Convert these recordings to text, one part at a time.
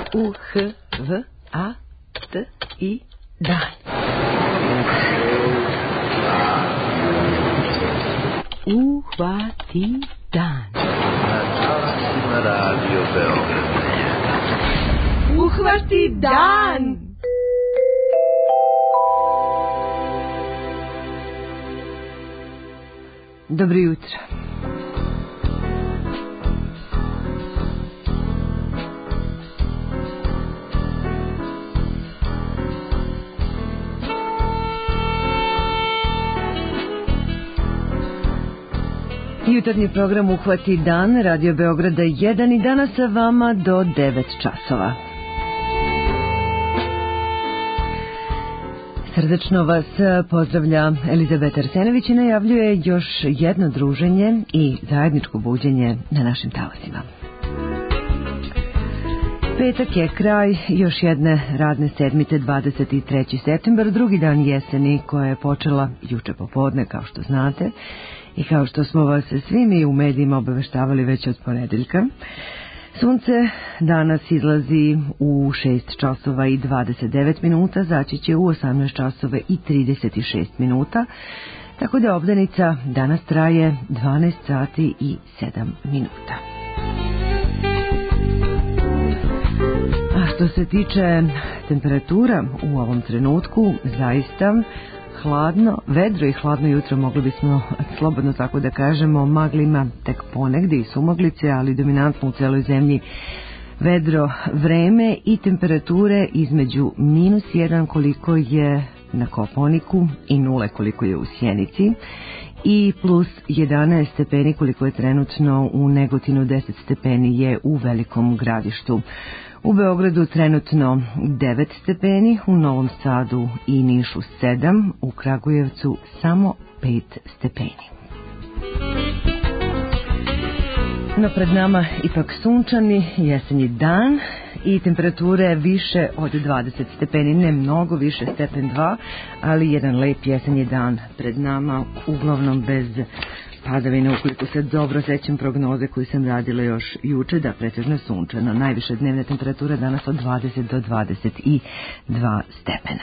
U-H-V-A-T-I dan. Uhvati dan. Na Radio Beograd. Uhvati dan. Dobro jutro. Jutarnji program Uhvati dan, Radio Beograda 1 i danas sa vama do 9 časova. Srdačno vas pozdravlja Elizabeta Arsenović i najavljuje još jedno druženje i zajedničko buđenje na našim talasima. Petak je kraj još jedne radne sedmice, 23. septembar, drugi dan jeseni koja je počela juče popodne, kao što znate. I kao što smo vas svi mi u medijima obaveštavali već od ponedeljka, sunce danas izlazi u 6 časova i 29 minuta, zaći će u 18 časova i 36 minuta, tako da obdanica danas traje 12 sati i 7 minuta. A što se tiče temperatura u ovom trenutku, zaista hladno, vedro i hladno jutro, mogli bismo slobodno tako da kažemo, maglima tek ponegde i sumaglice, ali dominantno u celoj zemlji vedro vreme i temperature između -1 koliko je na Kopaoniku i 0 koliko je u Sjenici i plus 11 stepeni koliko je trenutno u Negotinu, 10 stepeni je u Velikom Gradištu. U Beogradu trenutno 9 stepeni, u Novom Sadu i Nišu 7, u Kragujevcu samo 5 stepeni. No pred nama ipak sunčani jesenji dan i temperature više od 20 stepeni, ne mnogo više, stepen 2, ali jedan lep jesenji dan pred nama, uglavnom bez padavine, ukoliko se dobro sećam prognoze koju sam radila još juče, da pretežno sunčano. Najviše dnevne temperature danas od 20 do 22 stepena.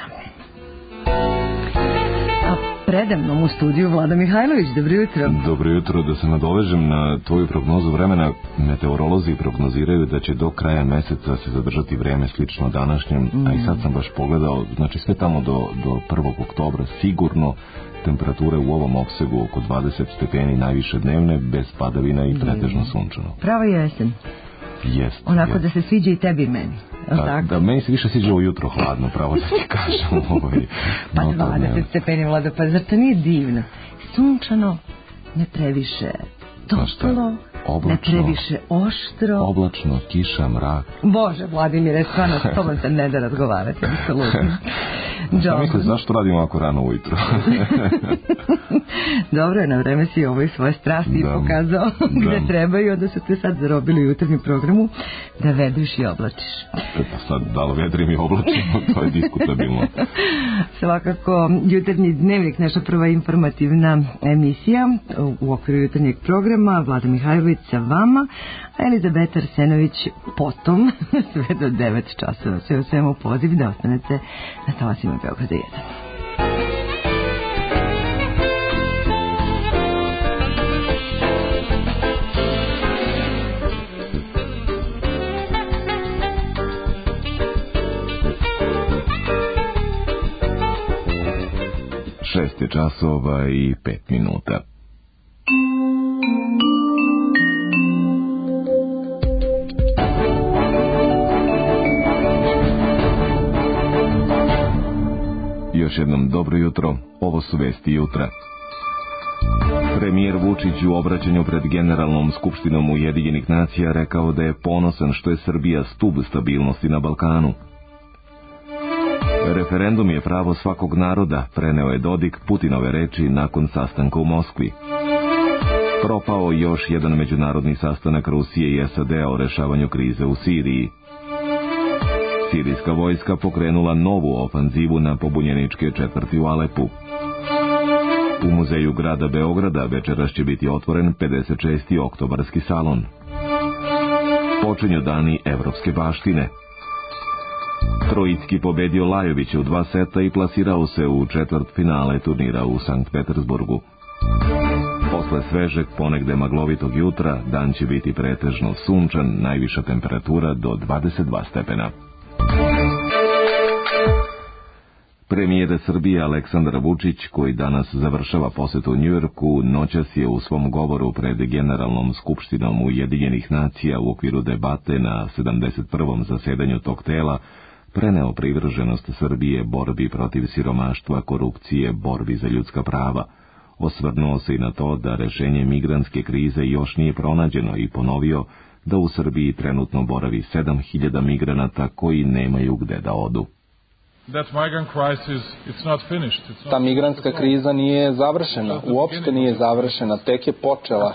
A predamnom u studiju Vlada Mihajlović, dobro jutro. Dobro jutro, da se nadovežem na tvoju prognozu vremena. Meteorolozi prognoziraju da će do kraja meseca se zadržati vreme slično današnjem, a i sad sam baš pogledao, znači sve tamo do 1. oktobra sigurno temperature u ovom opsegu oko 20 stepeni najviše dnevne, bez padavina i pretežno sunčano. Prava jesen. Jest. Onako jest. Da se sviđa i tebi i meni. Da, meni se više sviđa ovo jutro hladno, pravo da ti kažem. Pa 20 stepeni, Vlada, pa zar to nije divno? Sunčano, ne previše toplo, ne previše oštro. Oblačno, kiša, mrak. Bože, Vladimire, stvarno s tobom se ne da razgovarati, apsolutno. Šta misliš, zašto radimo ovako rano ujutro? Dobro je, na vreme si ovoj svoje strasti pokazao gde trebaju, onda su te sad zarobili u jutarnjem programu da vedriš i oblačiš. Pa sad, da li vedrim i oblačimo, to je diskutabilno. Svakako, jutarnji dnevnik, naša prva informativna emisija u okviru jutarnjeg programa, Vlada Mihajlović sa vama, a Elizabeta Arsenović potom, sve do 9 časova. Sve u svemu poziv da ostanete na talasima Beograda 1. Šest je časova i 5 minuta. Još jednom dobro jutro, ovo su vesti jutra. Premijer Vučić u obraćanju pred Generalnom skupštinom Ujedinjenih nacija rekao da je ponosan što je Srbija stub stabilnosti na Balkanu. Referendum je pravo svakog naroda, preneo je Dodik Putinove reči nakon sastanka u Moskvi. Propao još jedan međunarodni sastanak Rusije i SAD-a o rešavanju krize u Siriji. Sirijska vojska pokrenula novu ofanzivu na pobunjeničke četvrti u Alepu. U muzeju grada Beograda večeras će biti otvoren 56. oktobarski salon. Počinju dani evropske baštine. Trojicki pobedio Lajovića u 2 seta i plasirao se u četvrtfinale turnira u Sankt Petersburgu. Posle svežeg, ponegde maglovitog jutra, dan će biti pretežno sunčan, najviša temperatura do 22 stepena. Premijer Srbije Aleksandar Vučić, koji danas završava posetu u Njujorku, noćas je u svom govoru pred Generalnom skupštinom Ujedinjenih nacija u okviru debate na 71. zasedanju tog tela preneo privrženost Srbije borbi protiv siromaštva, korupcije, borbi za ljudska prava. Osvrnuo se i na to da rešenje migrantske krize još nije pronađeno i ponovio da u Srbiji trenutno boravi 7.000 migranata koji nemaju gde da odu. Ta migrantska kriza nije završena, uopšte nije završena, tek je počela.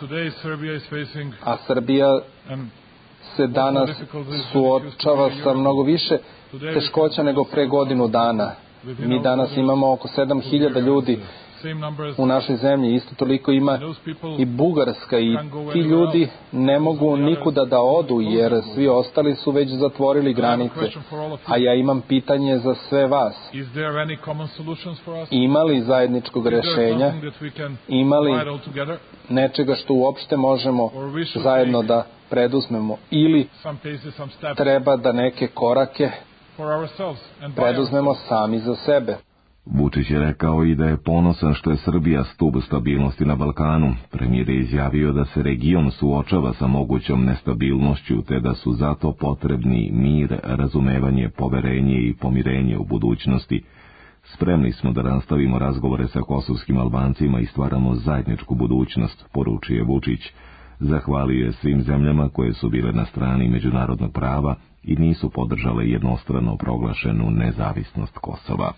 A Srbija se danas suočava sa mnogo više teškoća nego pre godinu dana. Mi danas imamo oko 7.000 ljudi u našoj zemlji, isto toliko ima i Bugarska i ti ljudi ne mogu nikuda da odu jer svi ostali su već zatvorili granice. A ja imam pitanje za sve vas. Ima li zajedničkog rešenja? Ima li nečega što uopšte možemo zajedno da preduzmemo? Ili treba da neke korake preduzmemo sami za sebe? Vučić je rekao i da je ponosan što je Srbija stub stabilnosti na Balkanu. Premijer je izjavio da se region suočava sa mogućom nestabilnošću, te da su zato potrebni mir, razumevanje, poverenje i pomirenje u budućnosti. Spremni smo da nastavimo razgovore sa kosovskim Albancima i stvaramo zajedničku budućnost, poručuje Vučić. Zahvalio je svim zemljama koje su bile na strani međunarodnog prava i nisu podržale jednostrano proglašenu nezavisnost Kosova.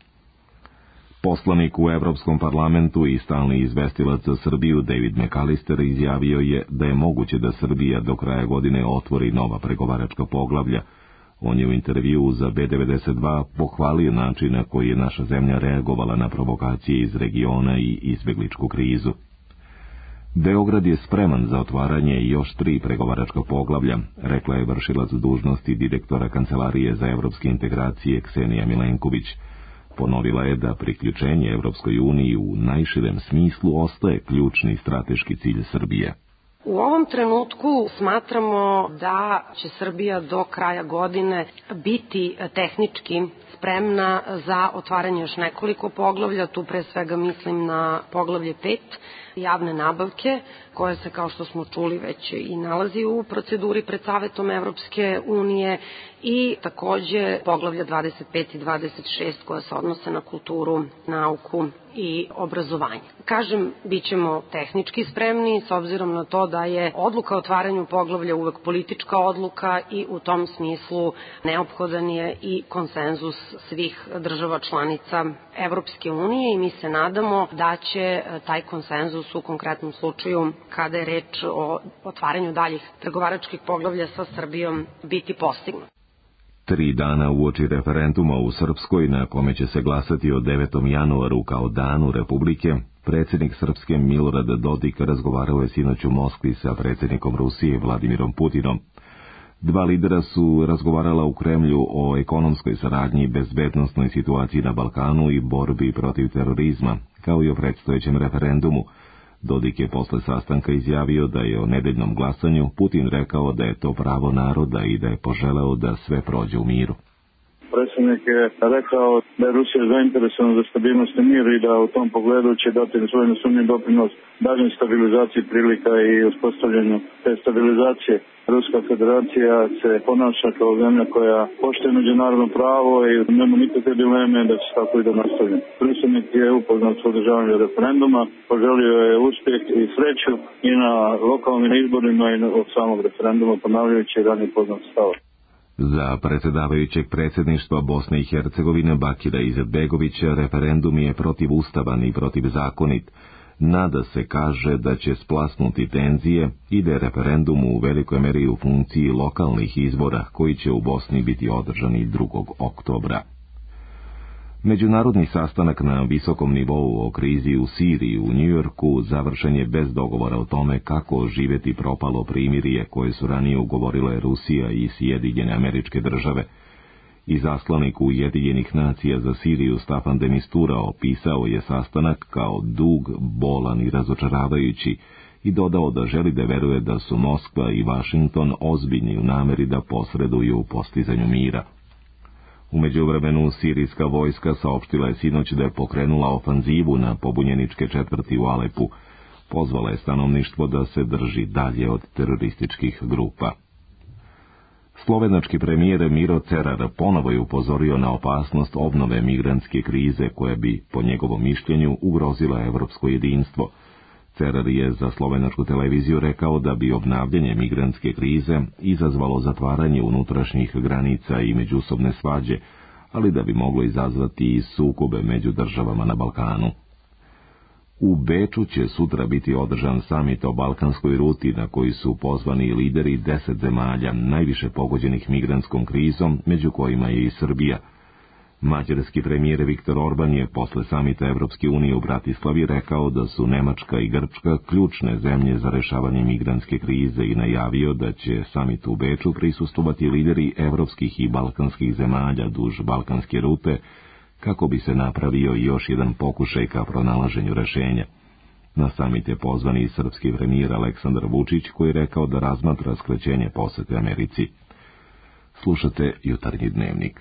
Poslanik u Evropskom parlamentu i stalni izvestilac za Srbiju David McAllister izjavio je da je moguće da Srbija do kraja godine otvori nova pregovaračka poglavlja. On je u intervjuu za B92 pohvalio način na koji je naša zemlja reagovala na provokacije iz regiona i izbegličku krizu. Beograd je spreman za otvaranje još 3 pregovaračka poglavlja, rekla je vršilac dužnosti direktora Kancelarije za evropske integracije Ksenija Milenković. Ponovila je da priključenje Evropskoj uniji u najširem smislu ostaje ključni strateški cilj Srbije. U ovom trenutku smatramo da će Srbija do kraja godine biti tehnički spremna za otvaranje još nekoliko poglavlja, tu pre svega mislim na poglavlje 5, javne nabavke, koje se, kao što smo čuli, već i nalazi u proceduri pred Savetom Evropske unije, i takođe poglavlja 25 i 26 koja se odnose na kulturu, nauku i obrazovanje. Kažem, bit ćemo tehnički spremni s obzirom na to da je odluka o otvaranju poglavlja uvek politička odluka i u tom smislu neophodan je i konsenzus svih država članica Evropske unije i mi se nadamo da će taj konsenzus u konkretnom slučaju, kada je reč o otvaranju daljih pregovaračkih poglavlja sa Srbijom, biti postignut. 3 dana uoči referenduma u Srpskoj, na kome će se glasati o 9. januaru kao danu Republike, predsjednik Srpske Milorad Dodik razgovarao je sinoć u Moskvi sa predsjednikom Rusije Vladimirom Putinom. 2 lidera su razgovarala u Kremlju o ekonomskoj saradnji i bezbednosnoj situaciji na Balkanu i borbi protiv terorizma, kao i o predstojećem referendumu. Dodik je posle sastanka izjavio da je o nedeljnom glasanju Putin rekao da je to pravo naroda i da je poželeo da sve prođe u miru. Predsjednik je rekao da je Rusija zainteresovana za stabilnost i mir i da u tom pogledu će dati svoj nesumnjiv doprinos daljnjoj stabilizaciji prilika i uspostavljanju te stabilizacije. Ruska federacija se ponaša kao zemlja koja poštuje međunarodno pravo i nema nikakve dileme da će tako i da nastavi. Predsjednik je upoznat s održavanjem referenduma, poželio je uspjeh i sreću i na lokalnim izborima i od samog referenduma, ponavljajući ranije poznat stav. Za predsjedavajućeg predsjedništva Bosne i Hercegovine Bakira Izetbegovića referendum je protivustavan i protivzakonit. Nada se, kaže, da će splasnuti tenzije i da je referendum u velikoj meri u funkciji lokalnih izbora koji će u Bosni biti održani 2. oktobra. Međunarodni sastanak na visokom nivou o krizi u Siriji u Njujorku završen je bez dogovora o tome kako oživjeti propalo primirje koje su ranije ugovorile Rusija i Sjedinjene Američke Države. Izaslanik Ujedinjenih nacija za Siriju Staffan de Mistura opisao je sastanak kao dug, bolan i razočaravajući i dodao da želi da veruje da su Moskva i Vašington ozbiljni u nameri da posreduju u postizanju mira. U međuvremenu sirijska vojska saopštila je sinoć da je pokrenula ofanzivu na pobunjeničke četvrti u Alepu. Pozvala je stanovništvo da se drži dalje od terorističkih grupa. Slovenački premijer Miro Cerar ponovo je upozorio na opasnost obnove migrantske krize koja bi, po njegovom mišljenju, ugrozila evropsko jedinstvo. Cerar je za slovenačku televiziju rekao da bi obnavljanje migrantske krize izazvalo zatvaranje unutrašnjih granica i međusobne svađe, ali da bi moglo izazvati i sukobe među državama na Balkanu. U Beču će sutra biti održan samit o balkanskoj ruti na koji su pozvani lideri 10 zemalja najviše pogođenih migrantskom krizom, među kojima je i Srbija. Mađarski premijer Viktor Orban je posle samita Evropske unije u Bratislavi rekao da su Nemačka i Grčka ključne zemlje za rešavanje migrantske krize i najavio da će samitu u Beču prisustvovati lideri evropskih i balkanskih zemalja duž balkanske rute, kako bi se napravio još jedan pokušaj ka pronalaženju rešenja. Na samit je pozvan i srpski premijer Aleksandar Vučić, koji je rekao da razmatra skraćenje posete Americi. Slušate Jutarnji dnevnik.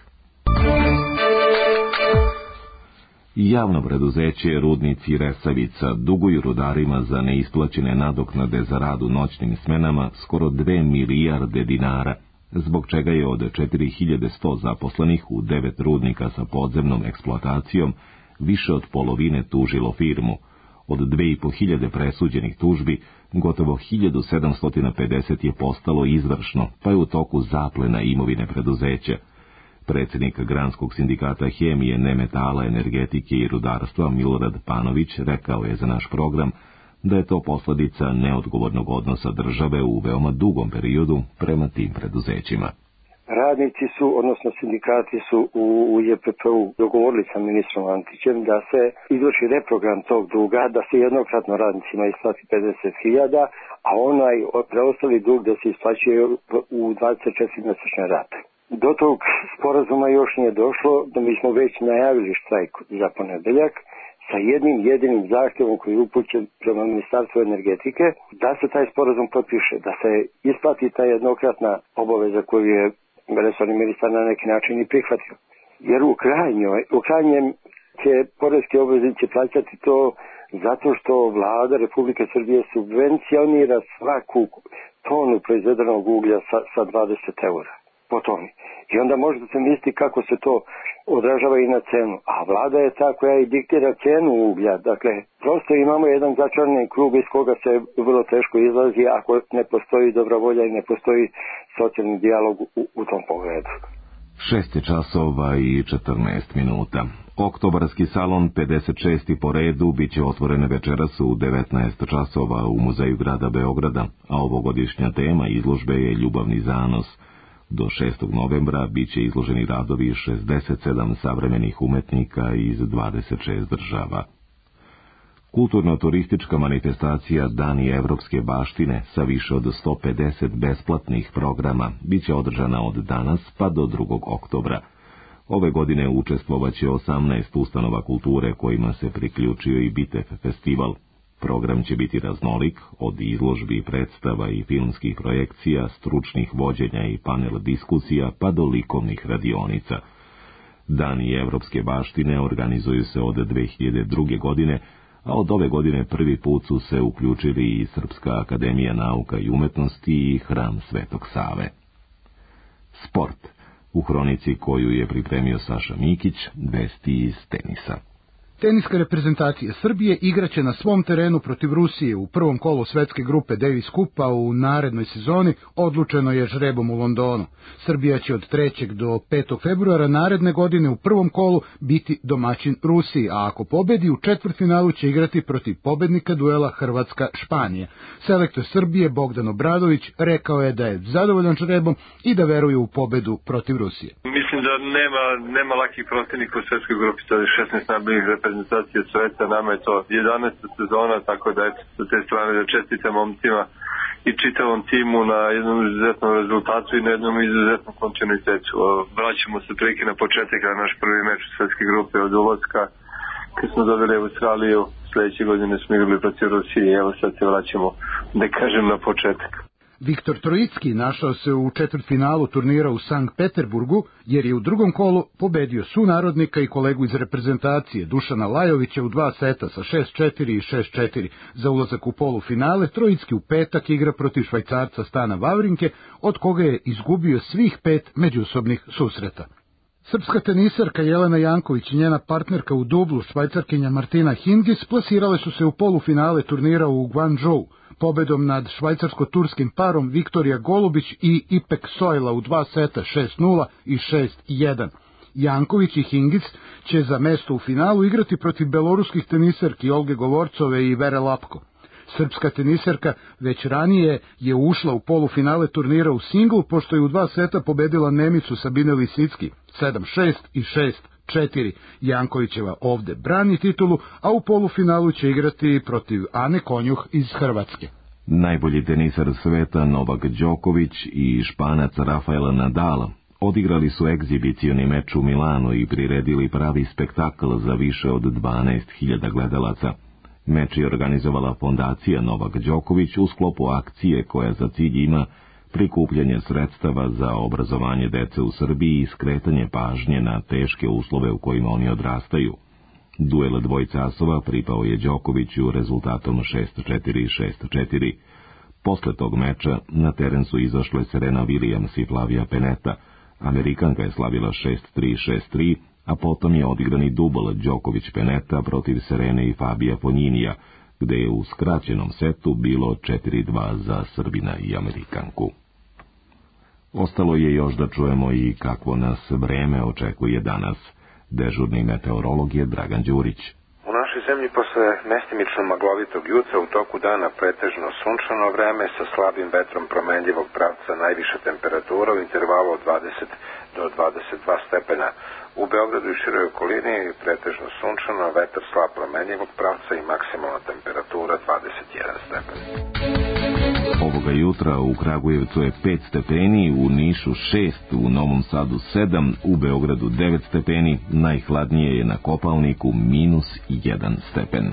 Javno preduzeće Rudnici Resavica duguju rudarima za neisplaćene nadoknade za rad u noćnim smenama skoro 2 milijarde dinara, zbog čega je od 4100 zaposlenih u 9 rudnika sa podzemnom eksploatacijom više od polovine tužilo firmu. Od 2500 presuđenih tužbi, gotovo 1750 je postalo izvršno, pa je u toku zaplena imovine preduzeća. Predsjednik Granskog sindikata hemije, nemetala, energetike i rudarstva Milorad Panović rekao je za naš program da je to posljedica neodgovornog odnosa države u veoma dugom periodu prema tim preduzećima. Radnici su, odnosno sindikati su u JPP-u dogovorili sa ministrom Antićem da se izvrši reprogram tog duga, da se jednokratno radnicima isplati 50.000, a onaj preostali dug da se isplaćuje u 24 mjesečne rate. Do tog sporazuma još nije došlo, da mi smo već najavili štrajk za ponedeljak sa jednim jedinim zahtjevom koji je upućen prema Ministarstvu energetike, da se taj sporazum potpiše, da se isplati ta jednokratna obaveza koju je resorni ministar na neki način i prihvatio. Jer u krajnjem će poreski obveznici plaćati to zato što vlada Republike Srbije subvencionira svaku tonu proizvedenog uglja sa 20 eura po toni. I onda možete se misliti kako se to odražava i na cenu. A vlada je ta koja i diktira cenu uglja. Dakle, prosto imamo jedan začarani krug iz koga se vrlo teško izlazi ako ne postoji dobra volja i ne postoji socijalni dijalog u tom pogledu. 6 časova i 14 minuta. Oktobarski salon 56. po redu bit će otvoren večeras u 19 časova u Muzeju grada Beograda, a ovogodišnja tema izložbe je Ljubavni zanos. Do 6. novembra bit će izloženi radovi 67 savremenih umetnika iz 26 država. Kulturno-turistička manifestacija Dani evropske baštine sa više od 150 besplatnih programa bit će održana od danas pa do 2. oktobra. Ove godine učestvovaće 18 ustanova kulture kojima se priključio i Bitev festival. Program će biti raznolik, od izložbi, predstava i filmskih projekcija, stručnih vođenja i panel diskusija pa do likovnih radionica. Dani evropske baštine organizuju se od 2002. godine, a od ove godine prvi put su se uključili i Srpska akademija nauka i umetnosti i Hram Svetog Save. Sport. U hronici koju je pripremio Saša Mikić, vesti iz tenisa. Teniska reprezentacija Srbije igraće na svom terenu protiv Rusije u prvom kolu svetske grupe Davis Kupa u narednoj sezoni, odlučeno je žrebom u Londonu. Srbija će od 3. do 5. februara naredne godine u prvom kolu biti domaćin Rusiji, a ako pobedi u četvrtfinalu će igrati protiv pobednika duela Hrvatska-Španija. Selektor Srbije Bogdan Obradović rekao je da je zadovoljan žrebom i da veruje u pobedu protiv Rusije. Mislim da nema lakih protivnika u svetskoj grupi, to je 16 najboljih reprezentacija sveta, nama je to 11. sezona, tako da eto, sa te strane da čestitam momcima i čitavom timu na jednom izuzetnom rezultatu i na jednom izuzetnom kontinuitetu. Vraćamo se prilike na početak na naš prvi meč u svetske grupe od ulaska. Kad smo dobili Australiju, sledeće godine smo igrali protiv Rusije i evo sad se vraćamo, da kažem, na početak. Viktor Trojicki našao se u četvrtfinalu turnira u Sankt Peterburgu, jer je u drugom kolu pobedio sunarodnika i kolegu iz reprezentacije Dušana Lajovića u 2 seta sa 6-4 i 6-4. Za ulazak u polufinale Trojicki u petak igra protiv Švajcarca Stana Vavrinke, od koga je izgubio svih 5 međusobnih susreta. Srpska tenisarka Jelena Janković i njena partnerka u dublu Švajcarkinja Martina Hingis plasirale su se u polufinale turnira u Guangzhou, pobedom nad švajcarsko-turskim parom Viktorija Golubić i Ipek Sojla u 2 seta 6-0 i 6-1. Janković i Hingis će za mesto u finalu igrati protiv beloruskih tenisarki Olge Govorcove i Vere Lapko. Srpska tenisarka već ranije je ušla u polufinale turnira u singlu, pošto je u 2 seta pobedila Nemicu Sabine Lisicki 7-6 i 6-4. Jankovićeva ovde brani titulu, a u polufinalu će igrati protiv Ane Konjuh iz Hrvatske. Najbolji tenisar sveta Novak Đoković i Španac Rafael Nadal odigrali su egzibicioni meč u Milanu i priredili pravi spektakl za više od 12.000 gledalaca. Meč je organizovala fondacija Novak Đoković u sklopu akcije koja za cilj ima prikupljanje sredstava za obrazovanje dece u Srbiji i skretanje pažnje na teške uslove u kojima oni odrastaju. Duel dvojice asova pripao je Đokoviću rezultatom 6-4 i 6-4. Posle tog meča na teren su izašle Serena Williams i Flavia Pennetta. Amerikanka je slavila 6-3 i 6-3, a potom je odigrani dubl Đoković-Pennetta protiv Serene i Fabija Fogninija, gde je u skraćenom setu bilo 4-2 za Srbina i Amerikanku. Ostalo je još da čujemo i kakvo nas vreme očekuje danas. Dežurni meteorolog je Dragan Đurić. U našoj zemlji posle mestimično maglovitog jutra u toku dana pretežno sunčano vreme sa slabim vetrom promenljivog pravca, najviša temperatura u intervalu od 20 do 22 stepena. U Beogradu i široj okolini pretežno sunčano, vetar slab promenljivog pravca i maksimalna temperatura 21 stepen. Ovoga jutra u Kragujevcu je 5 stepeni, u Nišu 6, u Novom Sadu 7, u Beogradu 9 stepeni, najhladnije je na Kopalniku -1 stepen.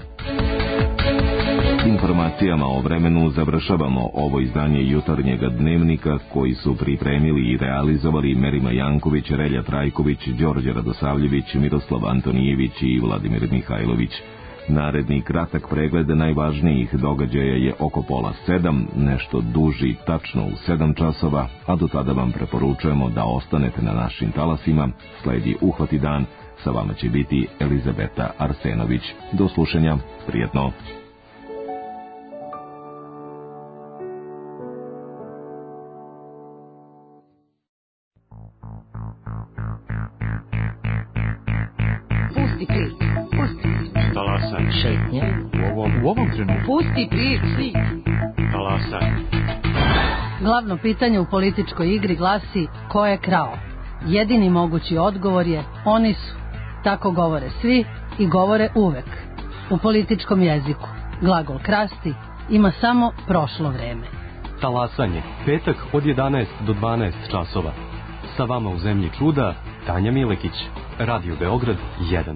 Informacijama o vremenu završavamo ovo izdanje jutarnjega dnevnika koji su pripremili i realizovali Merima Janković, Relja Trajković, Đorđe Radosavljević, Miroslav Antonijević i Vladimir Mihajlović. Naredni kratak pregled najvažnijih događaja je oko 6:30, nešto duži tačno u 7 časova, a do tada vam preporučujemo da ostanete na našim talasima. Sledi Uhvati dan, sa vama će biti Elizabeta Arsenović. Do slušanja, prijetno. Šetnje. U ovom trenutku. Pusti priči. Talasaj. Glavno pitanje u političkoj igri glasi ko je krao. Jedini mogući odgovor je oni su. Tako govore svi i govore uvek. U političkom jeziku glagol krasti ima samo prošlo vreme. Talasanje. Petak od 11 do 12 časova. Sa vama u zemlji čuda Tanja Milekić. Radio Beograd 1.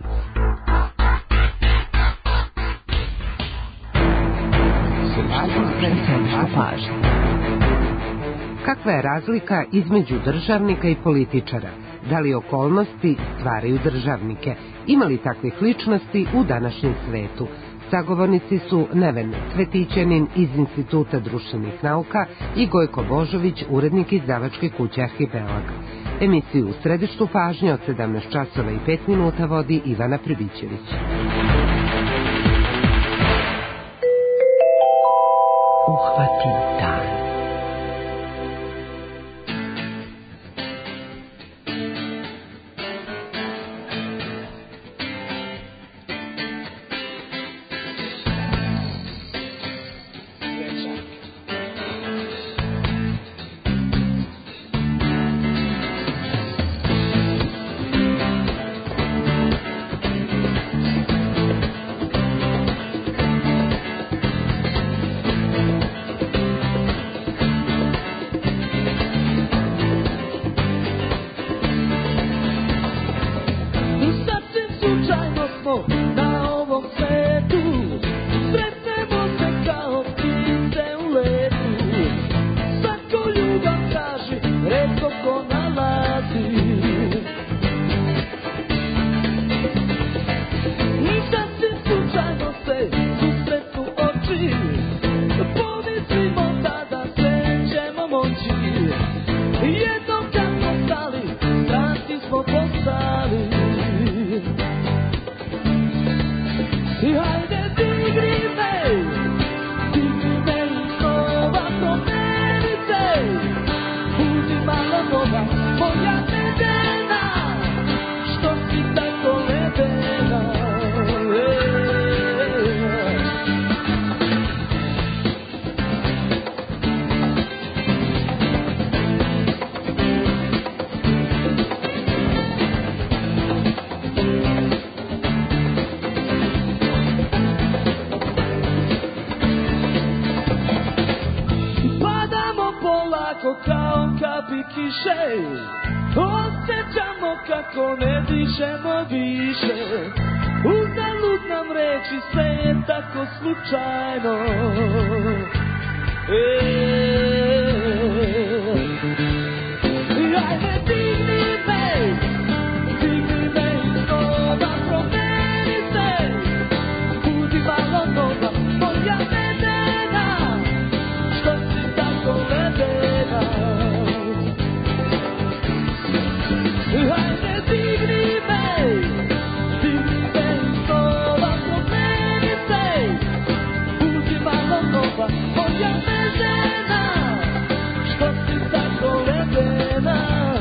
Kakva je razlika između državnika i političara? Da li okolnosti stvaraju državnike? Ima li takvih ličnosti u današnjem svetu? Sagovornici su Neven Cvetićanin iz Instituta društvenih nauka i Gojko Božović, urednik izdavačke kuće Arhipelag. Emisiju u središtu pažnje od 17 časova i 5 minuta vodi Ivana Pribićević. Uhvati dan. jednom kad smo stali, stranci smo postali. I hajde digni me i snova promeni se. Budi malo nova, moja medena, što si tako ledena. Kao kapi kiše, osjećamo kako ne dišemo više. Uzalud nam reči, sve je tako slučajno. Ajde digni me i snova promeni se. Budi malo nova, moja medena, što si tako ledena. Hajde digni me i snova promeni se. Budi malo nova, moja medena, što si tako ledena.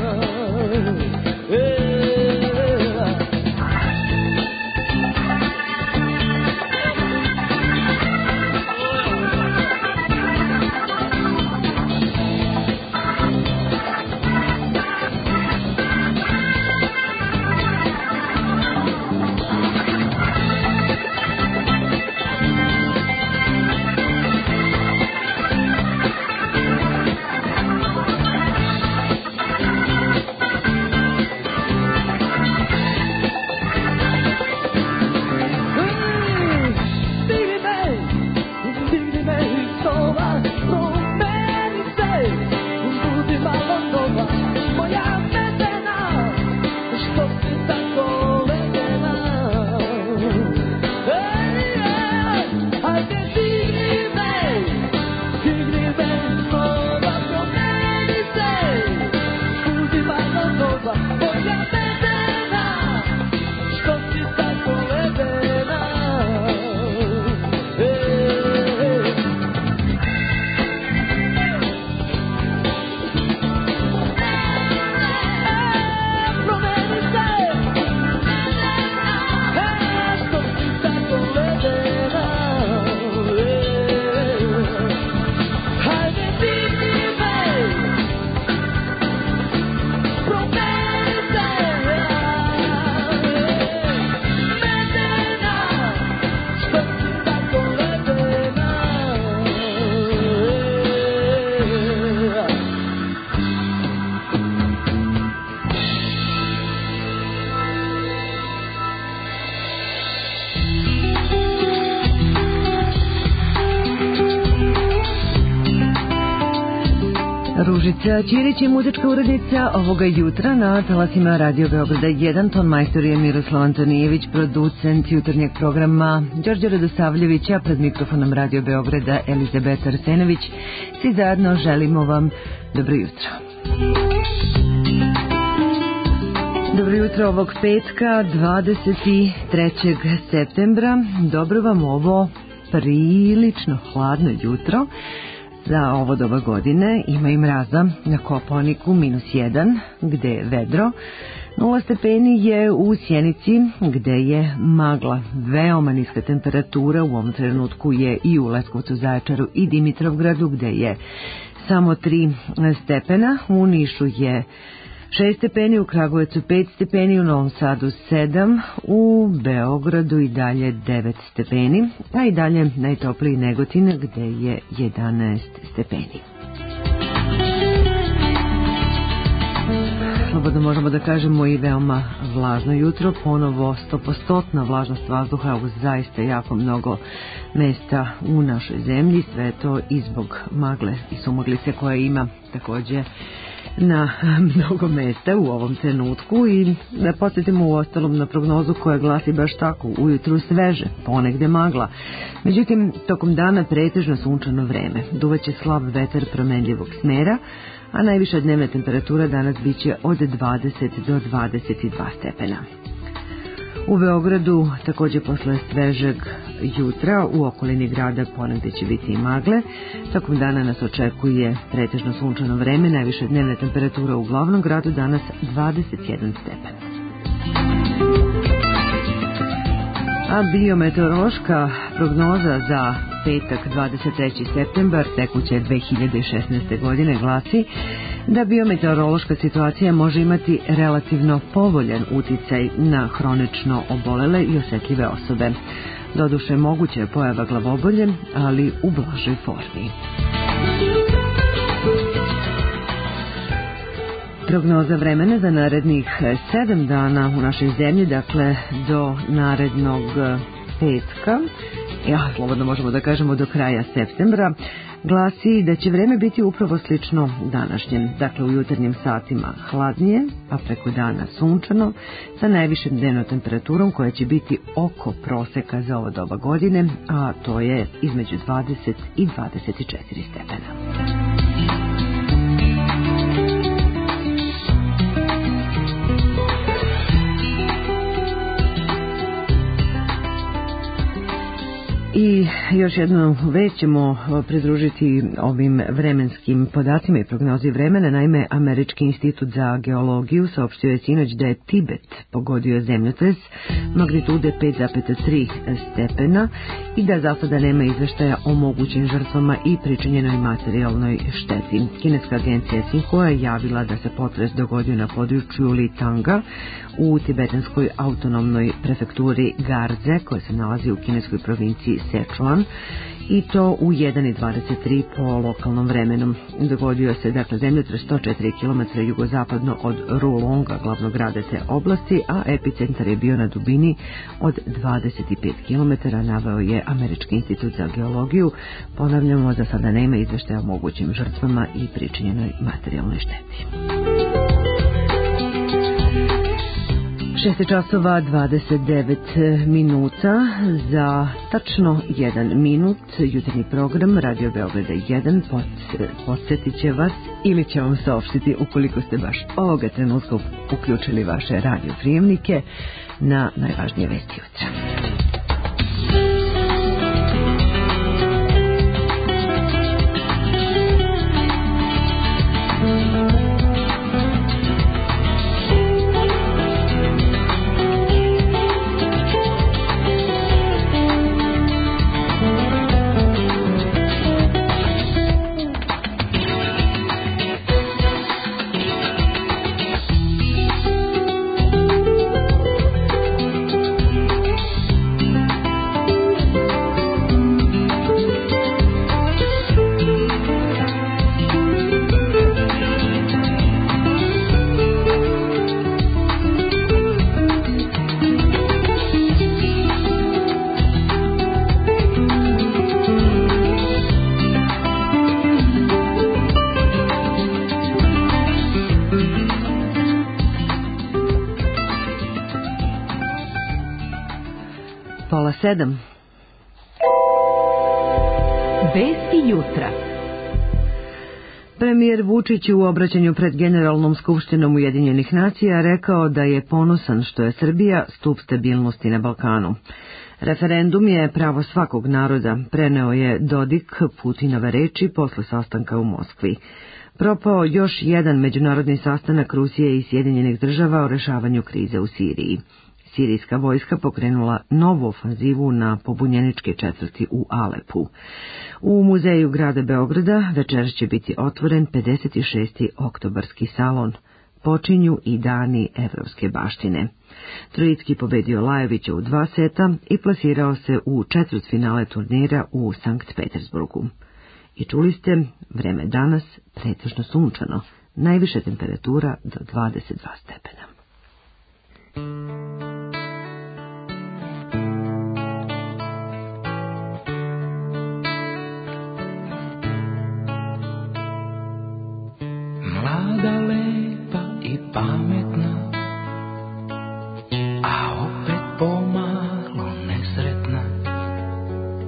Ružica Ćirić je muzička urednica ovoga jutra na talasima Radio Beograda 1, ton majstor je Miroslav Antonijević, producent jutarnjeg programa Đorđe Radosavljević, a pred mikrofonom Radio Beograda Elizabeta Arsenović. Svi zajedno želimo vam dobro jutro. Dobro jutro ovog petka, 23. septembra. Dobro vam ovo prilično hladno jutro. Za ovo doba godine ima i mraza na Kopaoniku -1, gde je vedro. 0 stepeni je u Sjenici, gde je magla. Veoma niska temperatura u ovom trenutku je i u Leskovcu, Zaječaru i Dimitrovgradu, gde je samo 3 stepena. U Nišu je 6 stepeni, u Kragujevcu 5 stepeni, u Novom Sadu 7, u Beogradu i dalje 9 stepeni, a i dalje najtopliji Negotin gde je 11 stepeni. Slobodno možemo da kažemo i veoma vlažno jutro, ponovo 100% vlažnost vazduha u zaista jako mnogo mesta u našoj zemlji, sve to i zbog magle i sumaglice koja ima takođe na mnogo mesta u ovom trenutku i da podsjetimo u ostalom na prognozu koja glasi baš tako, ujutru sveže, ponegde magla. Međutim, tokom dana pretežno sunčano vreme, duvaće slab vetar promenljivog smera, a najviša dnevna temperatura danas biće od 20 do 22 stepena. U Beogradu također posle svežeg jutra u okolini grada ponegde će biti i magle. Tokom dana nas očekuje pretežno sunčano vreme, najviša dnevna temperatura u glavnom gradu danas 21 stepen. A biometeorološka prognoza za petak 23. septembar tekuće 2016. godine glasi da biometeorološka situacija može imati relativno povoljan uticaj na hronično obolele i osetljive osobe. Doduše moguće je pojava glavobolje, ali u blažoj formi. Prognoza vremena za narednih 7 dana u našoj zemlji, dakle do narednog petka, slobodno možemo da kažemo do kraja septembra, glasi da će vreme biti upravo slično današnjem, dakle u jutarnjim satima hladnije, a preko dana sunčano, sa najvišem dnevnom temperaturom koja će biti oko proseka za ovo doba godine, a to je između 20 i 24 stepena. I još jednu već ćemo pridružiti ovim vremenskim podacima i prognozi vremena. Naime, Američki institut za geologiju saopštio je sinoć da je Tibet pogodio zemljotres magnitude 5,3 stepena i da za sada nema izveštaja o mogućim žrtvama i pričinjenoj materijalnoj šteti. Kineska agencija Xinhua je javila da se potres dogodio na području Litanga u tibetanskoj autonomnoj prefekturi Garze, koja se nalazi u kineskoj provinciji Sichuan, i to u 1:23 po lokalnom vremenu. Dogodio se dakle zemljotres 104 km jugozapadno od Rulonga, glavnog grada te oblasti, a epicentar je bio na dubini od 25 km, naveo je Američki institut za geologiju. Ponavljamo, za sada nema izveštaja o mogućim žrtvama i pričinjenoj materijalnoj šteti. 6 časova 29 minuta, za tačno 1 minut jutarnji program Radio Beograda 1 podsjetit će vas ili će vam saopštiti, ukoliko ste baš ovoga trenutka uključili vaše radio prijemnike, na najvažnije vesti jutra. Pola 7. Vesti jutra. Premijer Vučić u obraćanju pred Generalnom skupštinom Ujedinjenih nacija rekao da je ponosan što je Srbija stup stabilnosti na Balkanu. Referendum je pravo svakog naroda, preneo je Dodik Putinove reči posle sastanka u Moskvi. Propao još jedan međunarodni sastanak Rusije i Sjedinjenih država o rešavanju krize u Siriji. Sirijska vojska pokrenula novu ofanzivu na pobunjeničke četvrti u Alepu. U muzeju grada Beograda večeras će biti otvoren 56. oktobarski salon. Počinju i dani evropske baštine. Trojicki pobedio Lajovića u 2 seta i plasirao se u četvrtfinale turnira u Sankt Petersburgu. I čuli ste, vreme danas pretežno sunčano, najviša temperatura do 22 stepena. Mlada, lepa i pametna, a opet pomalo nesretna.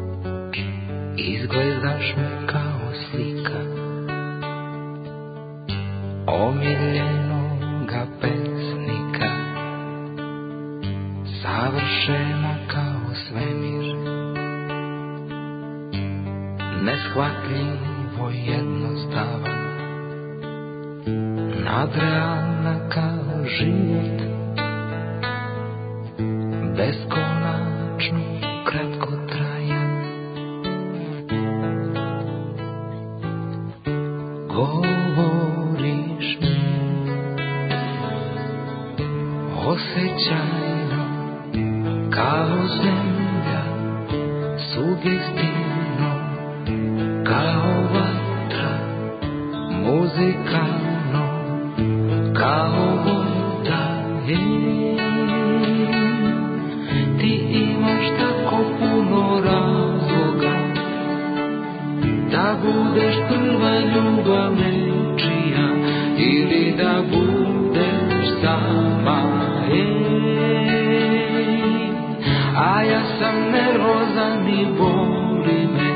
Izgledaš mi kao slika omiljenoga pesnika, savršena kao svemir, neshvatljivo jednostavan, nadrealna kao život, beskonačno kratkotrajan. Govoriš mi osjećajno kao zemlja, sugestivno kao vatra, muzikalno kao voda. Ti imaš tako puno razloga da budeš prva ljubav nečija ili da budeš sama. A ja sam nervozan i boli me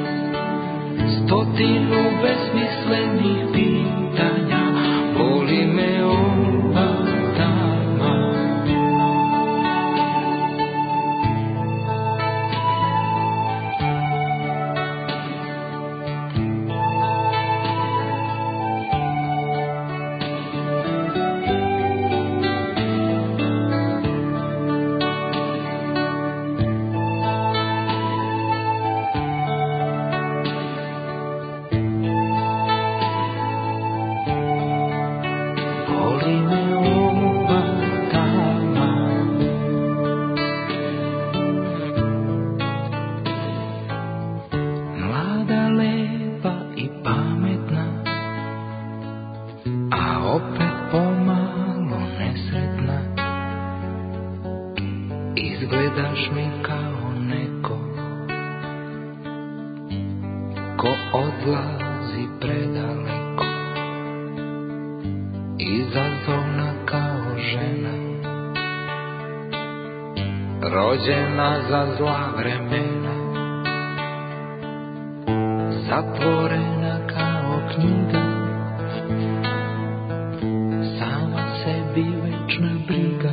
stotinu besmislenih pitanja, boli me ova tama. Izgledaš mi kao neko ko odlazi predaleko, izazovna kao žena, rođena za zla vremena, zatvorena kao knjiga, sama sebi večna briga.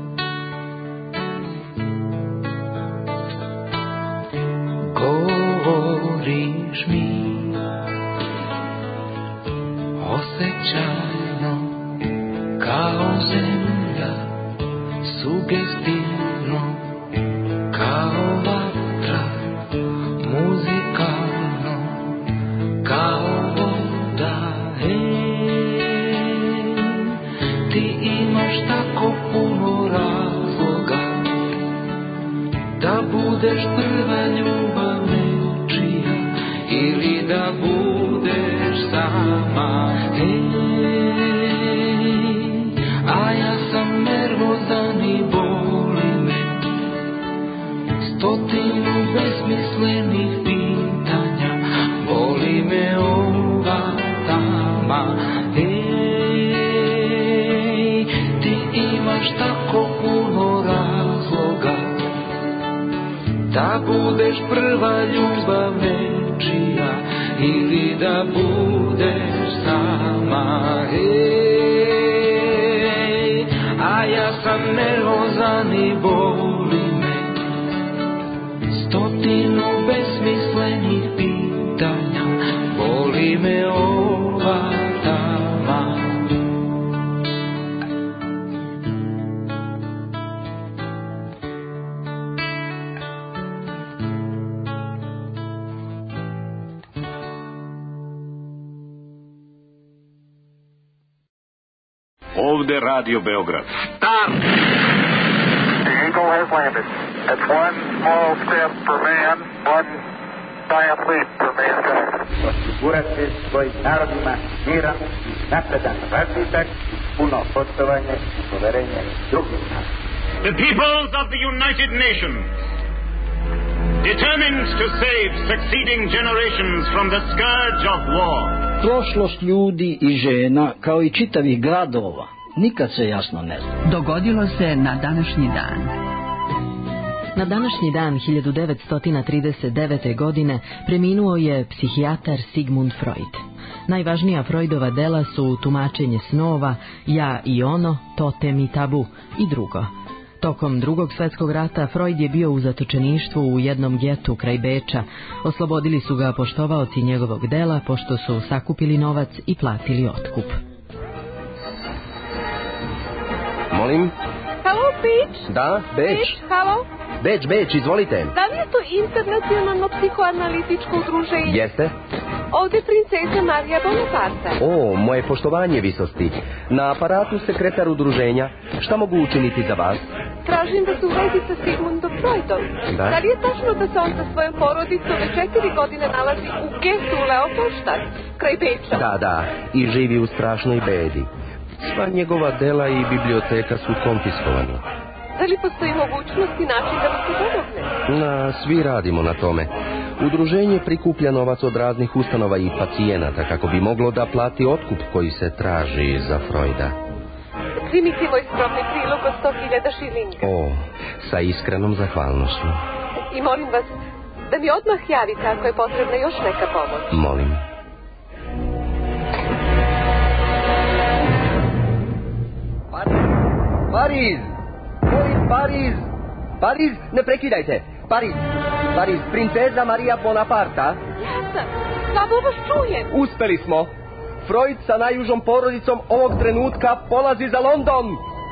Govoriš mi osjećajno kao zemlja, sugestivno kao vatra, muzikalno kao voda. Ti imaš tako puno razloga da budeš prva ljubav nečija ili da budeš sama. A ja sam nervozan i boli me stotinu besmislenih pitanja, boli me ova tama. Ti imaš tako puno razloga da budeš prva ljubav nečija ili da budeš sama. A ja sam nervozan i boli me stotinu besmislenih pitanja, boli me ova tama. Ovde Radio Beograd. Stop! The Eagle has landed. That's one small step for man, one giant leap for mankind. Osigurati svojim narodima miran i napredan razvitak, puno poštovanje i poverenje drugih naroda. The peoples of the United Nations, determined to save succeeding generations from the scourge of war. Prošlost ljudi i žena, kao i čitavih gradova, nikad se jasno ne zna. Dogodilo se na današnji dan. Na današnji dan 1939. godine preminuo je psihijatar Sigmund Freud. Najvažnija Freudova dela su Tumačenje snova, Ja i ono, Totem i tabu i drugo. Tokom Drugog svjetskog rata Freud je bio u zatočeništvu u jednom getu kraj Beča. Oslobodili su ga poštovaoci njegovog dela pošto su sakupili novac i platili otkup. Molim? Halo, Beč? Da, Beč. Beč, halo? Beč, izvolite. Da li je to internacionalno psihoanalitičko udruženje? Jeste? Ovdje princeza Marija Bonaparte. O, moje poštovanje visosti. Na aparatu sekretar udruženja. Šta mogu učiniti za vas? Tražim da se uvedi sa Sigmundom Freudom. Da li je tačno da se on sa svojom porodicom već 4 godine nalazi u getu Leopoldstadt, kraj Beča? Da, i živi u strašnoj bedi. Sva njegova dela i biblioteka su konfiskovani. Da li postoji mogućnost i način da mu se pomogne? Svi radimo na tome. Udruženje prikuplja novac od raznih ustanova i pacijenata kako bi moglo da plati otkup koji se traži za Freuda. Primite moj skromni prilog od 100.000 šilinga. O, sa iskrenom zahvalnošću. I molim vas da mi odmah javite ako je potrebna još neka pomoć. Molim. Pariz! Molim, Pariz, ne prekidajte! Pariz, princeza Marija Bonaparta. Ja sam, slabo vas čujem. Uspeli smo. Freud sa najužom porodicom ovog trenutka polazi za London.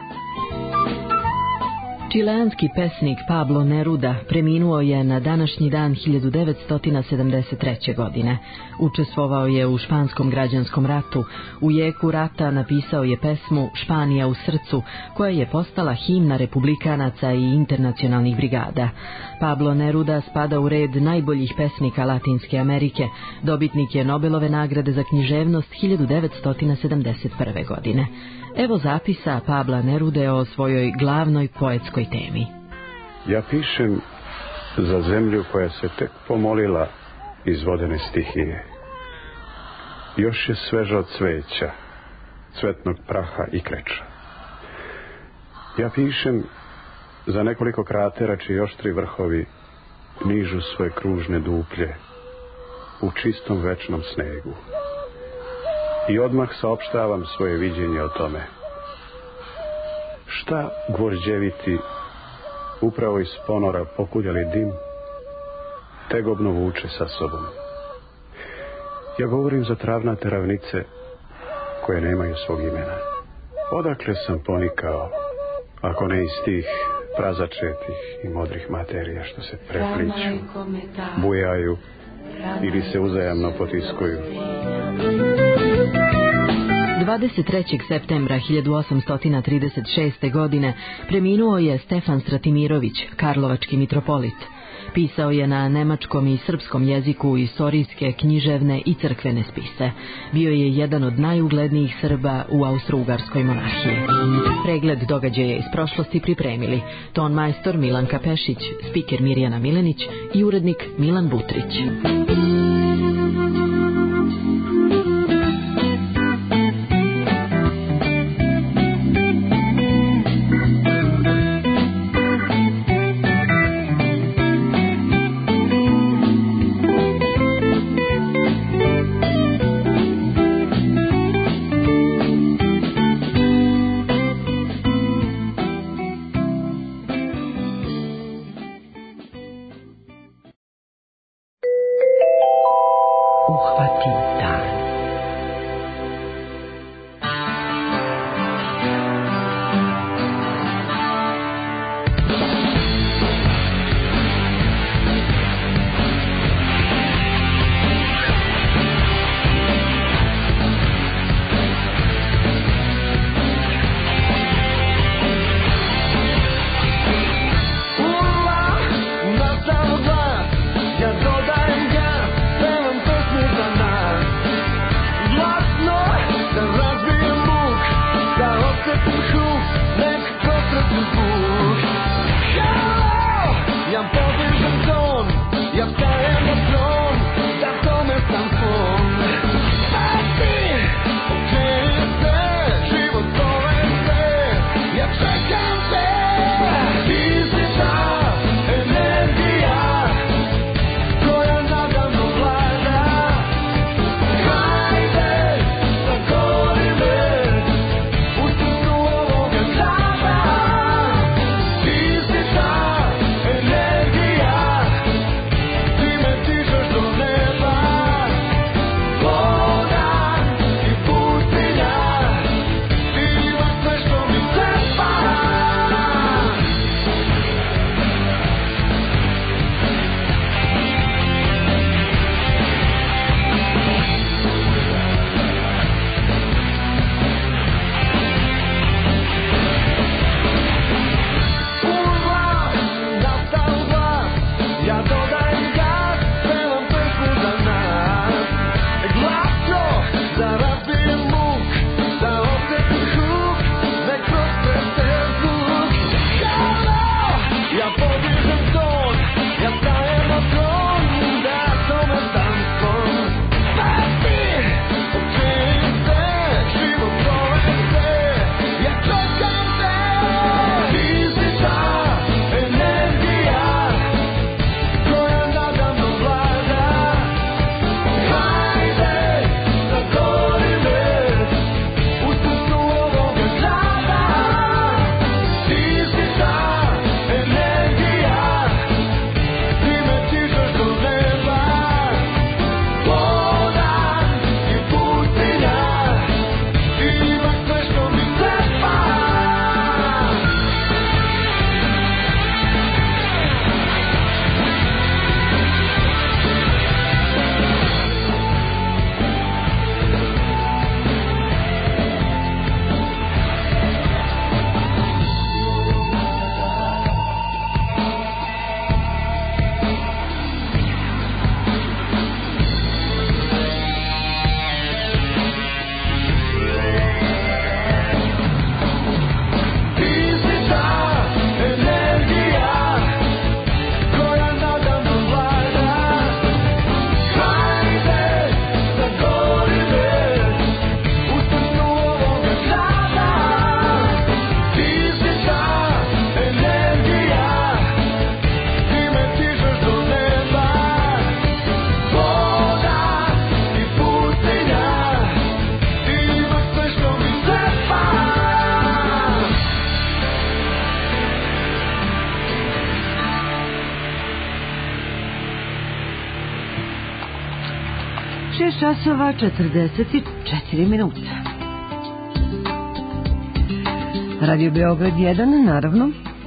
Čileanski pesnik Pablo Neruda preminuo je na današnji dan 1973. godine. Učestvovao je u španskom građanskom ratu. U jeku rata napisao je pesmu Španija u srcu, koja je postala himna republikanaca i internacionalnih brigada. Pablo Neruda spada u red najboljih pesnika Latinske Amerike. Dobitnik je Nobelove nagrade za književnost 1971. godine. Evo zapisa Pabla Nerude o svojoj glavnoj poetskoj temi. Ja pišem za zemlju koja se tek pomolila iz vodene stihije. Još je sveža od cveća, cvetnog praha i kreča. Ja pišem za nekoliko kratera čiji oštri vrhovi nižu svoje kružne duplje u čistom večnom snegu. I odmah saopštavam svoje viđenje o tome. Šta gvožđeviti, upravo iz ponora pokuljali dim, tegobno vuče sa sobom. Ja govorim za travnate ravnice koje nemaju svog imena. Odakle sam ponikao, ako ne iz tih prazačetih i modrih materija što se prepliću, bujaju ili se uzajamno potiskuju. 23. septembra 1836. godine preminuo je Stefan Stratimirović, karlovački mitropolit. Pisao je na nemačkom i srpskom jeziku istorijske, književne i crkvene spise. Bio je jedan od najuglednijih Srba u Austro-Ugarskoj monarhiji. Pregled događaja iz prošlosti pripremili ton majstor Milanka Pešić, spiker Mirjana Milenić i urednik Milan Butrić. Ja dodajem gas, pevam pesme za nas. časova 44 minuta. Radio Beograd 1, naravno.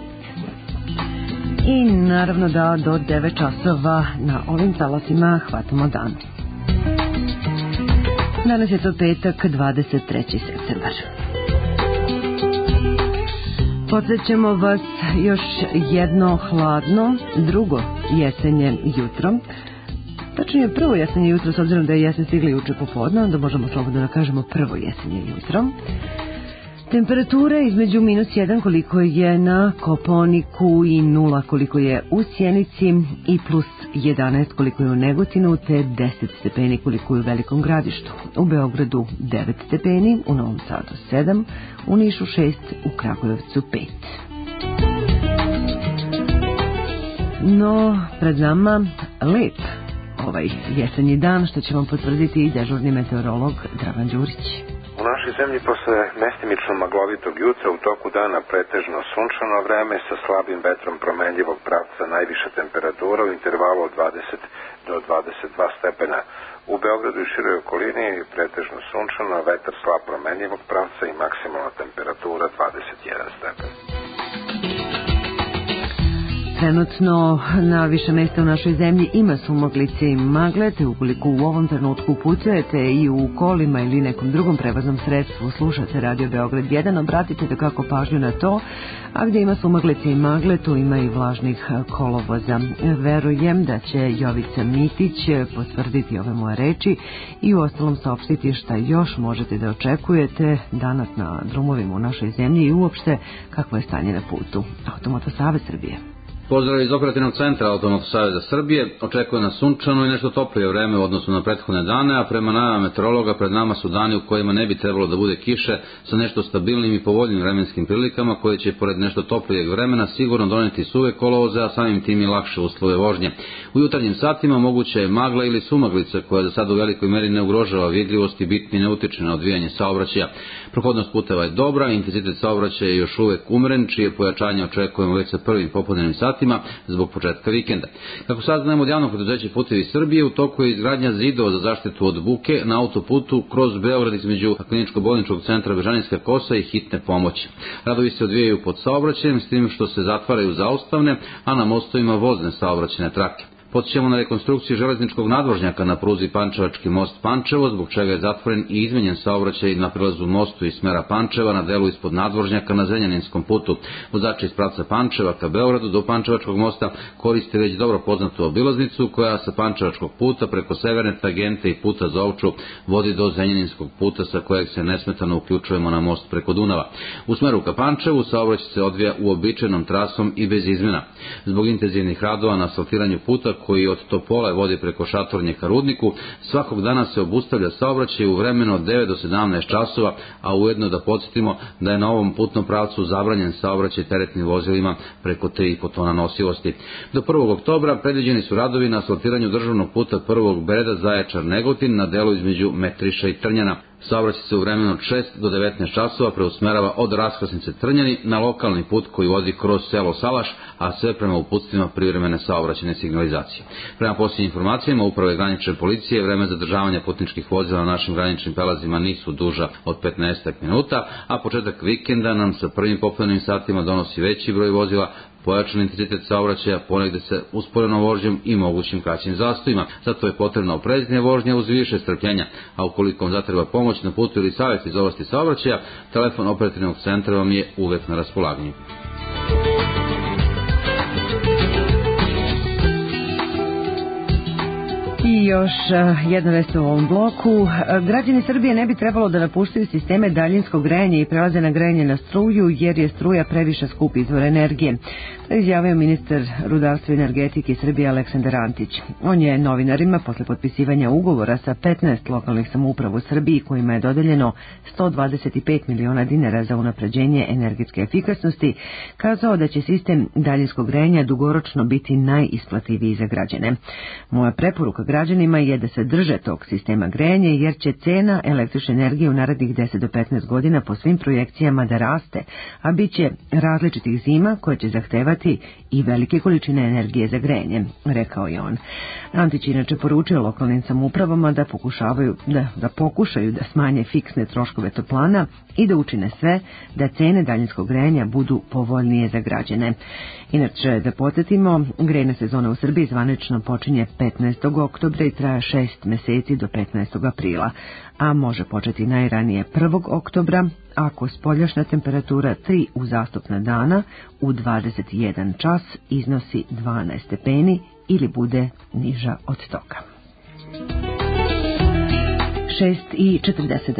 I naravno da do 9 časova na ovim talasima hvatamo dan. Danas je to petak, 23. septembar. Podsjećamo vas još jedno hladno, drugo jesenje jutro. Tačnije prvo jesenje jutro, s obzirom da je jesen stigla juče popodne, onda možemo slobodno da kažemo prvo jesenje jutro. Temperature između -1 koliko je na Kopaoniku i 0 koliko je u Sjenici i +11 koliko je u Negotinu, te 10 stepeni koliko je u Velikom Gradištu. U Beogradu 9 stepeni, u Novom Sadu 7, u Nišu 6, u Kragujevcu 5. No, pred nama lep ovaj jesenji dan, što će vam potvrditi i dežurni meteorolog Dragan Đurić. U našoj zemlji posle mestimično maglovitog jutra u toku dana pretežno sunčano vreme sa slabim vetrom promenljivog pravca, najviša temperatura u intervalu od 20 do 22 stepena. U Beogradu i široj okolini pretežno sunčano, vetar slab promenljivog pravca i maksimalna temperatura 21 stepen. Trenutno na više mesta u našoj zemlji ima sumaglice i magle, te ukoliko u ovom trenutku putujete i u kolima ili nekom drugom prevoznom sredstvu slušate Radio Beograd 1, obratite da kako pažnju na to, a gdje ima sumaglice i magle, tu ima i vlažnih kolovoza. Verujem da će Jovica Mitić potvrditi ove moje reči i u ostalom saopštiti šta još možete da očekujete danas na drumovima u našoj zemlji i uopšte kakvo je stanje na putu. Automoto Savez Srbije. Pozdrav iz operativnog centra Automoto Saveza Srbije. Očekuje nas sunčano i nešto toplije vreme u odnosu na prethodne dane, a prema najavama meteorologa pred nama su dani u kojima ne bi trebalo da bude kiše sa nešto stabilnim i povoljnim vremenskim prilikama koje će pored nešto toplijeg vremena sigurno doneti suve kolovoze, a samim tim i lakše uslove vožnje. U jutarnjim satima moguća je magla ili sumaglica koja za sad u velikoj meri ne ugrožava vidljivost i bitni ne utiče na odvijanje saobraćaja. Prohodnost puteva je dobra, intenzitet saobraćaja je još uvek umeren, čije pojačanje očekujemo već sa prvim popodnevnim satima zbog početka vikenda. Kako saznajemo od javnog preduzeća Putevi Srbije, u toku je izgradnja zidova za zaštitu od buke na autoputu kroz Beograd između Kliničko-bolničkog centra Bežanijska Kosa i hitne pomoći. Radovi se odvijaju pod saobraćajem, s tim što se zatvaraju zaustavne, a na mostovima vozne saobraćajne trake. Podsjećamo na rekonstrukciju železničkog nadvožnjaka na pruzi Pančevački most Pančevo, zbog čega je zatvoren i izmenjen saobraćaj na prilazu mostu iz smera Pančeva na delu ispod nadvožnjaka na Zrenjaninskom putu. Vozači iz pravca Pančeva ka Beogradu do Pančevačkog mosta koriste već dobro poznatu obilaznicu koja sa Pančevačkog puta preko Severne tangente i puta za Ovču vodi do Zrenjaninskog puta sa kojeg se nesmetano uključujemo na most preko Dunava. U smeru ka Pančevu saobraćaj se odvija uobičajenom trasom i bez izmena. Zbog intenzivnih radova na asfaltiranju puta koji od Topole vodi preko Šatornje ka Rudniku, svakog dana se obustavlja saobraćaj u vremenu od 9 do 17 časova, a ujedno da podsjetimo da je na ovom putnom pravcu zabranjen saobraćaj teretnim vozilima preko 3,5 tona nosivosti. Do 1. oktobra predviđeni su radovi na asfaltiranju državnog puta prvog breda Zaječar-Negotin na delu između Metriša i Trnjana. Saobraćaj se u vremenu od 6 do 19 časova preusmerava od raskrsnice Trnjani na lokalni put koji vodi kroz selo Salaš, a sve prema uputstvima privremene saobraćajne signalizacije. Prema posljednjim informacijama Uprave granične policije, vreme zadržavanja putničkih vozila na našim graničnim prelazima nisu duža od 15 minuta, a početak vikenda nam sa prvim popodnevnim satima donosi veći broj vozila, pojačan intenzitet saobraćaja, ponegde se usporenom vožnjom i mogućim kraćim zastojima. Zato je potrebna opreznija vožnja uz više strpljenja, a ukoliko vam zatreba pomoć na putu ili savjet iz oblasti saobraćaja, telefon operativnog centra vam je uvek na raspolaganju. I još jedna vest u ovom bloku. Građani Srbije ne bi trebalo da napuštaju sisteme daljinskog grejanja i prelaze na grejanje na struju, jer je struja previše skup izvor energije. To je izjavio ministar rudarstva i energetike Srbije Aleksandar Antić. On je novinarima posle potpisivanja ugovora sa 15 lokalnih samouprava u Srbiji kojima je dodeljeno 125 miliona dinara za unapređenje energetske efikasnosti kazao da će sistem daljinskog grejanja dugoročno biti najisplativiji za građane. Moja preporuka građanima građanima je da se drže tog sistema grejanja, jer će cena električne energije u narednih 10 do 15 godina po svim projekcijama da raste, a bit će različitih zima koje će zahtevati i velike količine energije za grejanje, rekao je on. Antić inače poručio lokalnim samoupravama da pokušaju da smanje fiksne troškove toplana i da učine sve da cene daljinskog grejanja budu povoljnije za građane. Inače, da podsjetimo, grejna sezona u Srbiji zvanično počinje 15. oktobra i traje 6 meseci do 15. aprila, a može početi najranije 1. oktobra ako spoljašnja temperatura 3 uzastopna dana u 21 čas iznosi 12 stepeni ili bude niža od toga. 6:49.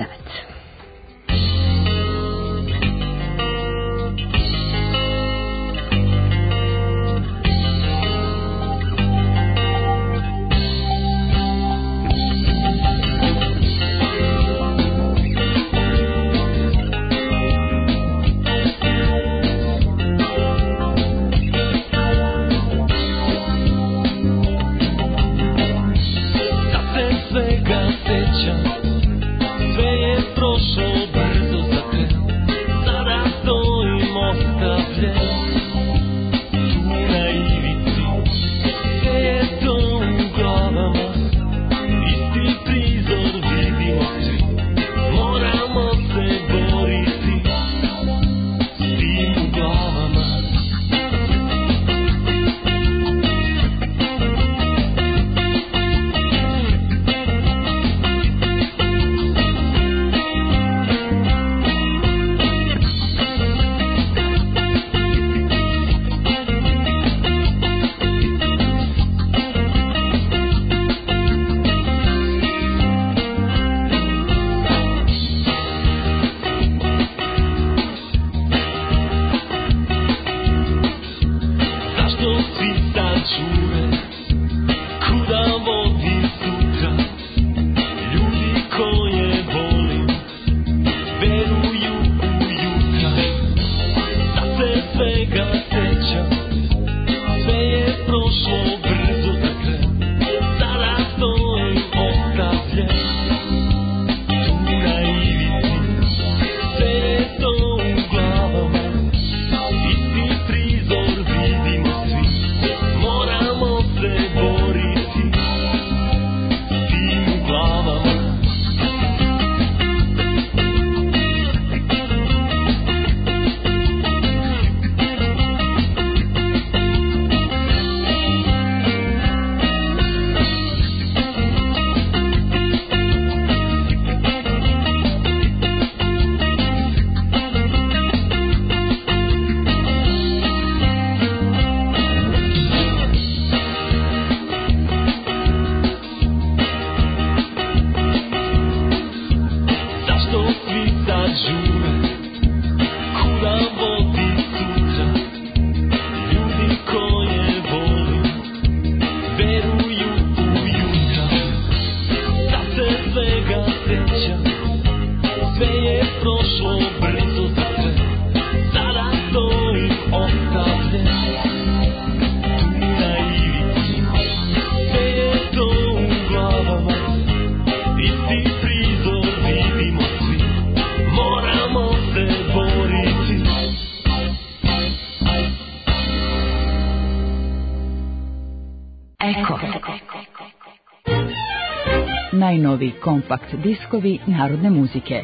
Najnoviji kompakt diskovi narodne muzike.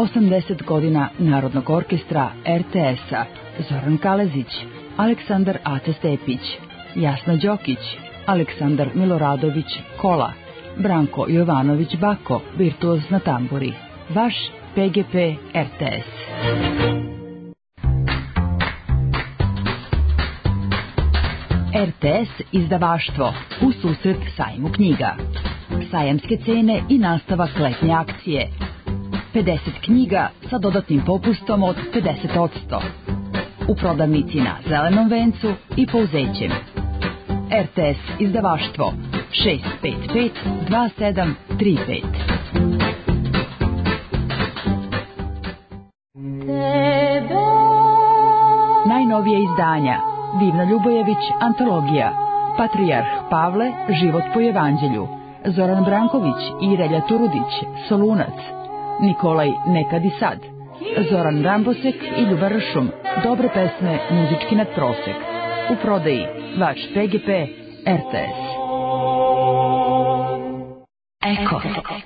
80 godina Narodnog orkestra RTS-a. Zoran Kalezić, Aleksandar Aca Stepić, Jasna Đokić, Aleksandar Miloradović Kola, Branko Jovanović Bako, virtuoz na tamburi. Vaš PGP RTS. RTS izdavaštvo u susret sajmu knjiga. Sajamske cene i nastavak letnje akcije. 50 knjiga sa dodatnim popustom od 50%. U prodavnici na Zelenom vencu i Pouzećem. RTS izdavaštvo 655-2735. Najnovije izdanja. Divna Ljubojević, antologija. Patrijarh Pavle, život po evanđelju. Zoran Branković i Relja Turudić, Solunac, Nikolaj Nekad i sad, Zoran Rambosek i Ljuba Ršum, dobre pesme, muzički nadprosek. U prodaji Vač PGP, RTS. Eko.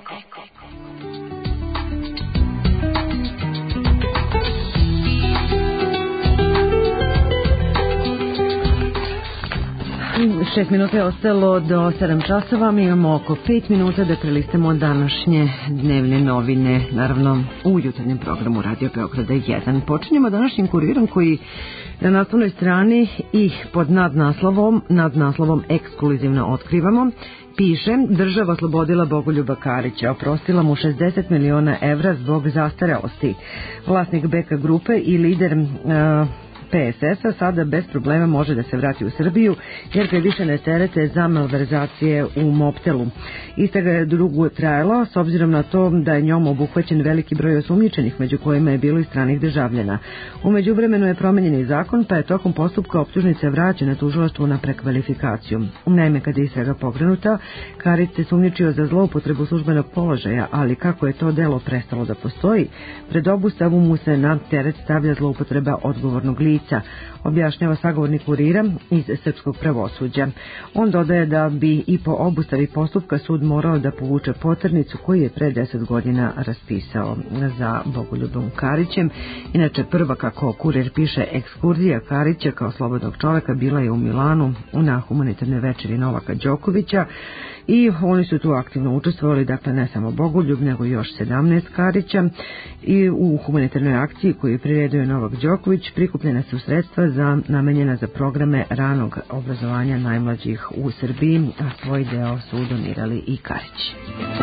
6 minuta je ostalo do 7 časova. Mi imamo oko 5 minuta da prelistamo današnje dnevne novine, naravno u jutarnjem programu Radio Beograda 1. Počinjemo današnjim kurirom koji na naslovnoj strani i pod nadnaslovom ekskluzivno otkrivamo piše: država oslobodila Bogoljuba Karića, oprostila mu 60 miliona evra zbog zastarelosti. Vlasnik BK grupe i lider PSS-a sada bez problema može da se vrati u Srbiju jer ga više ne terete za malverzacije u Mobtelu. Istraga je dugo trajala s obzirom na to da je njom obuhvaćen veliki broj osumnjičenih, među kojima je bilo i stranih državljana. U međuvremenu je promenjen zakon, pa je tokom postupka optužnica vraćena tužilaštvu na prekvalifikaciju. Naime, kada je istraga pokrenuta, Karić se sumnjičio za zloupotrebu službenog položaja, ali kako je to delo prestalo da postoji, pred obustavu mu se na teret stavlja zloupotreba odgovornog lica, objašnjava sagovornik Kurira iz srpskog pravosuđa. On dodaje da bi i po obustavi postupka sud morao da povuče poternicu koju je pre 10 godina raspisao za Bogoljubom Karićem. Inače, prva, kako Kurir piše, ekskurzija Karića kao slobodnog čoveka bila je u Milanu na humanitarnoj večeri Novaka Đokovića i oni su tu aktivno učestvovali, dakle ne samo Bogoljub, nego još 17 Karića, i u humanitarnoj akciji koju je priredio Novak Đoković prikupljene su sredstva namenjena za programe ranog obrazovanja najmlađih u Srbiji, a svoj deo su donirali i Karić.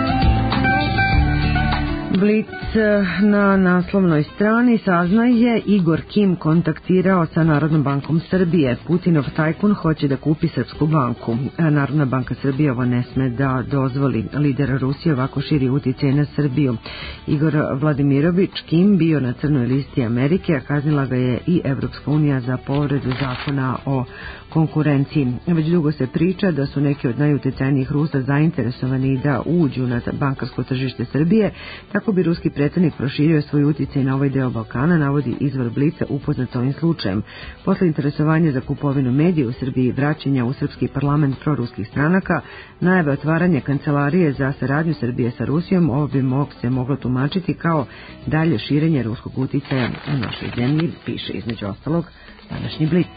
Blic na naslovnoj strani saznaje: Igor Kim kontaktirao sa Narodnom bankom Srbije. Putinov tajkun hoće da kupi Srpsku banku. Narodna banka Srbije ovo ne sme da dozvoli. Lider Rusije ovako širi uticaj na Srbiju. Igor Vladimirović Kim bio na crnoj listi Amerike, a kaznila ga je i Evropska unija za povredu zakona o konkurenciji. Već dugo se priča da su neki od najuticajnijih Rusa zainteresovani da uđu na bankarsko tržište Srbije, tako bi ruski predsjednik proširio svoj uticaj na ovaj deo Balkana, navodi izvor Blica upoznat ovim slučajem. Posle interesovanja za kupovinu medija u Srbiji, vraćanja u srpski parlament proruskih stranaka, najave otvaranja kancelarije za saradnju Srbije sa Rusijom, ovo bi se moglo tumačiti kao dalje širenje ruskog uticaja u našoj zemlji, piše između ostalog današnji Blic.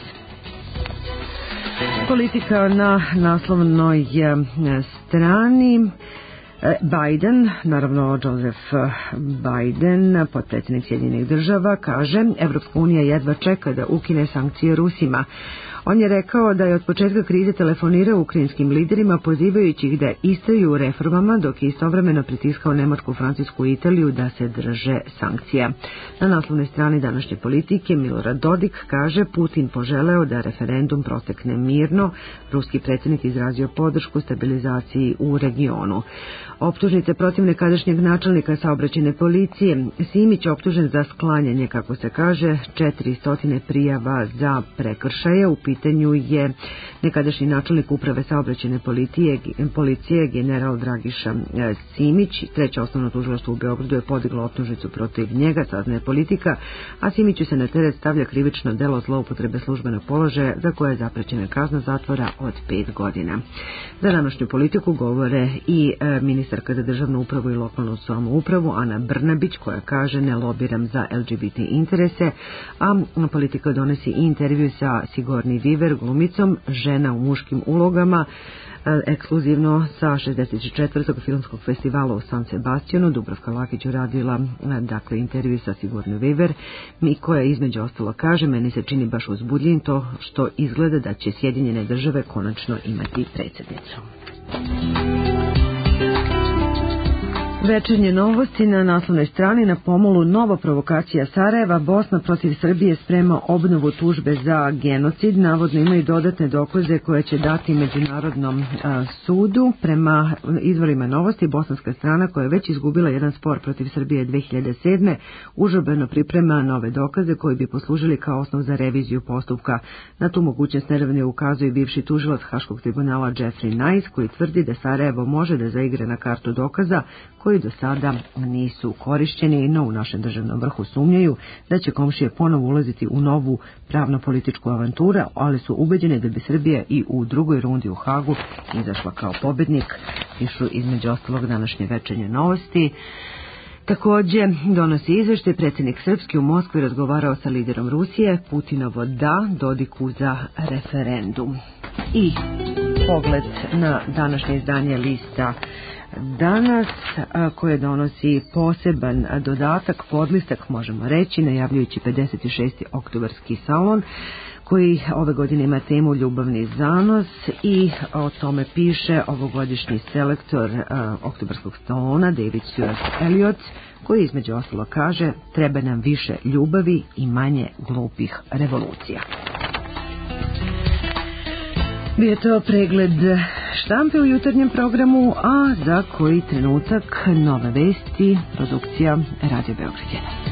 Politika na naslovnoj strani. Biden, naravno Joseph Biden, potpredsjednik Sjedinjenih država, kaže: Evropska unija jedva čeka da ukine sankcije Rusima. On je rekao da je od početka krize telefonirao ukrajinskim liderima pozivajući ih da istraju u reformama, dok je istovremeno pritiskao Nemačku, Francusku i Italiju da se drže sankcija. Na naslovnoj strani današnje politike Milorad Dodik kaže: Putin poželeo da referendum protekne mirno. Ruski predsjednik izrazio podršku stabilizaciji u regionu. Optužnice protiv nekadašnjeg načelnika saobraćajne policije. Simić optužen za sklanjanje, kako se kaže, 400 prijava za prekršaje. U pitanju je nekadašnji načelnik uprave saobraćajne policije general Dragiša Simić. Treće osnovno tužilaštvo u Beogradu je podiglo optužnicu protiv njega, saznaje politika, a Simiću se na teret stavlja krivično delo zloupotrebe službenog položaja za koje je zaprećena kazna zatvora od 5 godina. Za današnju politiku govore i ministarka za državnu upravu i lokalnu samoupravu Ana Brnabić, koja kaže: ne lobiram za LGBT interese, a politika donosi i intervju sa Sigourney Weaver, glumicom, žena u muškim ulogama, ekskluzivno sa 64. filmskog festivala u San Sebastianu. Dubravka Lakić uradila intervju sa Sigourney Weaver, koja između ostalo kaže: meni se čini baš uzbudljivim to što izgleda da će Sjedinjene države konačno imati predsjednicu. Večernje novosti na naslovnoj strani na pomolu nova provokacija Sarajeva, Bosna protiv Srbije sprema obnovu tužbe za genocid, navodno imaju dodatne dokaze koje će dati Međunarodnom sudu. Prema izvorima novosti, bosanska strana koja je već izgubila jedan spor protiv Srbije 2007. užurbeno priprema nove dokaze koji bi poslužili kao osnov za reviziju postupka. Na tu mogućnost nedavno ukazuje bivši tužilac Haškog tribunala Jeffrey Nice, koji tvrdi da Sarajevo može da zaigre na kartu dokaza koji do sada nisu korišćeni, no u našem državnom vrhu sumnjaju da će komšije ponovo ulaziti u novu pravno-političku avanturu, ali su ubeđeni da bi Srbija i u drugoj rundi u Hagu izašla kao pobednik, pišu između ostalog današnje večernje novosti. Takođe donosi izveštaj, predsjednik Srpski u Moskvi razgovarao sa liderom Rusije, Putinovo da Dodiku za referendum. I pogled na današnje izdanje lista Danas, koje donosi poseban dodatak, podlistak možemo reći, najavljujući 56. oktobarski salon, koji ove godine ima temu Ljubavni zanos, i o tome piše ovogodišnji selektor oktobarskog salona David Stuart Elliot, koji između ostalo kaže: treba nam više ljubavi i manje glupih revolucija. Bio je to pregled štampe u jutarnjem programu, a za koji trenutak nove vesti, produkcija Radio Beograd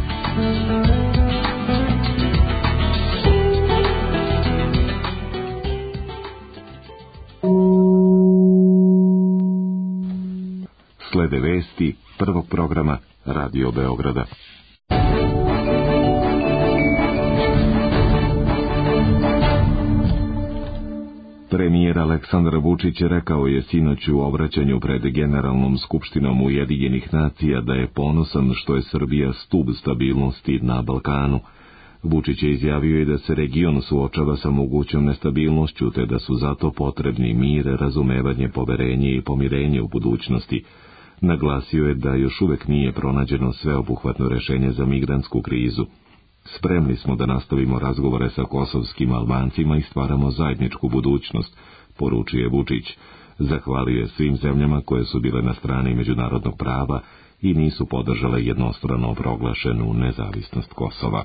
1. Slede vesti prvog programa Radio Beograda. Premijer Aleksandar Vučić rekao je sinoć u obraćanju pred Generalnom skupštinom Ujedinjenih nacija da je ponosan što je Srbija stub stabilnosti na Balkanu. Vučić je izjavio i da se region suočava sa mogućom nestabilnošću, te da su zato potrebni mir, razumevanje, poverenje i pomirenje u budućnosti. Naglasio je da još uvek nije pronađeno sveobuhvatno rešenje za migrantsku krizu. Spremni smo da nastavimo razgovore sa kosovskim Albancima i stvaramo zajedničku budućnost, poručuje Vučić. Zahvalio je svim zemljama koje su bile na strani međunarodnog prava i nisu podržale jednostrano proglašenu nezavisnost Kosova.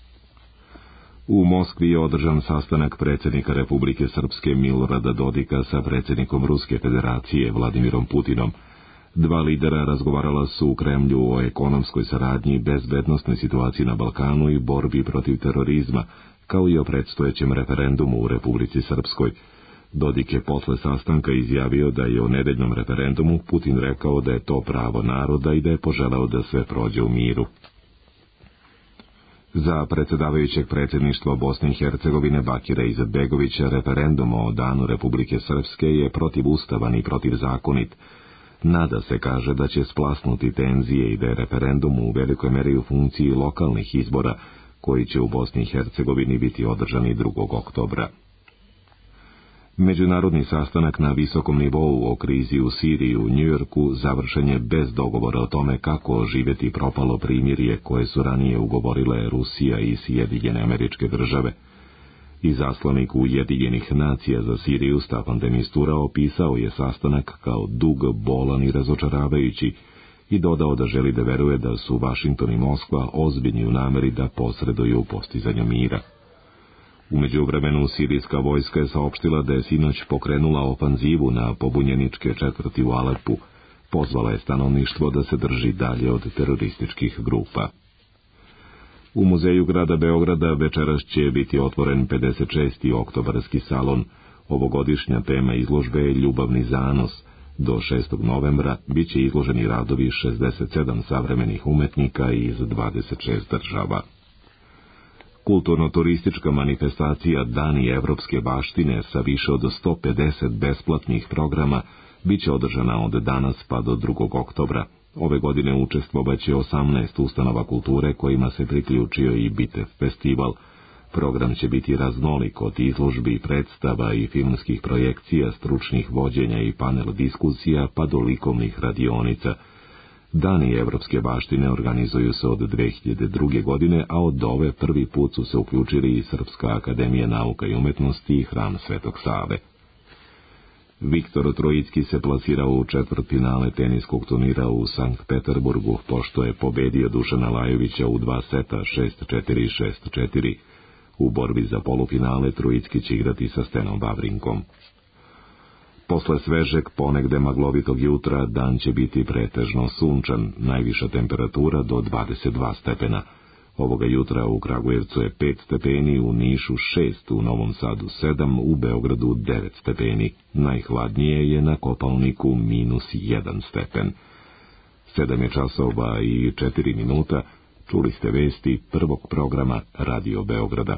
U Moskvi je održan sastanak predsjednika Republike Srpske Milorada Dodika sa predsjednikom Ruske federacije Vladimirom Putinom. Dva lidera razgovarala su u Kremlju o ekonomskoj saradnji, bezbednosnoj situaciji na Balkanu i borbi protiv terorizma, kao i o predstojećem referendumu u Republici Srpskoj. Dodik je posle sastanka izjavio da je o nedeljnom referendumu Putin rekao da je to pravo naroda i da je poželao da sve prođe u miru. Za predsjedavajućeg predsjedništva Bosne i Hercegovine Bakira Izetbegovića referendum o danu Republike Srpske je protivustavan i protivzakonit. Nada se, kaže, da će splasnuti tenzije i da je referendum u velikoj meri u funkciji lokalnih izbora koji će u Bosni i Hercegovini biti održani 2. oktobra. Međunarodni sastanak na visokom nivou o krizi u Siriji u Njujorku završen je bez dogovora o tome kako oživjeti propalo primirje koje su ranije ugovorile Rusija i Sjedinjene Američke Države. Izaslanik Ujedinjenih nacija za Siriju Staffan de Mistura opisao je sastanak kao dug, bolan i razočaravajući i dodao da želi da veruje da su Vašington i Moskva ozbiljni u nameri da posreduju u postizanju mira. U međuvremenu sirijska vojska je saopštila da je sinoć pokrenula ofanzivu na pobunjeničke četvrti u Alepu. Pozvala je stanovništvo da se drži dalje od terorističkih grupa. U muzeju grada Beograda večeras će biti otvoren 56. oktobarski salon. Ovogodišnja tema izložbe je Ljubavni zanos. Do 6. novembra bit će izloženi radovi 67 savremenih umetnika iz 26 država. Kulturno-turistička manifestacija Dani evropske baštine sa više od 150 besplatnih programa bit će održana od danas pa do 2. oktobra. Ove godine učestvovaće 18 ustanova kulture kojima se priključio i Bitev festival. Program će biti raznolik od izložbi, predstava i filmskih projekcija, stručnih vođenja i panel diskusija pa do likovnih radionica. Dani evropske baštine organizuju se od 2002. godine, a od ove prvi put su se uključili i Srpska akademija nauka i umetnosti i Hram Svetog Save. Viktor Trojicki se plasirao u četvrtfinale teniskog turnira u Sankt Peterburgu, pošto je pobedio Dušana Lajovića u 2 seta 6-4 i 6-4. U borbi za polufinale Trojicki će igrati sa Stenom Vavrinkom. Posle svežeg, ponegde maglovitog jutra, dan će biti pretežno sunčan, najviša temperatura do 22 stepena. Ovoga jutra u Kragujevcu je 5 stepeni, u Nišu 6, u Novom Sadu 7, u Beogradu 9 stepeni. Najhladnije je na Kopaoniku -1 stepen. 7 je časova i 4 minuta. Čuli ste vesti prvog programa Radio Beograda.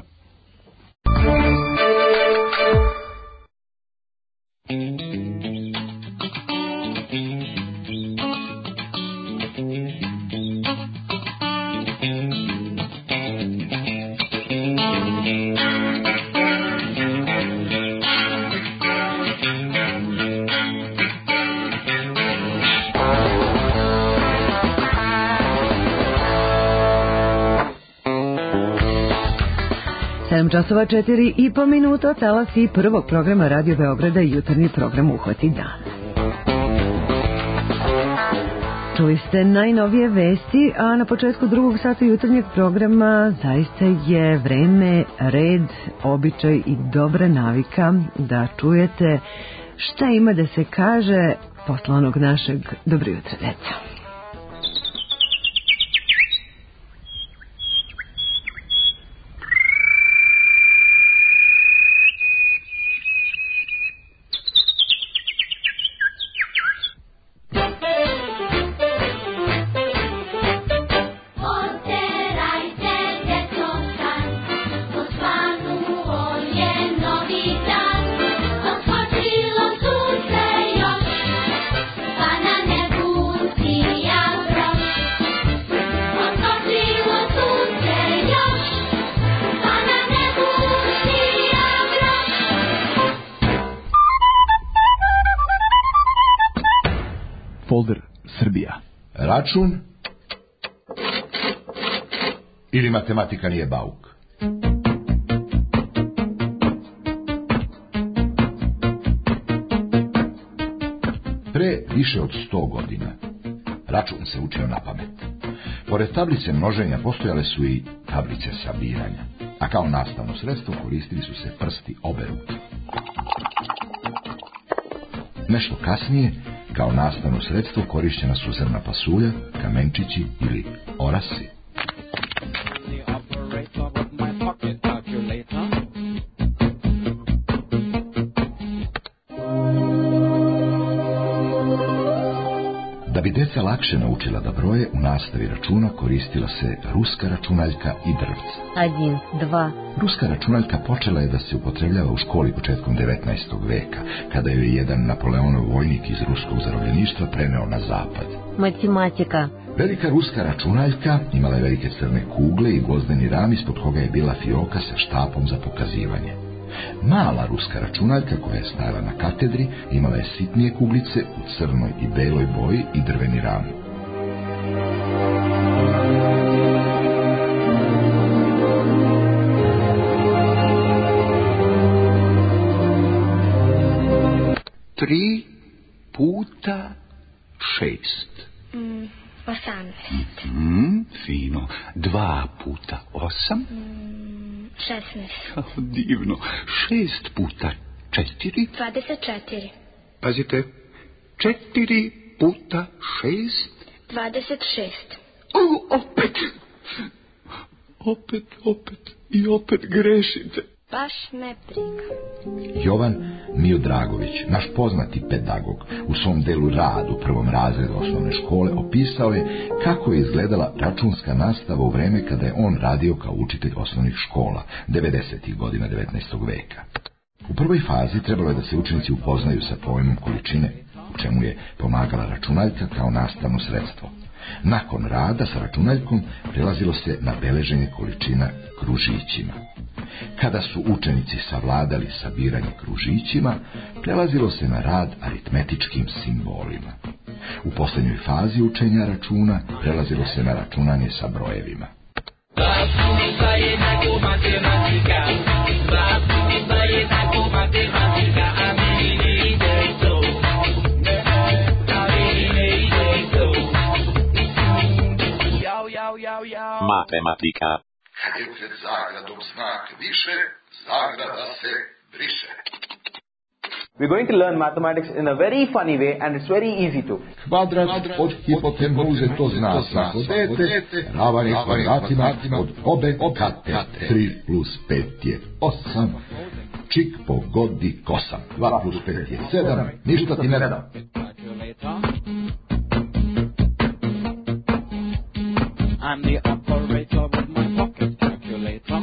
Časova 4,5 minuta, talasi prvog programa Radio Beograda i jutarnji program Uhvati dan. Čuli ste najnovije vesti, a na početku drugog sata jutarnjeg programa zaista je vreme, red, običaj i dobra navika da čujete šta ima da se kaže posle onog našeg dobro jutro, deca. Folder Srbija. Račun ili matematika nije bauk? Pre više od 100 godina račun se učio na pamet. Pored tablice množenja postojale su i tablice sabiranja, a kao nastavno sredstvo koristili su se prsti obe ruke. Nešto kasnije, kao nastavno sredstvo korišćena su zrna pasulja, kamenčići ili orasi. Da bi deca lakše naučila da broje, u nastavi računa koristila se ruska računaljka i drvca. 1, 2. Ruska računaljka počela je da se upotrebljava u školi početkom 19. veka, kada joj je jedan Napoleonov vojnik iz ruskog zarobljeništva preneo na zapad. Matematika. Velika ruska računaljka imala je velike crne kugle i gvozdeni ram ispod koga je bila fioka sa štapom za pokazivanje. Mala ruska računaljka koja je stajala na katedri imala je sitnije kuglice u crnoj i beloj boji i drveni ram. Tri puta 6. 18. Fino. 2 puta 8. 16. Divno. 6 puta 4. 24. Pazite. 4 puta 6. 26. Opet i opet grešite. Baš me briga. Jovan Miodragović, naš poznati pedagog, u svom delu Rad u 1. razredu osnovne škole opisao je kako je izgledala računska nastava u vreme kada je on radio kao učitelj osnovnih škola, 90. godina 19. veka. U prvoj fazi trebalo je da se učenici upoznaju sa pojmom količine, u čemu je pomagala računaljka kao nastavno sredstvo. Nakon rada sa računaljkom prelazilo se na beleženje količina kružićima. Kada su učenici savladali sabiranje kružićima, prelazilo se na rad aritmetičkim simbolima. U posljednjoj fazi učenja računa prelazilo se na računanje sa brojevima. Matematika. Kad je pred zagradom znak više, zagrada se briše. We're going to learn mathematics in a very funny way and it's very easy to. Kvadrat od hipotenuze, to zna svako dete, ravan je kvadratima od obe kate. 3 plus 5 je 8. Čik pogodi kosam. 2 plus 5 je 7. Ništa ti ne da. I'm the operator with my pocket calculator.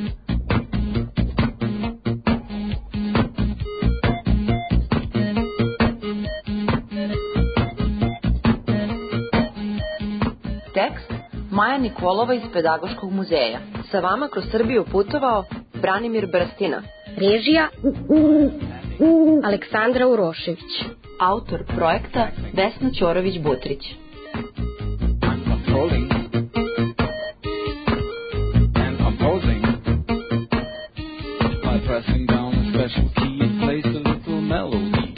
Tekst Maja Nikolova iz Pedagoškog muzeja. Sa vama kroz Srbiju putovao Branimir Brstina. Režija Aleksandra Urošević. Autor projekta Vesna Ćorović-Butrić. Pressing down a special key and plays a little melody.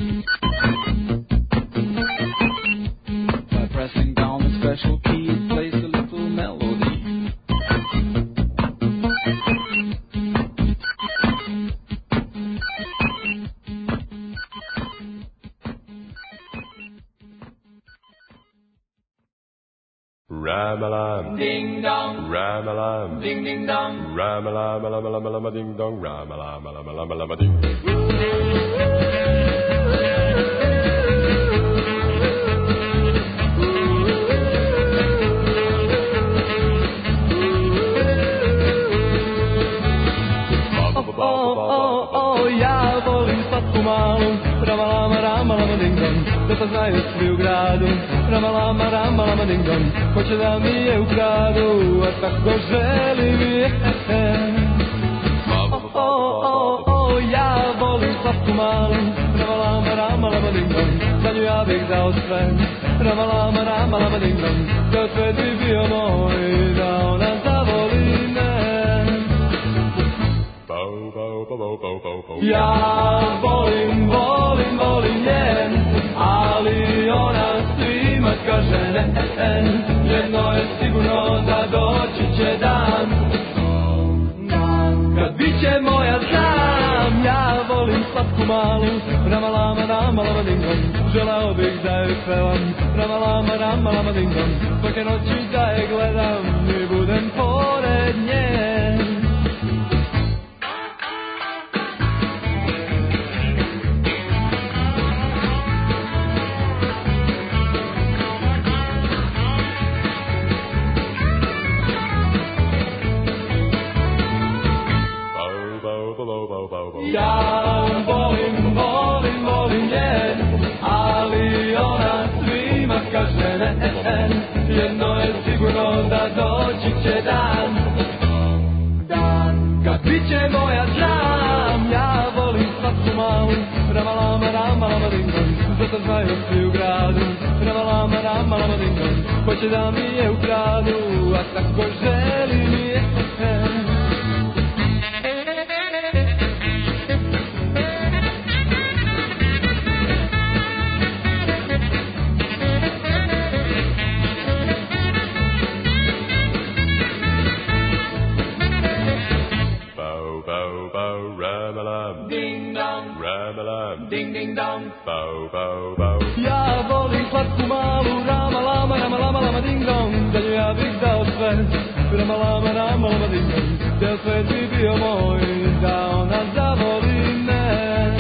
By pressing down a special key and plays a little melody. Ram-a-lam, ding dong, ram-a-lam, ding ding dong, ram-a-lam, lam-a-lam, ding dong, ram-a-lam, lam-a-lam, ding. Ja volim slatku malu, ramalama, ramalama, ding dong, da to znaju svi u gradu. Ramalama, ramalama, ding dong, hoće da mi je ukradu, a tako želim je. Ja volim slatku malu, ramalama, ramalama, ding dong, za nju ja bih dao sve. Ramalama, ramalama, ding dong, da sve bi bio moj, da ona zavoli me. Ja volim, volim, volim njen, ali ona svima kaže ne. Jedno je sigurno da doći će dan, kad bit će moja znam. Ja volim slatku malu, ramalama, ramalama, ding dong, želao bih da je pevam. Ramalama, ramalama, ding dong, svake noći da je gledam i budem pored nje. Ja volim, volim, volim njen, ali ona svima kaže ne. Jedno je sigurno da doći će dan, kad bit će moja znam. Ja volim slatku malu, ramalama, ramalama, ding dong, zato znaju svi u gradu. Ramalama, ramalama, ding dong, hoće da mi je ukradu, a tako želim je. Ding ding dong, bow bow bow. Ja volim slatku malu, ramalama, ramalama, lama ding dong, za nju ja bih dao sve. Ramalama, ramalama, ding dong, da sve bi bio moj, da ona zavoli me.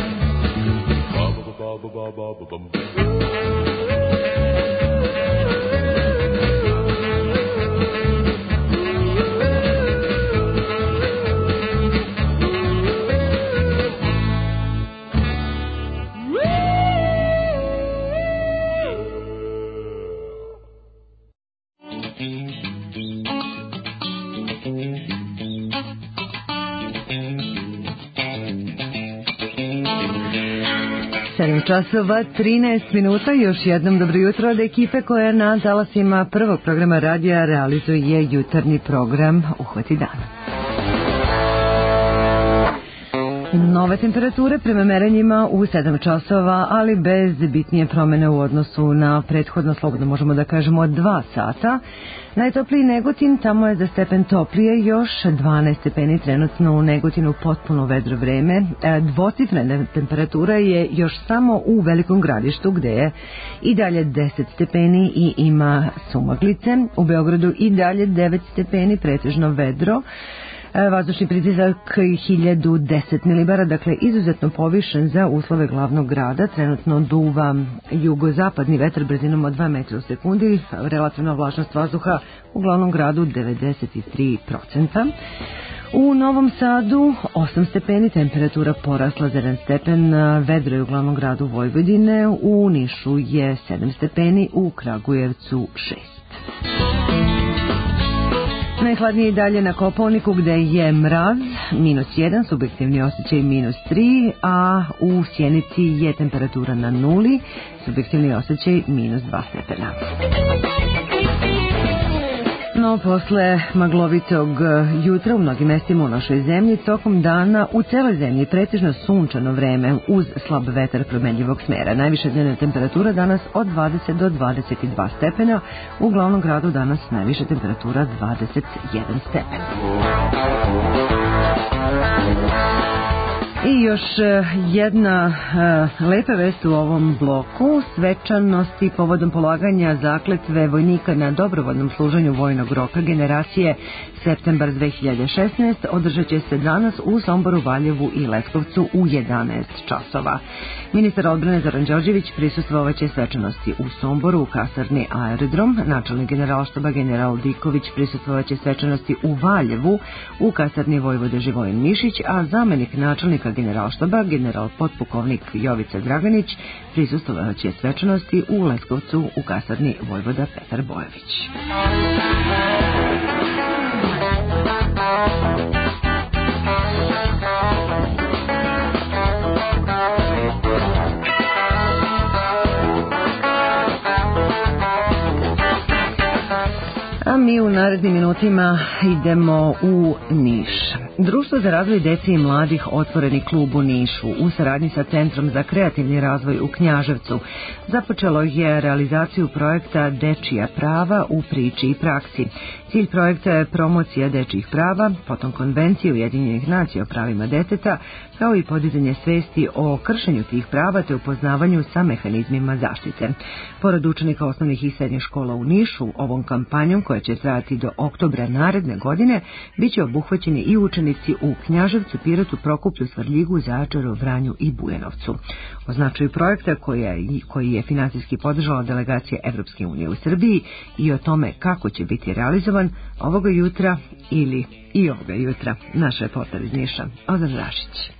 Časova 13 minuta, još jednom dobro jutro od ekipe koja na talasima prvog programa radija realizuje jutarnji program Uhvati dan. Nove temperature prema merenjima u 7 časova, ali bez bitnije promene u odnosu na prethodno, slobodno možemo da kažemo 2 sata. Najtopliji Negotin, tamo je za stepen toplije, još 12 stepeni trenutno u Negotinu, potpuno vedro vreme. Dvocifrena temperatura je još samo u Velikom Gradištu, gde je i dalje 10 stepeni i ima sumaglice. U Beogradu i dalje 9 stepeni, pretežno vedro. Vazdušni pritisak 1010 milibara, dakle izuzetno povišen za uslove glavnog grada. Trenutno duva jugozapadni vetar brzinom od 2 metra u sekundi, relativna vlažnost vazduha u glavnom gradu 93%. U Novom Sadu 8 stepeni, temperatura porasla za 1 stepen, vedro je u glavnom gradu Vojvodine, u Nišu je 7 stepeni, u Kragujevcu 6. Najhladnije i dalje na Kopaoniku, gde je mraz, -1, subjektivni osjećaj -3, a u Sjenici je temperatura na 0, subjektivni osjećaj -2 stepena. No, posle maglovitog jutra u mnogim mestima u našoj zemlji, tokom dana u celoj zemlji pretežno sunčano vreme uz slab vetar promenljivog smera. Najviša dnevna temperatura danas od 20 do 22 stepena, u glavnom gradu danas najviša temperatura 21 stepen. I još jedna lepa vest u ovom bloku. Svečanosti povodom polaganja zakletve vojnika na dobrovoljnom služenju vojnog roka generacije septembar 2016 održat će se danas u Somboru, Valjevu i Leskovcu u 11 časova. Ministar odbrane Zoran Đorđević prisustvovaće svečanosti u Somboru u kasarni Aerodrom. Načelnik generalštaba general Diković prisustvovaće svečanosti u Valjevu u kasarni Vojvode Živojin Mišić, a zamenik načelnika generalštaba general potpukovnik Jovica Draganić prisustvovaće svečanosti u Leskovcu u kasarni Vojvoda Petar Bojević. A mi u narednim minutima idemo u Niš. Društvo za razvoj dece i mladih Otvoreni klub u Nišu u saradnji sa Centrom za kreativni razvoj u Knjaževcu započelo je realizaciju projekta Dečija prava u priči i praksi. Cilj projekta je promocija dečijih prava, potom Konvencije Ujedinjenih nacija o pravima deteta, kao i podizanje svesti o kršenju tih prava te upoznavanju sa mehanizmima zaštite. Pored učenika osnovnih i srednjih škola u Nišu, ovom kampanjom koja će trajati do oktobra naredne godine, bit će obuhvaćeni i učenici u Knjaževcu, Pirotu, Prokuplju, Svrljigu, Zaječaru, Vranju i Bujanovcu. O značaju projekta koji je finansijski podržala delegacija Evropske unije u Srbiji i o tome kako će biti realizovan ovoga jutra ili i ovoga jutra naš reporter iz Niša, Ozan Rašić.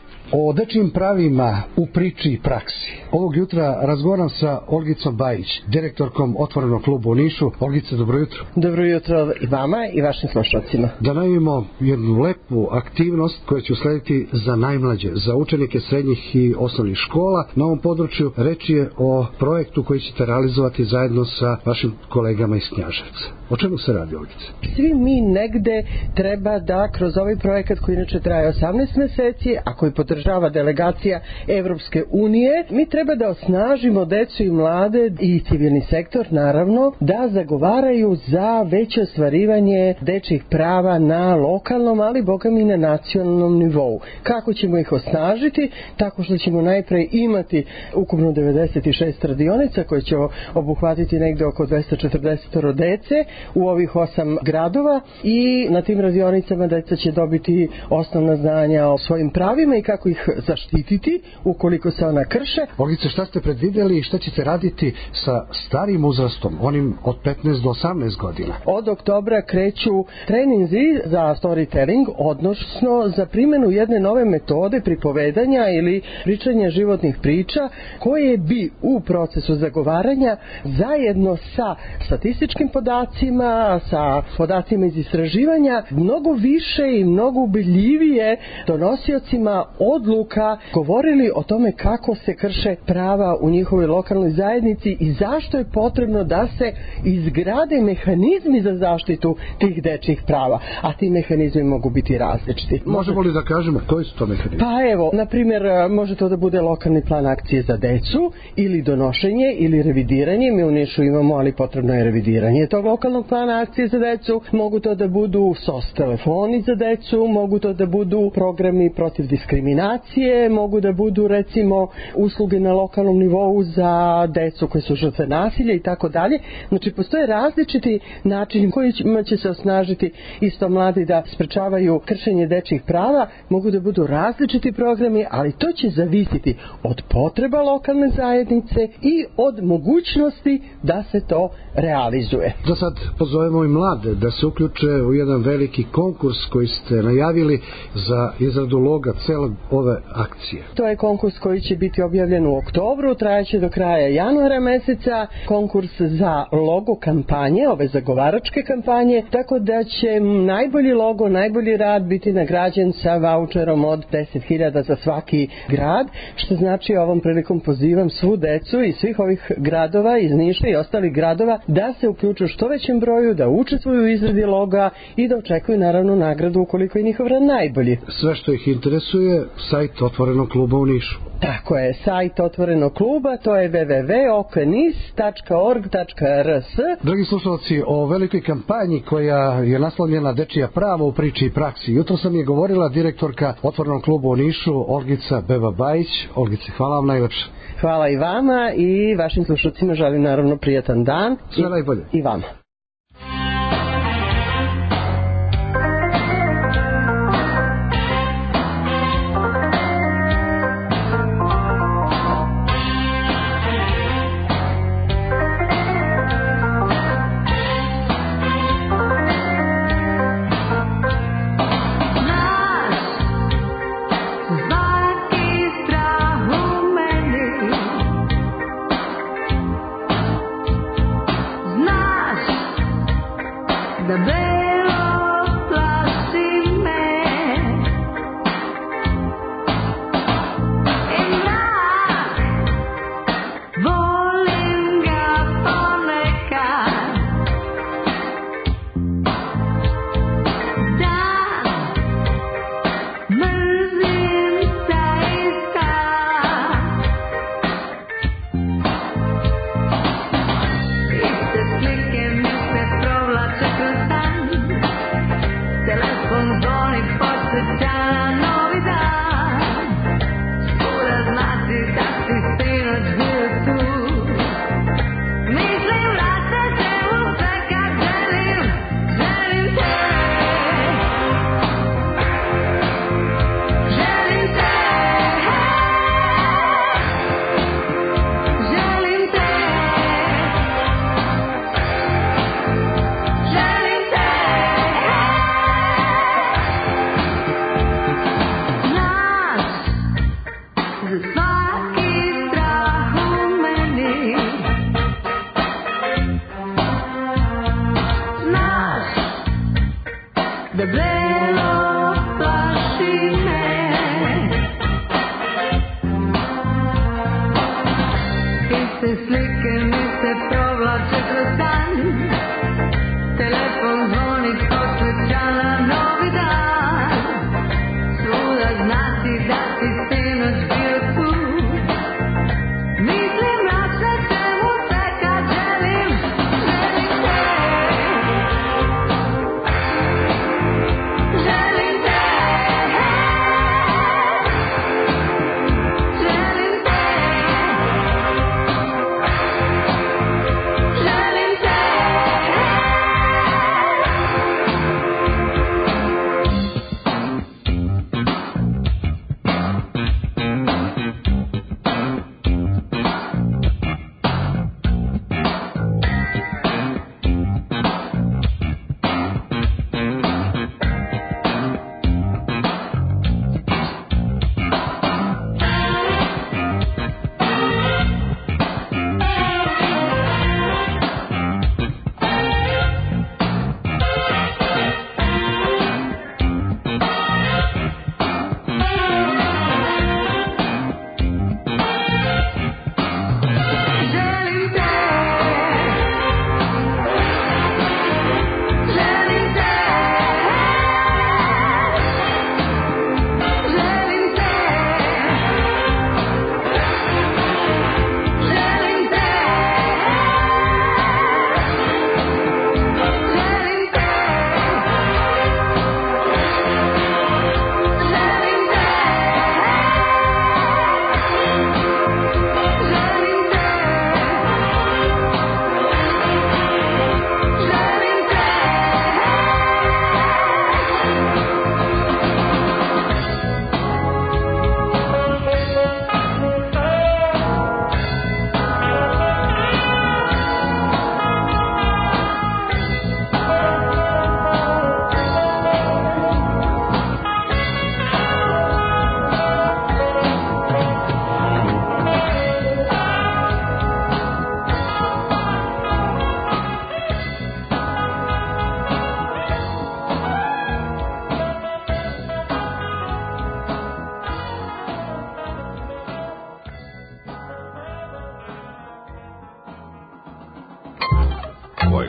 O dečijim pravima u priči i praksi. Ovog jutra razgovaram sa Olgicom Bajić, direktorkom Otvorenog kluba u Nišu. Olgica, dobro jutro. Dobro jutro i vama i vašim slušalcima. Da najavimo jednu lepu aktivnost koja će uslediti za najmlađe, za učenike srednjih i osnovnih škola. Na ovom području reč je o projektu koji ćete realizovati zajedno sa vašim kolegama iz Knjaževca. O čemu se radi, Olgica? Svi mi negde treba da kroz ovaj projekat koji inače traje 18 meseci, a koji podržava delegacija Evropske unije, mi treba da osnažimo decu i mlade i civilni sektor, naravno, da zagovaraju za veće ostvarivanje dečjih prava na lokalnom, ali bogami i na nacionalnom nivou. Kako ćemo ih osnažiti? Tako što ćemo najpre imati ukupno 96 radionica koje će obuhvatiti negde oko 240 dece u ovih 8 gradova i na tim radionicama deca će dobiti osnovna znanja o svojim pravima i kako ih zaštititi ukoliko se ona krše. Olgice, šta ste predvidjeli i šta ćete raditi sa starim uzrastom, onim od 15 do 18 godina? Od oktobra kreću treninzi za storytelling, odnosno za primjenu jedne nove metode pripovedanja ili pričanja životnih priča koje bi u procesu zagovaranja zajedno sa statističkim podacima, sa podacima iz istraživanja mnogo više i mnogo ubedljivije donosiocima odluka govorili o tome kako se krše prava u njihovoj lokalnoj zajednici i zašto je potrebno da se izgrade mehanizmi za zaštitu tih dečjih prava, a ti mehanizmi mogu biti različiti. Možemo li da kažemo koji su to mehanizmi? Pa evo, na primjer, može to da bude lokalni plan akcije za decu ili donošenje ili revidiranje. Mi u Nišu imamo, ali potrebno je revidiranje tog lokalnog plana akcije za decu. Mogu to da budu SOS telefoni za decu, mogu to da budu programi protiv diskriminacije, mogu da budu recimo usluge na lokalnom nivou za decu koje su žrtve nasilja i tako dalje. Znači postoje različiti načini kojima će se osnažiti isto mladi da sprečavaju kršenje dečjih prava. Mogu da budu različiti programi, ali to će zavisiti od potreba lokalne zajednice i od mogućnosti da se to realizuje. Da sad pozovemo i mlade da se uključe u jedan veliki konkurs koji ste najavili za izradu loga celog ove akcije. To je konkurs koji će biti objavljen u oktobru, trajaće do kraja januara meseca, konkurs za logo kampanje, ove zagovaračke kampanje, tako da će najbolji logo, najbolji rad biti nagrađen sa vaučerom od 10.000 za svaki grad, što znači ovom prilikom pozivam svu decu iz svih ovih gradova iz Niša i ostalih gradova da se uključu što većem broju, da učestvuju u izradi loga i da očekuju naravno nagradu ukoliko je njihov rad najbolji. Sve što ih interesuje, sajt Otvorenog kluba u Nišu. Tako je, sajt Otvorenog kluba, to je www.oknis.org.rs. Dragi slušalci, o velikoj kampanji koja je naslonjena dečija prava u priči i praksi. Jutro sam je govorila direktorka Otvorenog kluba u Nišu, Olgica Beba-Bajić. Olgice, hvala vam najlepše. Hvala i vama i vašim slušalcima želim naravno prijatan dan. Sve najbolje. I vama. Znaš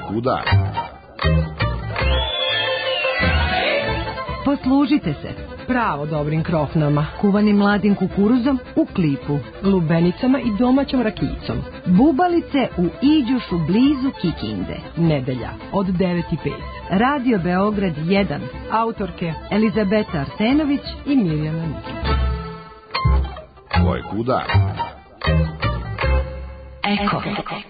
kuda? Poslužite se pravo dobrim krofnama, kuvanim mladim kukuruzom u klipu, lubenicama i domaćom rakijicom. Bubalice u Iđušu blizu Kikinde. Nedelja od 9:05. Radio Beograd 1. Autorke Elizabeta Arsenović i Mirjana Nikić. Ovo je kuda? Eko.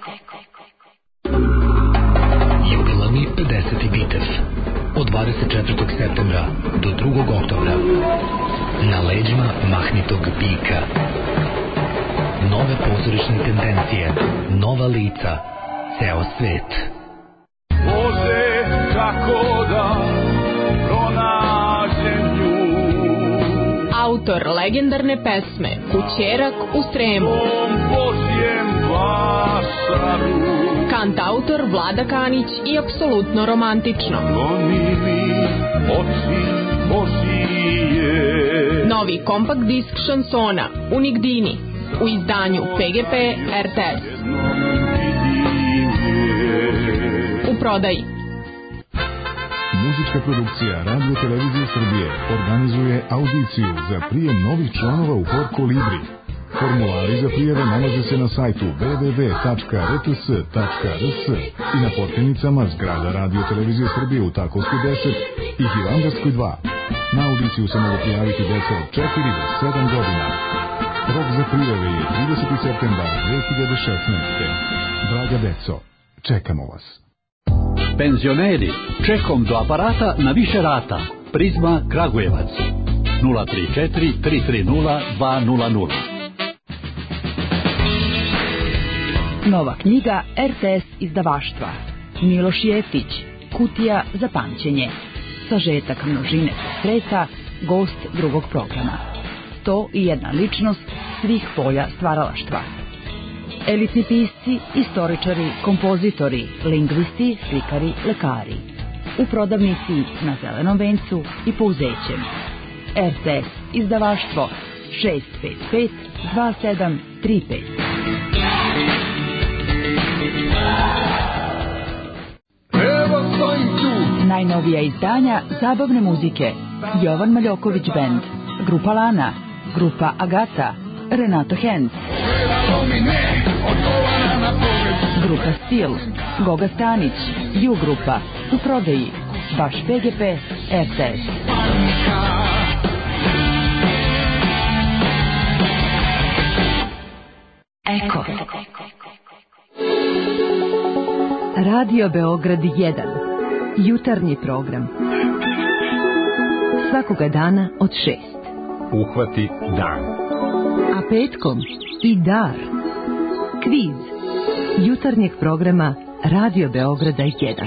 Jubilarni 50. Bitev od 24. septembra do 2. oktobra na leđima mahnitog bika. Nove pozorišne tendencije, nova lica, ceo svet. Bože, kako da pronađem nju. Autor legendarne pesme Kućerak u Sremu. Kantautor Vlada Kanić i apsolutno romantično. Novi kompakt disk šansona Unigdini u izdanju PGP RTS. U prodaji. Muzička produkcija Radio Televizije Srbije organizuje audiciju za prijem novih članova u Hor Kolibri. Formulari za prijave nalaze se na sajtu www.rts.rs i na potrebnicama zgrada Radio Televizije Srbije u Takovskoj 10 i Hilandarskoj 2. Na audiciju se mogu prijaviti deca od 4 do 7 godina. Rok za prijave je 30. septembar 2016. Draga deco, čekamo vas. Penzioneri, čekom do aparata na više rata. Prizma Kragujevac 034 330 200. Nova knjiga RTS izdavaštva. Miloš Jeftić, Kutija za pamćenje. Sažetak množine portreta, gost drugog programa. 101 ličnost svih polja stvaralaštva. Elitni pisci, istoričari, kompozitori, lingvisti, slikari, lekari. U prodavnici na Zelenom vencu i Pouzećem. RTS izdavaštvo 655 2735. Najnovija izdanja zabavne muzike. Jovan Maljoković Band, Grupa Lana, Grupa Agata, Renato Henc, Grupa Stil, Goga Stanić, Ju Grupa, u prodaji, baš PGP, RTS. Eko. Radio Beograd 1. Jutarnji program. Svakoga dana od 6. Uhvati dan. A petkom i dar. Kviz. Jutarnjeg programa Radio Beograda 1.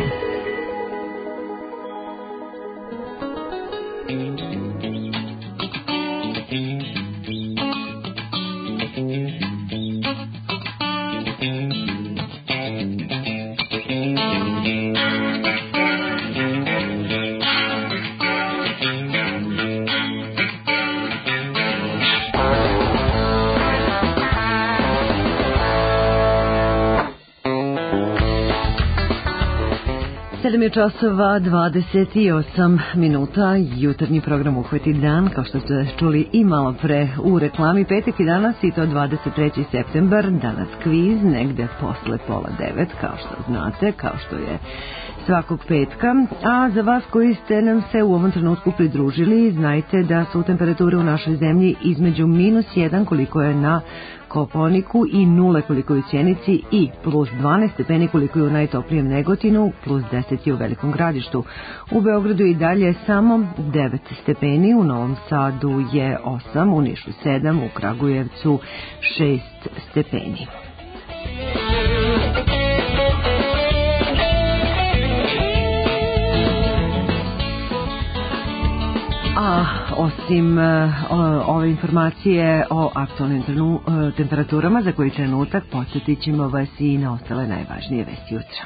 Časova 28 minuta, jutarnji program Uhvati dan, kao što ste čuli i malo pre u reklami. Petak i danas, i to 23. septembar, danas kviz, negde posle 8:30, kao što znate, kao što je svakog petka. A za vas koji ste nam se u ovom trenutku pridružili, znajte da su temperature u našoj zemlji između -1 koliko je na Kopaoniku i 0 koliko je u Sjenici i plus 12 stepeni koliko je u najtoplijem Negotinu, plus 10 je u Velikom Gradištu. U Beogradu i dalje samo 9 stepeni, u Novom Sadu je 8, u Nišu 7, u Kragujevcu 6 stepeni. A osim ove informacije o aktualnim temperaturama za koji trenutak, podsjetit ćemo vas i na ostale najvažnije vesti jutra.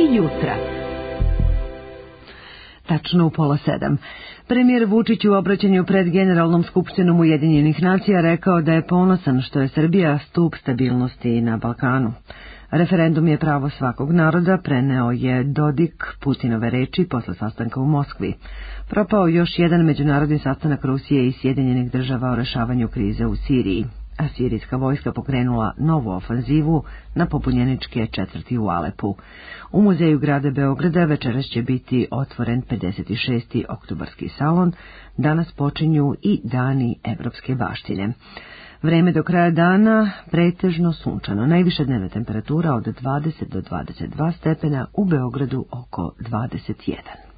jutra. Tačno u 6:30. Premijer Vučić u obraćanju pred Generalnom skupštinom Ujedinjenih nacija rekao da je ponosan što je Srbija stup stabilnosti na Balkanu. Referendum je pravo svakog naroda, preneo je Dodik Putinove reči posle sastanka u Moskvi. Propao još jedan međunarodni sastanak Rusije i Sjedinjenih država o rešavanju krize u Siriji, a sirijska vojska pokrenula novu ofanzivu na pobunjeničke četvrti u Alepu. U muzeju grada Beograda večeras će biti otvoren 56. oktobarski salon. Danas počinju i dani evropske baštine. Vreme do kraja dana pretežno sunčano. Najviša dnevna temperatura od 20 do 22 stepena, u Beogradu oko 21.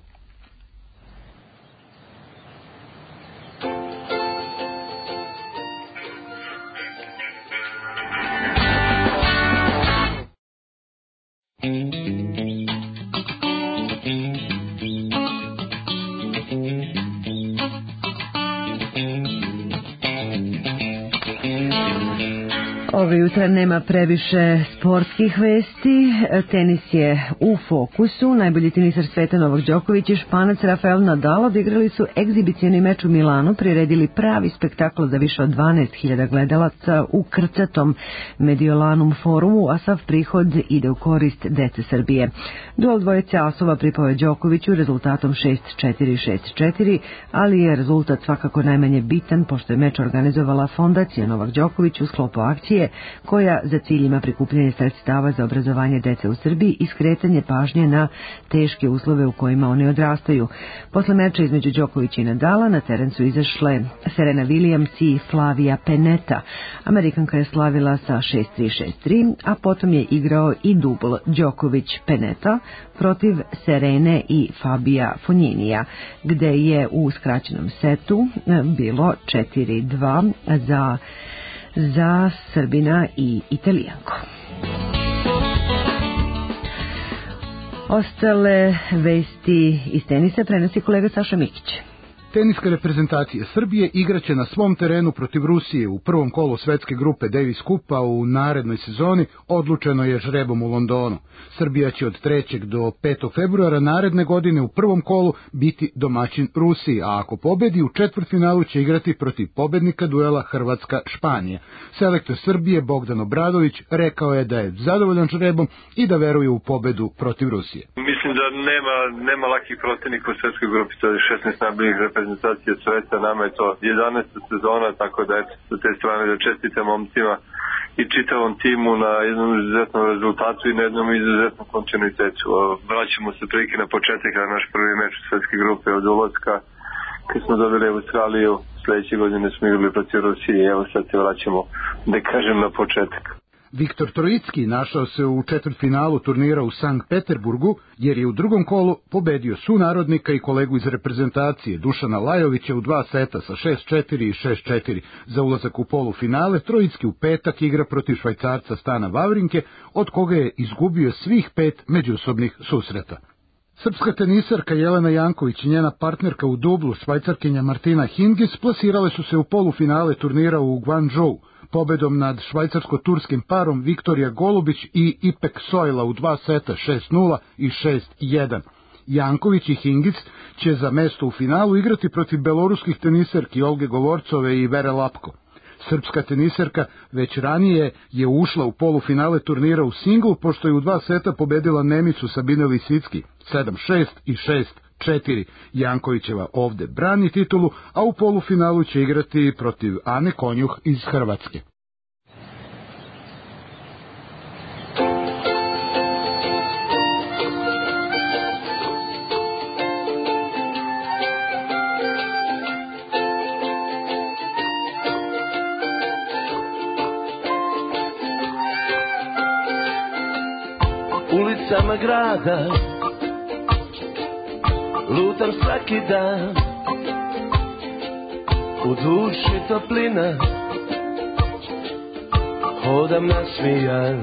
Ove jutra nema previše sportskih vesti, tenis je u fokusu. Najbolji tenisar sveta Novak Đoković i Španac Rafael Nadal odigrali su egzibicioni meč u Milanu, priredili pravi spektakl za više od 12.000 gledalaca u krcatom Mediolanum forumu, a sav prihod ide u korist dece Srbije. Duel dvojice asova pripao je Đokoviću rezultatom 6-4 i 6-4, ali je rezultat svakako najmanje bitan pošto je meč organizovala Fondacija Novak Đoković u sklopu akcije koja za cilj ima prikupljanje sredstava za obrazovanje dece u Srbiji i skretanje pažnje na teške uslove u kojima oni odrastaju. Posle meča između Đokovića i Nadala na teren su izašle Serena Williams i Flavia Pennetta. Amerikanka je slavila sa 6-3, 6-3, a potom je igrao i dubl Đoković-Pennetta protiv Serene i Fabia Fogninija, gde je u skraćenom setu bilo 4-2 za Srbina i Italijanku. Ostale vesti iz tenisa prenosi kolega Saša Mikić. Teniska reprezentacija Srbije igraće na svom terenu protiv Rusije u prvom kolu svetske grupe Davis Kupa u narednoj sezoni, odlučeno je žrebom u Londonu. Srbija će od 3. do 5. februara naredne godine u prvom kolu biti domaćin Rusiji, a ako pobedi u četvrtfinalu će igrati protiv pobednika duela Hrvatska-Španija. Selektor Srbije Bogdan Obradović rekao je da je zadovoljan žrebom i da veruje u pobedu protiv Rusije. Mislim da nema lakih protivnika u svetskoj grupi, to je 16 najboljih reprezentacija sveta, nama je to 11. sezona, tako da eto, sa te strane da čestitam momcima i čitavom timu na jednom izuzetnom rezultatu i na jednom izuzetnom kontinuitetu. Vraćamo se prilike na početak na naš prvi meč u svetske grupe od ulaska, kad smo dobili Australiju, sledeće godine smo igrali protiv Rusije i evo sad se vraćamo, da kažem, na početak. Viktor Trojicki našao se u četvrtfinalu turnira u Sankt Peterburgu, jer je u drugom kolu pobedio sunarodnika i kolegu iz reprezentacije Dušana Lajovića u 2 seta sa 6-4 i 6-4. Za ulazak u polufinale Trojicki u petak igra protiv Švajcarca Stana Wawrinke, od koga je izgubio svih 5 međusobnih susreta. Srpska tenisarka Jelena Janković i njena partnerka u dublu, Švajcarkinja Martina Hingis, plasirale su se u polufinale turnira u Guangzhou. Pobedom nad švajcarsko-turskim parom Viktorija Golubić i Ipek Sojla u 2 seta 6-0 i 6-1. Janković i Hingis će za mesto u finalu igrati protiv beloruskih tenisarki Olge Govorcove i Vere Lapko. Srpska tenisarka već ranije je ušla u polufinale turnira u singlu, pošto je u 2 seta pobedila Nemicu Sabine Lisicki 7-6 i 6-4. Jankovićeva ovde brani titulu, a u polufinalu će igrati protiv Ane Konjuh iz Hrvatske. Ulicama grada lutam svaki dan, u duši toplina, hodam nasmijan,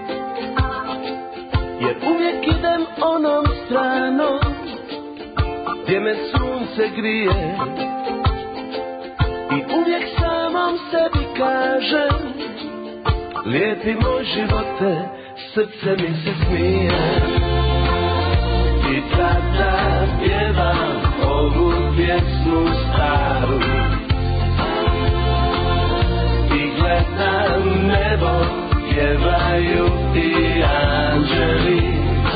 jer uvijek idem onom stranom gdje me sunce grije i uvijek samom sebi kažem, lijepi moj živote, srce mi se smije. kada pjevam ovu pjesmu staru i gledam nebo, pjevaju i anđeli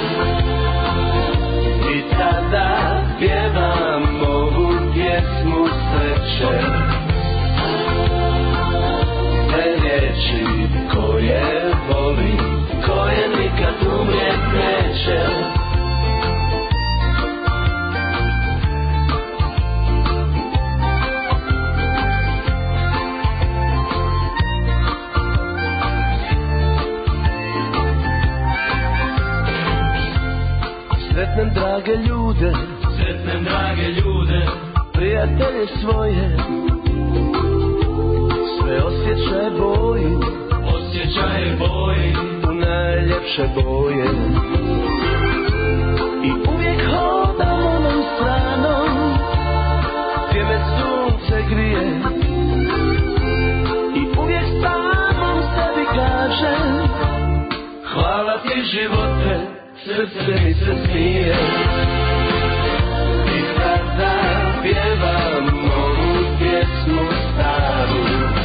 i tada pjevam ovu pjesmu sreće, te riječi koje volim, koje nikad umrijet neće. Sretnem drage ljude, prijatelje svoje, sve osjećaje boji, u najljepše boje. I uvijek hodam onom stranom, gdje me sunce grije, i uvijek samom sebi kažem, hvala ti živote, srce mi se smije. I kada pjevam ovu pjesmu staru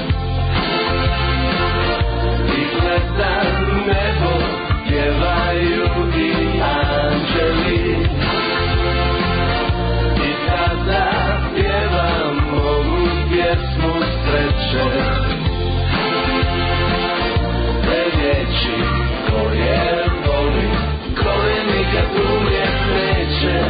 i gledam nebo, pjevaju i anđeli i kada pjevam ovu pjesmu sreće, te riječi koje volim, koje nikad umrijet neće.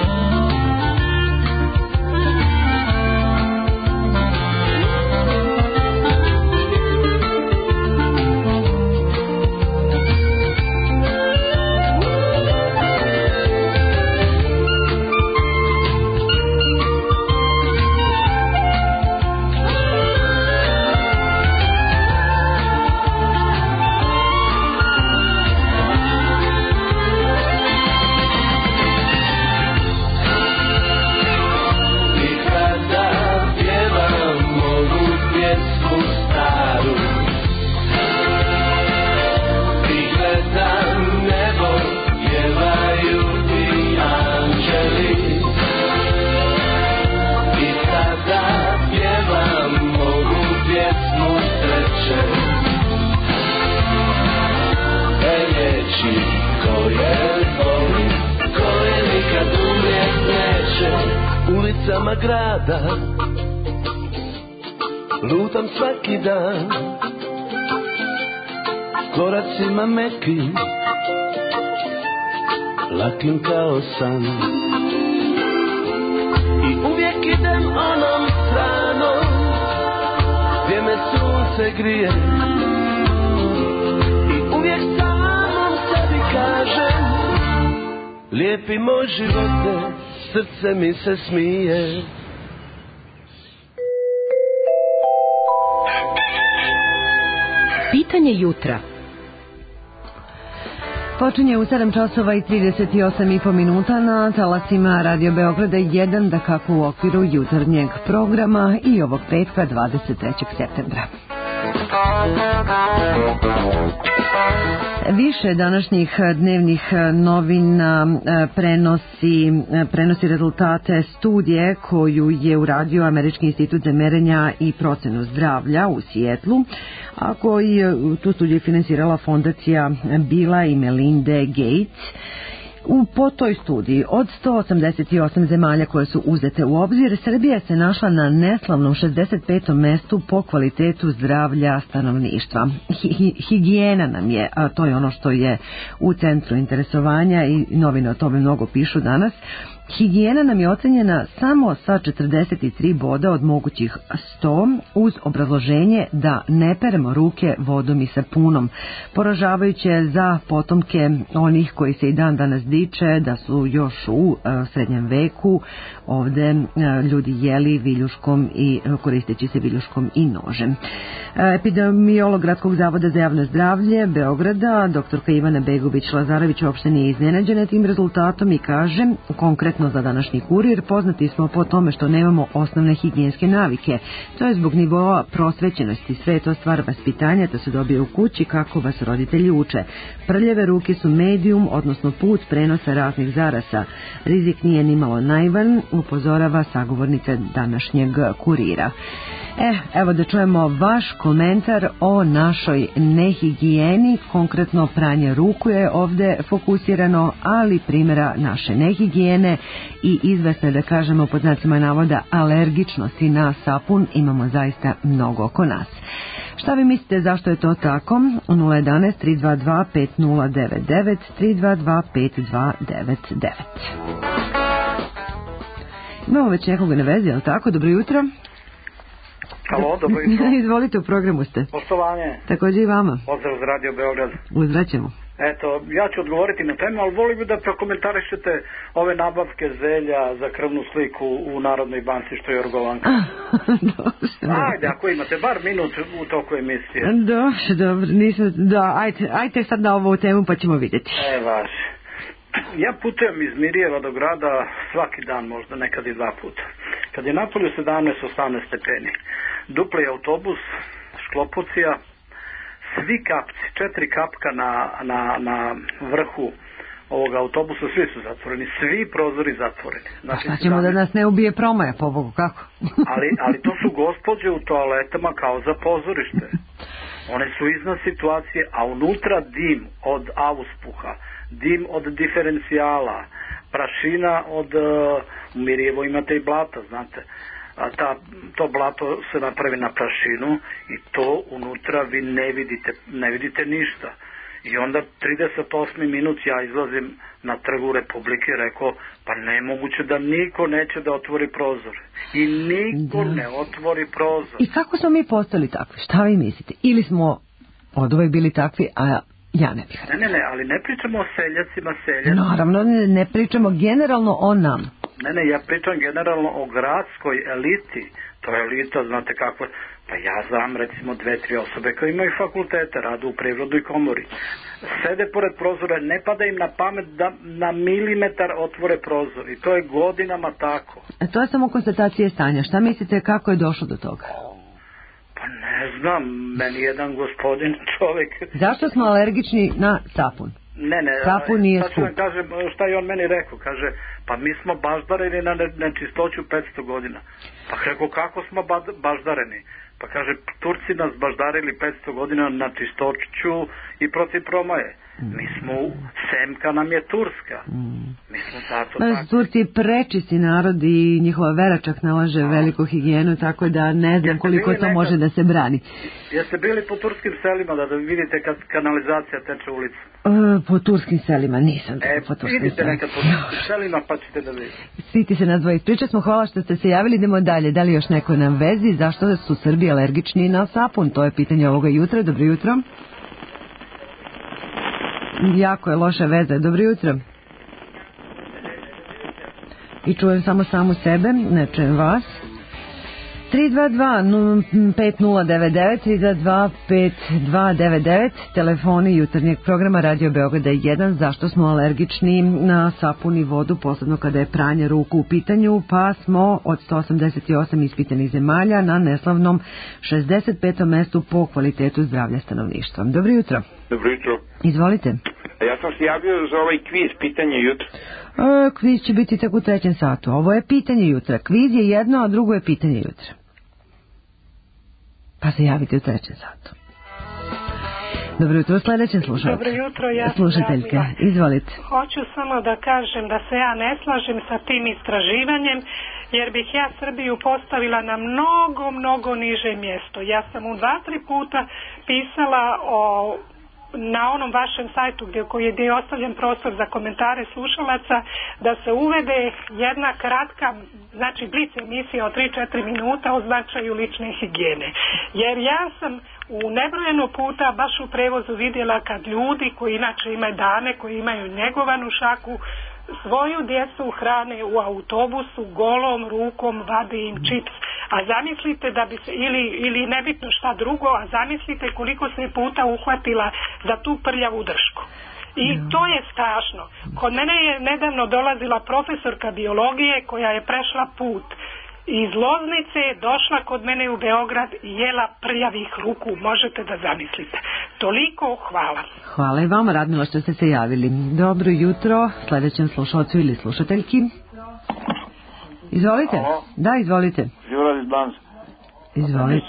Ulicama grada lutam svaki dan, koracima mekim, lakim kao san. I uvijek idem onom stranom, gdje me sunce grije, i uvijek samom sebi kažem, lijepi moj živote, srce mi se smije. Pitanje jutra. Počinje u 7 časova i 38,5 minuta na talasima Radio Beograda 1, da kako u okviru jutarnjeg programa i ovog petka 23. septembra. Više današnjih dnevnih novina prenosi rezultate studije koju je uradio Američki institut za merenja i procenu zdravlja u Sijetlu, a koji tu studiju finansirala fondacija Billa i Melinde Gates. Po toj studiji od 188 zemalja koje su uzete u obzir, Srbija se našla na neslavnom 65. mestu po kvalitetu zdravlja stanovništva. Higijena nam je, a to je ono što je u centru interesovanja i novine o tome mnogo pišu danas. Higijena nam je ocenjena samo sa 43 boda od mogućih 100, uz obrazloženje da ne peremo ruke vodom i sapunom. Poražavajuće za potomke onih koji se i dan danas diče da su još u srednjem veku ovde ljudi jeli viljuškom i koristeći se viljuškom i nožem. Epidemiolog Gradskog zavoda za javno zdravlje Beograda, doktorka Ivana Begović-Lazarević, uopšte nije iznenađena tim rezultatom i kaže, konkretno konkretno za današnji kurir, poznati smo po tome što nemamo osnovne higijenske navike. To je zbog nivoa prosvećenosti, sve je to stvar vaspitanja, da se dobije u kući kako vas roditelji uče. Prljave ruke su medijum, odnosno put prenosa raznih zarasa. Rizik nije nimalo naivan, upozorava sagovornica današnjeg kurira. Evo da čujemo vaš komentar o našoj nehigijeni, konkretno pranje ruku je ovde fokusirano, ali primjera naše nehigijene i izvesne, da kažemo pod znacima navoda, alergičnosti na sapun imamo zaista mnogo oko nas. Šta vi mislite zašto je to tako? 011 322 5099 322 5299. Imamo već nekoga na vezi, je li tako? Dobro jutro. Halo, dobro jutro. Izvolite, u programu ste. Poštovanje. Također i vama. Pozdrav za Radio Beograd. Uzvraćamo. Eto, ja ću odgovoriti na temu, ali volim da prokomentarišete ove nabavke zelja za krvnu sliku u Narodnoj banci što je Jorgovanka. Ajde, ako imate bar minut u toku emisije. Dobro, nisam, ajde sad na ovu temu pa ćemo vidjeti. Vaš. Ja putujem iz Mirijeva do grada svaki dan, možda nekad i 2 puta. Kad je napolju 17-18 stepeni, dupli autobus, šklopucija, svi kapci, 4 kapka na vrhu ovog autobusa, svi su zatvoreni, svi prozori zatvoreni. Znači, šta ćemo da nas ne ubije promaja, pobogu, kako? ali to su gospođe u toaletama kao za pozorište. One su iznad situacije, a unutra dim od auspuha, dim od diferencijala, prašina od... U Mirjevo imate i blata, znate. To blato se napravi na prašinu i to unutra vi ne vidite ništa. I onda 38. minut ja izlazim na Trgu Republike i rekao, pa nemoguće da niko neće da otvori prozor. I niko ne otvori prozor. I kako smo mi postali takvi? Šta vi mislite? Ili smo od uvek bili takvi, a ja ne bih. Ne, ali ne pričamo o seljacima. Naravno, ne pričamo generalno o nam. Ne, ja pričam generalno o gradskoj eliti. To je elita, znate kako. Pa ja znam recimo 2-3 osobe koje imaju fakultete, rade u Privrednoj komori. Sede pored prozora, ne pada im na pamet da na milimetar otvore prozor. I to je godinama tako. To je samo konstatacija stanja. Šta mislite kako je došlo do toga? Pa ne znam, meni jedan gospodin čovjek... Zašto smo alergični na sapun? Ne, sapun nije skup. Sad ću vam kažem šta je on meni rekao. Kaže, pa mi smo baždareni na nečistoću 500 godina. Pa rekao, kako smo baždareni? Pa kaže, Turci nas baždarili 500 godina na čistoću i protiv promaje. Mi smo, semka nam je turska. Mi smo zato tako. Turci prečisti narod i njihova vera čak nalaže veliku higijenu, tako da ne znam koliko to može da se brani. Jeste bili po turskim selima da vidite kad kanalizacija teče ulicu? Po turskim selima nisam. Vidite nekad po turskim selima pa ćete da vidite. Siti se na dvoje. Priča smo, hvala što ste se javili, idemo dalje. Da li još neko nam vezi? Zašto su Srbi alergični na sapun? To je pitanje ovoga jutra. Dobro jutro. Jako je loša veza. Dobro jutro. I čujem samo samu sebe, ne čujem vas. 322-5099, 322-5299, telefoni jutarnjeg programa Radio Beograda 1. Zašto smo alergični na sapun i vodu, posebno kada je pranje ruku u pitanju, pa smo od 188 ispitanih zemalja na neslavnom 65. mestu po kvalitetu zdravlja stanovništva. Dobro jutro. Dobro jutro. Izvolite. Ja sam se javio za ovaj kviz, pitanje jutra. Kviz će biti tako u 3. satu. Ovo je pitanje jutra. Kviz je jedno, a drugo je pitanje jutra. Pa se javite u 3. satu. Dobro jutro, sljedeće slušalke. Dobro jutro, ja slušateljke. Izvolite. Hoću samo da kažem da se ja ne slažem sa tim istraživanjem, jer bih ja Srbiju postavila na mnogo niže mjesto. Ja sam u 2-3 puta pisala na onom vašem sajtu gdje je ostavljen prostor za komentare slušalaca, da se uvede jedna kratka, znači blic emisija od 3-4 minuta o značaju lične higijene. Jer ja sam u nebrojeno puta baš u prevozu vidjela kad ljudi koji inače imaju dame, koji imaju njegovanu šaku, svoju djecu hrane u autobusu golom rukom, vade im čips. A zamislite da bi se, ili nebitno šta drugo, a zamislite koliko se puta uhvatila za tu prljavu dršku. I to je strašno. Kod mene je nedavno dolazila profesorka biologije koja je prešla put iz Loznice, došla kod mene u Beograd i jela prljavih ruku, možete da zamislite. Toliko hvala. Hvala i vama, Radmila, što ste se javili. Dobro jutro sledećem slušalcu ili slušateljki. Izvolite. Alo? Da, izvolite. Jurad iz Banza. Izvolite.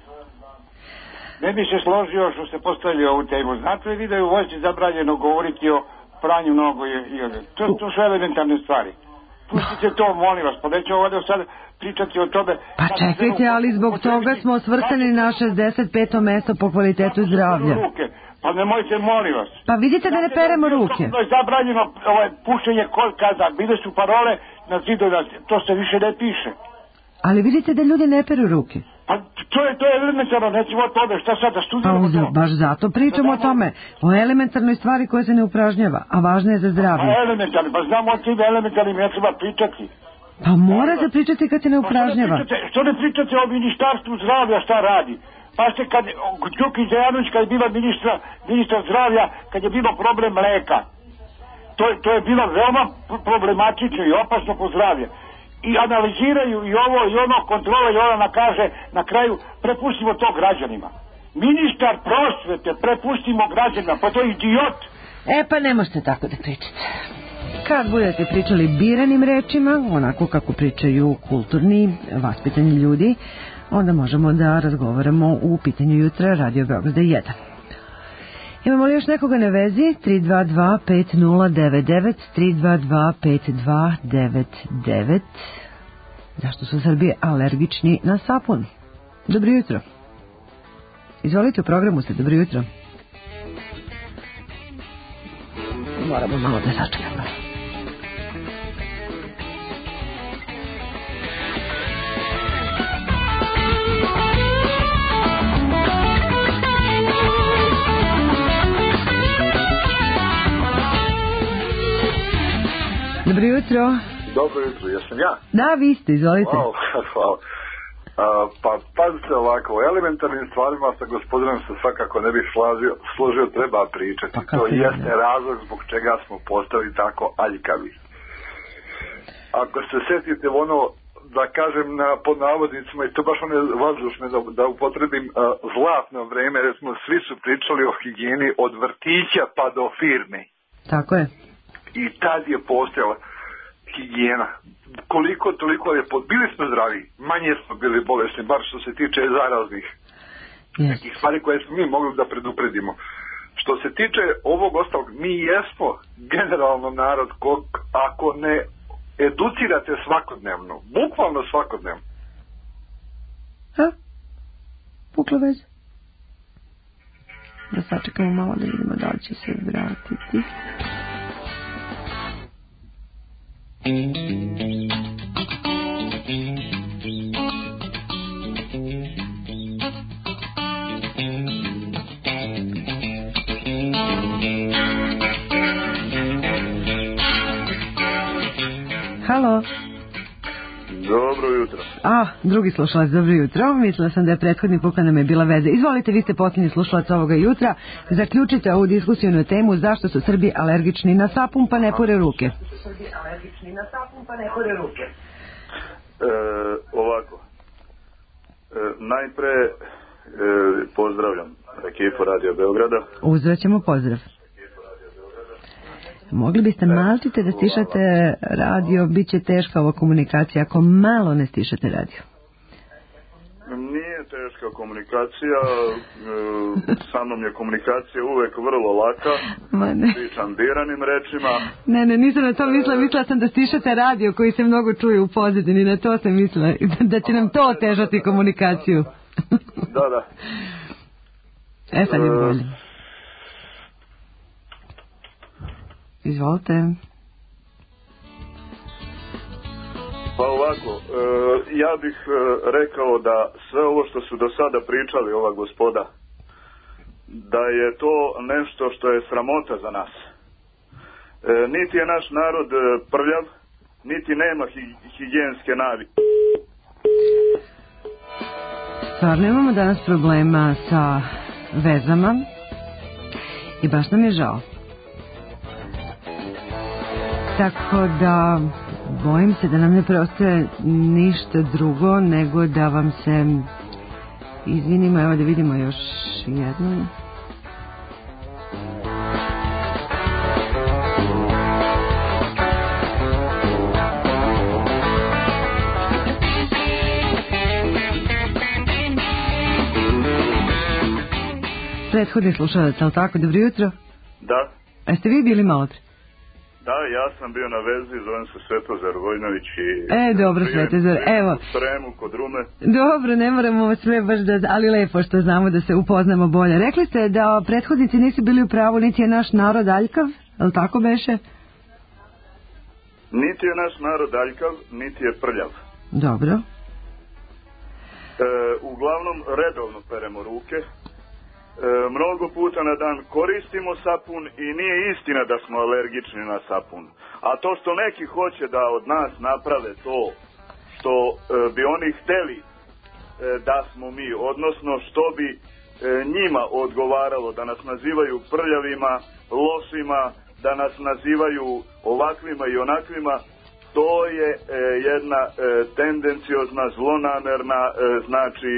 Ne bi se složio što ste postavili ovu temu. Znate li vi da je u vojsci zabranjeno govoriti o pranju nogu i to su elementarne stvari. Pustite to, molim vas, pa neću ovdje sad pričati o tome. Pa čekajte, ali zbog toga smo svrstani na 65. mesto po kvalitetu zdravlja. Pa nemojte, molim vas. Pa vidite da ne peremo ruke. To je zabranjeno pušenje kolkaza, bile su parole na zidovima, to se više ne piše. Ali vidite da ljudi ne peru ruke. Pa to je elementarno, nećemo o tome, šta sad da studiramo to? Baš zato pričamo o tome, o elementarnoj stvari koja se ne upražnjava, a važna je za zdravlje. Pa elementarni, pa znamo o tim elementarnim, ne treba pričati. Pa mora se pričati kad se ne upražnjava. Što ne pričate o ministarstvu zdravlja, šta radi? Pa ste kad Đuki Zajanović kad je bila ministar zdravlja, kad je bilo problem mleka, to je bilo veoma problematično i opasno po zdravlje. I analiziraju i ovo i ono, kontrola i ona kaže na kraju prepustimo to građanima. Ministar prosvete prepustimo građanima, pa to je idiot. Pa ne možete tako da pričate. Kad budete pričali biranim rečima, onako kako pričaju kulturni, vaspitani ljudi, onda možemo da razgovaramo u pitanju jutra Radio Beograda 1. Imamo li još nekoga na vezi? 322-5099, 322-5299. Zašto su Srbije alergični na sapun? Dobro jutro. Izvolite, u programu ste. Dobro jutro. Moramo malo da sačekamo. Dobro jutro. Dobro jutro, jesam ja? Da, vi ste, izvolite. Hvala. Pa pazite ovako, o elementarnim stvarima sa gospodinom se svakako ne bih složio, treba pričati. Pa to jeste razlog zbog čega smo postali tako aljkavi. Ako se sjetite ono, da kažem pod navodnicima, i to baš ono vazdušne da upotrebim zlatno vreme, jer smo svi su pričali o higijeni od vrtića pa do firme. Tako je. I tad je postojala higijena. Koliko toliko je bili smo zdravi, manje smo bili bolesni, bar što se tiče zaraznih nekih stvari koje smo mi mogli da predupredimo. Što se tiče ovog ostalog, mi jesmo generalno narod kog ako ne educirate svakodnevno, bukvalno svakodnevno. Pukla veza. Da sačekamo malo da vidimo da li će se vratiti. Halo. Dobro jutro. Drugi slušalac, dobro jutro. Mislila sam da je prethodni put kad nam je bila veza. Izvolite, vi ste posljednji slušalac ovoga jutra. Zaključite ovu diskusijonu temu zašto su Srbi alergični na sapun pa ne pore ruke. Ovako. Najpre pozdravljam ekipu Radio Beograda. Uzvraćamo pozdrav. Mogli biste malčite da stišate radio, bit će teška ova komunikacija ako malo ne stišate radio. Nije teška komunikacija, sa mnom je komunikacija uvek vrlo laka, pričam biranim rečima. Ne, nisam na to mislila sam da stišate radio koji se mnogo čuje u pozadini, na to sam mislila, da će nam to otežati komunikaciju. Da. Sad je bolje. Izvolite. Pa ovako, ja bih rekao da sve ovo što su do sada pričali ova gospoda, da je to nešto što je sramota za nas. Niti je naš narod prljav, niti nema higijenske navike. Stvarno imamo danas problema sa vezama i baš nam je žao. Tako da bojim se da nam ne preostaje ništa drugo nego da vam se izvinimo. Evo da vidimo još jednu. Prethodni slušalac, ali tako, dobro jutro? Da. Jeste vi bili malo pre? Da, ja sam bio na vezi, zovem se Svetozar Vojnović i... Dobro, Svetozar, evo. U Sremu, kod Rume. Dobro, ne moramo sve baš da... Ali lepo što znamo da se upoznamo bolje. Rekli ste da prethodnici nisu bili u pravu, niti je naš narod aljkav, ali tako beše? Niti je naš narod aljkav, niti je prljav. Dobro. Uglavnom, redovno peremo ruke. Mnogo puta na dan koristimo sapun i nije istina da smo alergični na sapun. A to što neki hoće da od nas naprave to što bi oni hteli da smo mi, odnosno što bi njima odgovaralo, da nas nazivaju prljavima, lošima, da nas nazivaju ovakvima i onakvima, to je jedna tendenciozna, zlonamerna, znači...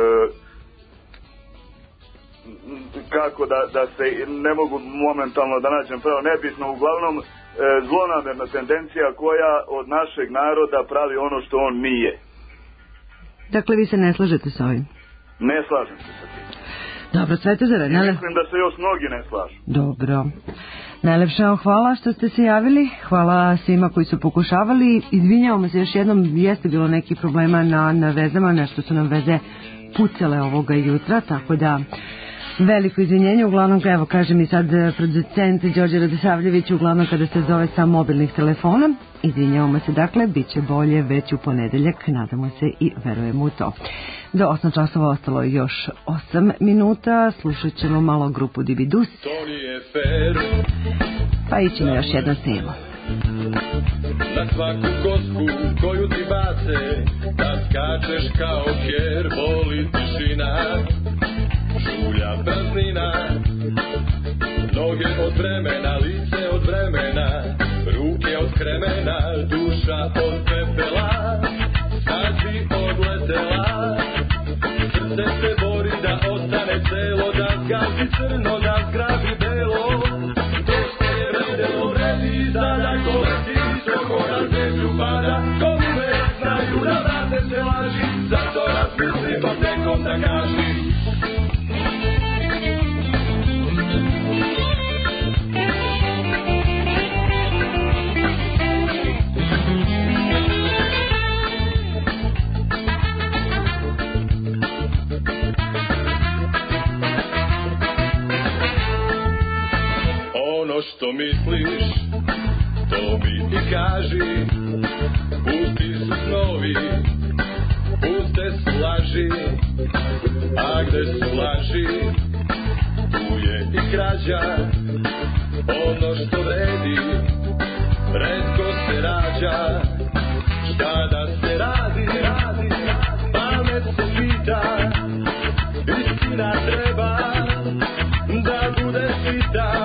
kako da se ne mogu momentalno da nađem pravo, nebitno, uglavnom zlonamerna tendencija koja od našeg naroda pravi ono što on nije. Dakle, vi se ne slažete s ovim? Ne slažem se sa tim. Dobro, Svetozare, mislim da se još mnogi ne slažu. Dobro. Najlepša vam hvala što ste se javili, hvala svima koji su pokušavali, izvinjavamo se još jednom, jeste bilo neki problema na vezama, nešto su nam veze pucale ovoga jutra, tako da veliko izvinjenje, uglavnom, evo kažem i sad producent Đorđe Radosavljević, uglavnom kada se zove sa mobilnih telefona, izvinjavamo se, dakle, bit će bolje već u ponedeljak, nadamo se i verujemo u to. Do 8 časova ostalo je još 8 minuta, slušat ćemo malo grupu Dibidus, pa ićemo još jedno snimo. Na svaku kosku koju ti bace, da skačeš kao kjer, boli tišina, žulja praznina, noge od vremena, lice od vremena, ruke od kremena, duša od pepela, sad si odletela, srce se bori da ostane celo, da zgazi crno, da zgrabi belo, dosta je vredelo, vredi sada ko leti, visoko na zemlju pada, ko uvek znaju da vrate se laži, zato razmisli pa nekom da kaži. Ono što misliš, to mi i kaži, pusti su snovi, puste su laži, a gde su laži, tu je i krađa, ono što vredi, retko se rađa, šta da se radi, pamet se pita, istina treba, da bude svita.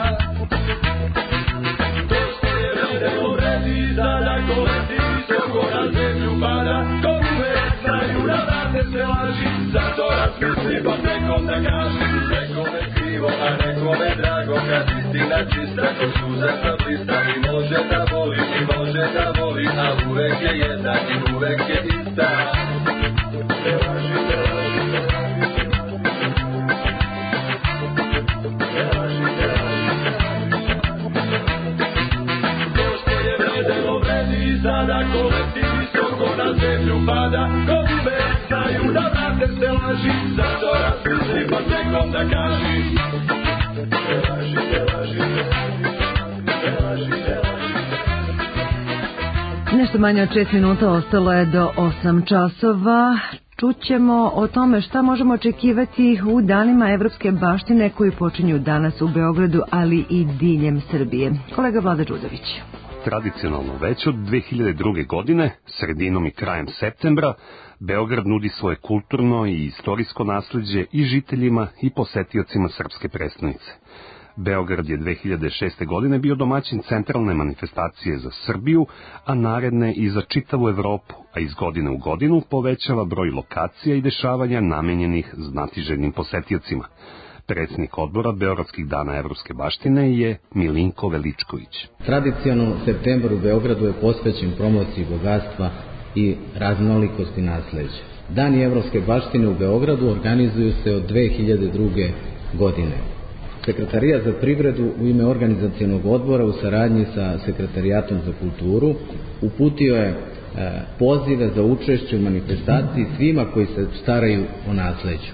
Sada ko leti, visoko na zemlju pada, ko uvek znaju da vrate se laži, zato razmisli pa nekom da kaži, nekome krivo, a nekome drago, kad istina čista, ko suza sa blista, i može da voli, a uvek je jednak i uvek je ista. Ne laži, ne laži, ne laži, ne laži, ne laži. Sada ko leti, visoko na zemlju pada, ko uvek znaju da vrate se laži, zato razmisli pa nekom da kaži. Ne laži, ne laži, ne laži, ne laži. Nešto manje od 6 minuta ostalo je do 8 časova. Čućemo o tome šta možemo očekivati u danima evropske baštine koji počinju danas u Beogradu, ali i diljem Srbije. Kolega Vlada Đudović. Tradicionalno već od 2002. godine, sredinom i krajem septembra, Beograd nudi svoje kulturno i istorijsko nasleđe i žiteljima i posetiocima srpske prestonice. Beograd je 2006. godine bio domaćin centralne manifestacije za Srbiju, a naredne i za čitavu Evropu, a iz godine u godinu povećava broj lokacija i dešavanja namenjenih znatiželjnim posetiocima. Predsjednik odbora Beogradskih dana evropske baštine je Milinko Veličković. Tradicionalno septembar u Beogradu je posvećen promociji bogatstva i raznolikosti nasleđa. Dani evropske baštine u Beogradu organizuju se od 2002. godine. Sekretarijat za privredu u ime organizacionog odbora u saradnji sa Sekretarijatom za kulturu uputio je pozive za učešće u manifestaciji svima koji se staraju o nasleđu.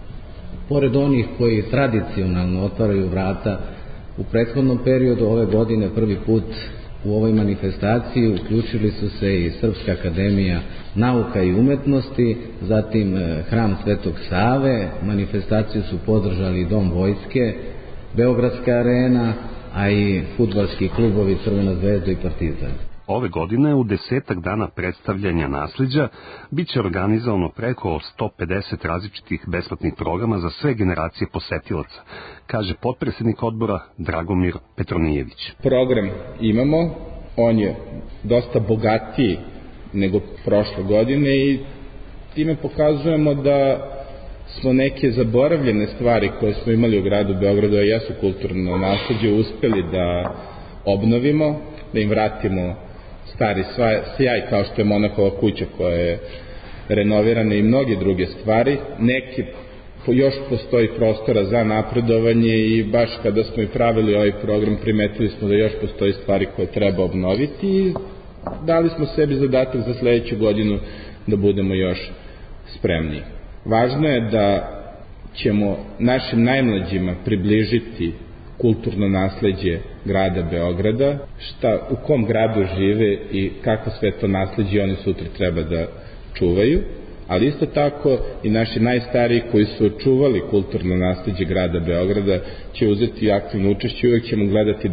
Pored onih koji tradicionalno otvaraju vrata, u prethodnom periodu ove godine prvi put u ovoj manifestaciji uključili su se i Srpska akademija nauka i umetnosti, zatim Hram Svetog Save, manifestaciju su podržali Dom vojske, Beogradska arena, a i fudbalski klubovi Crvena zvezda i Partizan. Ove godine u 10 dana predstavljanja nasleđa biće organizovano preko 150 različitih besplatnih programa za sve generacije posetilaca, kaže potpredsjednik odbora Dragomir Petronijević. Program imamo, on je dosta bogatiji nego prošle godine i time pokazujemo da smo neke zaboravljene stvari koje smo imali u gradu Beogradu, a jesu kulturno nasleđe, uspeli da obnovimo, da im vratimo stari sjaj kao što je Monahova kuća koja je renovirana i mnoge druge stvari. Neki još postoji prostora za napredovanje i baš kada smo i pravili ovaj program primetili smo da još postoji stvari koje treba obnoviti i dali smo sebi zadatak za sledeću godinu da budemo još spremniji. Važno je da ćemo našim najmlađima približiti kulturno nasleđe grada Beograda, u kom gradu žive i kako sve to nasleđe oni sutra treba da čuvaju, ali isto tako i naši najstariji koji su očuvali kulturno nasleđe grada Beograda će uzeti aktivno učešće i uvek ćemo gledati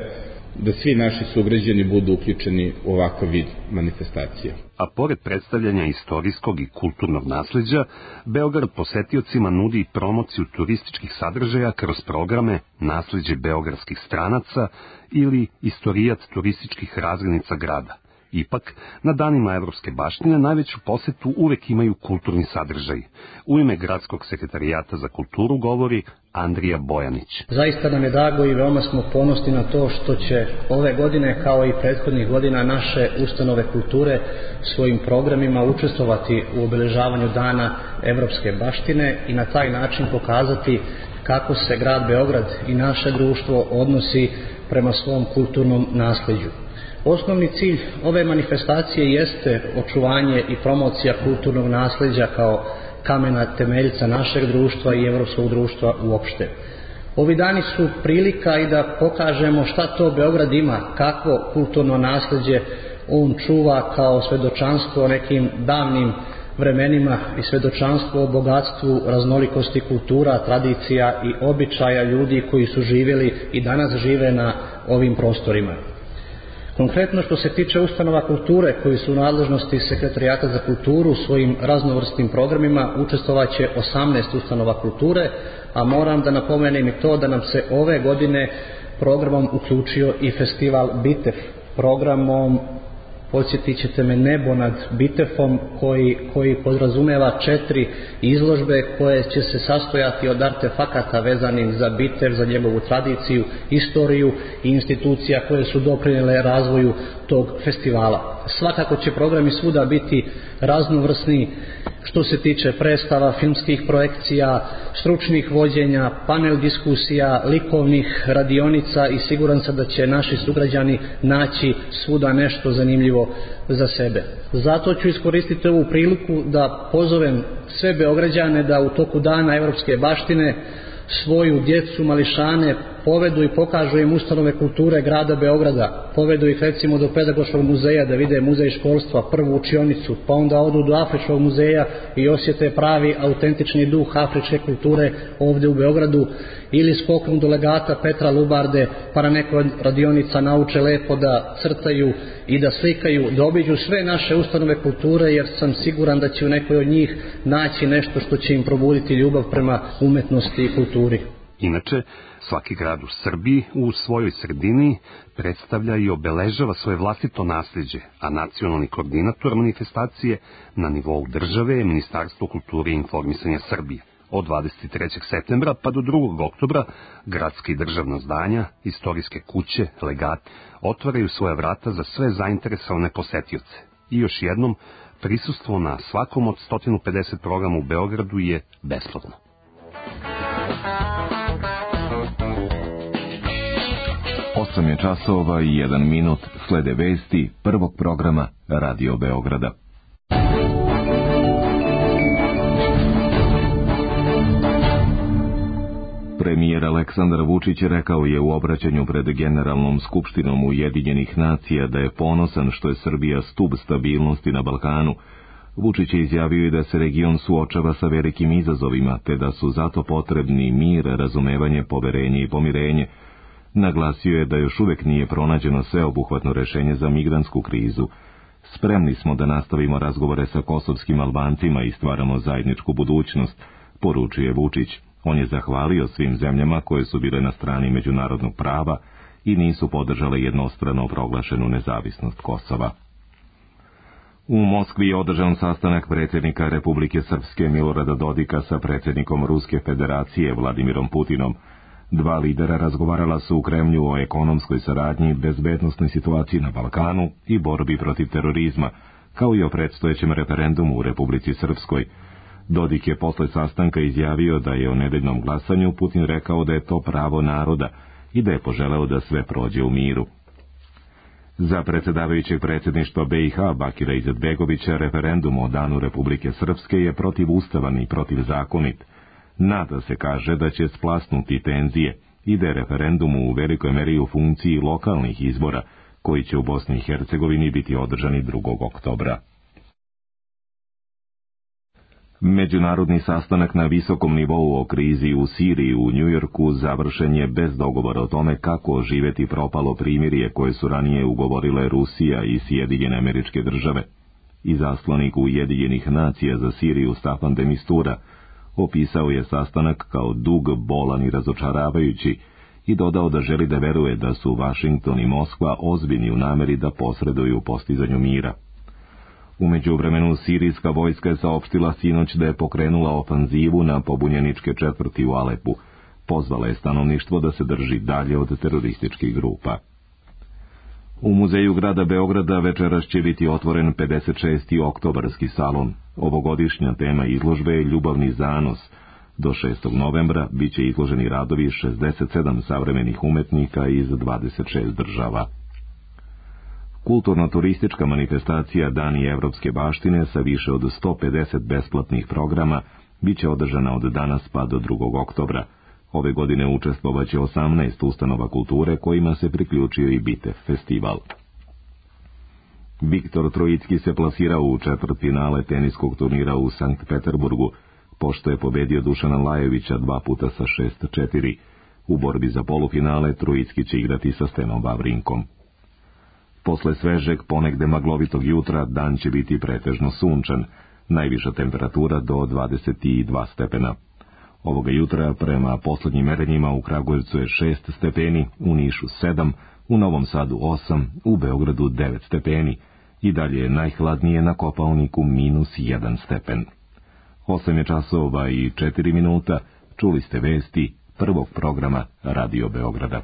da svi naši sugrađani budu uključeni u ovakav vid manifestacije. A pored predstavljanja istorijskog i kulturnog nasleđa, Beograd posetiocima nudi promociju turističkih sadržaja kroz programe Nasleđe beogradskih stranaca ili Istorijat turističkih razglednica grada. Ipak, na danima evropske baštine najveću posetu uvek imaju kulturni sadržaj. U ime Gradskog sekretarijata za kulturu govori Andrija Bojanić. Zaista nam je drago i veoma smo ponosni na to što će ove godine, kao i prethodnih godina, naše ustanove kulture svojim programima učestvovati u obeležavanju dana evropske baštine i na taj način pokazati kako se grad Beograd i naše društvo odnosi prema svom kulturnom nasleđu. Osnovni cilj ove manifestacije jeste očuvanje i promocija kulturnog nasleđa kao kamena temeljca našeg društva i evropskog društva uopšte. Ovi dani su prilika i da pokažemo šta to Beograd ima, kakvo kulturno nasleđe on čuva kao svedočanstvo o nekim davnim vremenima i svedočanstvo o bogatstvu raznolikosti kultura, tradicija i običaja ljudi koji su živjeli i danas žive na ovim prostorima. Konkretno što se tiče ustanova kulture koji su u nadležnosti Sekretarijata za kulturu svojim raznovrsnim programima učestvovat će 18 ustanova kulture, a moram da napomenem i to da nam se ove godine programom uključio i festival Bitev, programom, podsjetit ćete me, Nebo nad Bitefom koji podrazumeva 4 izložbe koje će se sastojati od artefakata vezanih za Bitev, za njegovu tradiciju, istoriju i institucija koje su doprinijele razvoju tog festivala. Svakako će programi svuda biti raznovrsni što se tiče predstava, filmskih projekcija, stručnih vođenja, panel diskusija, likovnih radionica i siguran sam da će naši sugrađani naći svuda nešto zanimljivo za sebe. Zato ću iskoristiti ovu priliku da pozovem sve Beograđane da u toku dana evropske baštine svoju djecu, mališane povedu i pokažu im ustanove kulture grada Beograda, povedu ih recimo do Pedagoškog muzeja da vide muzej školstva, prvu učionicu, pa onda odu do Afričkog muzeja i osjete pravi autentični duh afričke kulture ovdje u Beogradu, ili skoknu do legata Petra Lubarde pa na nekoj radionica nauče lepo da crtaju i da slikaju, da obiđu sve naše ustanove kulture jer sam siguran da će u nekoj od njih naći nešto što će im probuditi ljubav prema umetnosti i kulturi. Inače, svaki grad u Srbiji u svojoj sredini predstavlja i obeležava svoje vlastito nasljeđe, a nacionalni koordinator manifestacije na nivou države je Ministarstvo kulture i informisanja Srbije. Od 23. septembra pa do 2. oktobra gradska i državna zdanja, istorijske kuće, legati otvaraju svoja vrata za sve zainteresovane posetioce. I još jednom, prisustvo na svakom od 150 programa u Beogradu je besplatno. 8 je časova i 1 minut, slede vesti prvog programa Radio Beograda. Premijer Aleksandar Vučić rekao je u obraćanju pred Generalnom skupštinom Ujedinjenih nacija da je ponosan što je Srbija stub stabilnosti na Balkanu. Vučić je izjavio i da se region suočava sa velikim izazovima, te da su zato potrebni mir, razumevanje, poverenje i pomirenje. Naglasio je da još uvek nije pronađeno sveobuhvatno rešenje za migrantsku krizu. Spremni smo da nastavimo razgovore sa kosovskim Albancima i stvaramo zajedničku budućnost, poručuje Vučić. On je zahvalio svim zemljama koje su bile na strani međunarodnog prava i nisu podržale jednostrano proglašenu nezavisnost Kosova. U Moskvi je održan sastanak predsjednika Republike Srpske Milorada Dodika sa predsjednikom Ruske federacije Vladimirom Putinom. Dva lidera razgovarala su u Kremlju o ekonomskoj saradnji, bezbednosnoj situaciji na Balkanu i borbi protiv terorizma, kao i o predstojećem referendumu u Republici Srpskoj. Dodik je posle sastanka izjavio da je o nedeljnom glasanju Putin rekao da je to pravo naroda i da je poželeo da sve prođe u miru. Za predsjedavajućeg predsjedništva BiH Bakira Izetbegovića referendum o danu Republike Srpske je protivustavan i protivzakonit. Nada se, kaže, da će splasnuti tenzije i da je referendum u velikoj meri u funkciji lokalnih izbora, koji će u Bosni i Hercegovini biti održani 2. oktobra. Međunarodni sastanak na visokom nivou o krizi u Siriji u Njujorku završen je bez dogovora o tome kako oživjeti propalo primirje koje su ranije ugovorile Rusija i Sjedinjene Američke Države. Izaslanik Ujedinjenih nacija za Siriju Staffan de Mistura opisao je sastanak kao dug, bolan i razočaravajući i dodao da želi da veruje da su Vašington i Moskva ozbiljni u nameri da posreduju u postizanju mira. U međuvremenu sirijska vojska je saopštila sinoć da je pokrenula ofanzivu na pobunjeničke četvrti u Alepu. Pozvala je stanovništvo da se drži dalje od terorističkih grupa. U muzeju grada Beograda večeras će biti otvoren 56. oktobarski salon. Ovogodišnja tema izložbe je Ljubavni zanos. Do 6. novembra bit će izloženi radovi 67 savremenih umetnika iz 26 država. Kulturno-turistička manifestacija Dani evropske baštine sa više od 150 besplatnih programa bit će održana od danas pa do 2. oktobra. Ove godine učestvovaće 18 ustanova kulture kojima se priključio i Bitev festival. Viktor Trojicki se plasirao u četvrtfinale teniskog turnira u Sankt Peterburgu, pošto je pobedio Dušana Lajovića 2 puta sa 6-4. U borbi za polufinale Trojicki će igrati sa Stenom Vavrinkom. Posle svežeg, ponegde maglovitog jutra, dan će biti pretežno sunčan, najviša temperatura do 22 stepena. Ovoga jutra, prema poslednjim merenjima, u Kragujevcu je 6 stepeni, u Nišu 7, u Novom Sadu 8, u Beogradu 9 stepeni i dalje je najhladnije na Kopaoniku -1 stepen. 8 je časova i 4 minuta, čuli ste vesti prvog programa Radio Beograda.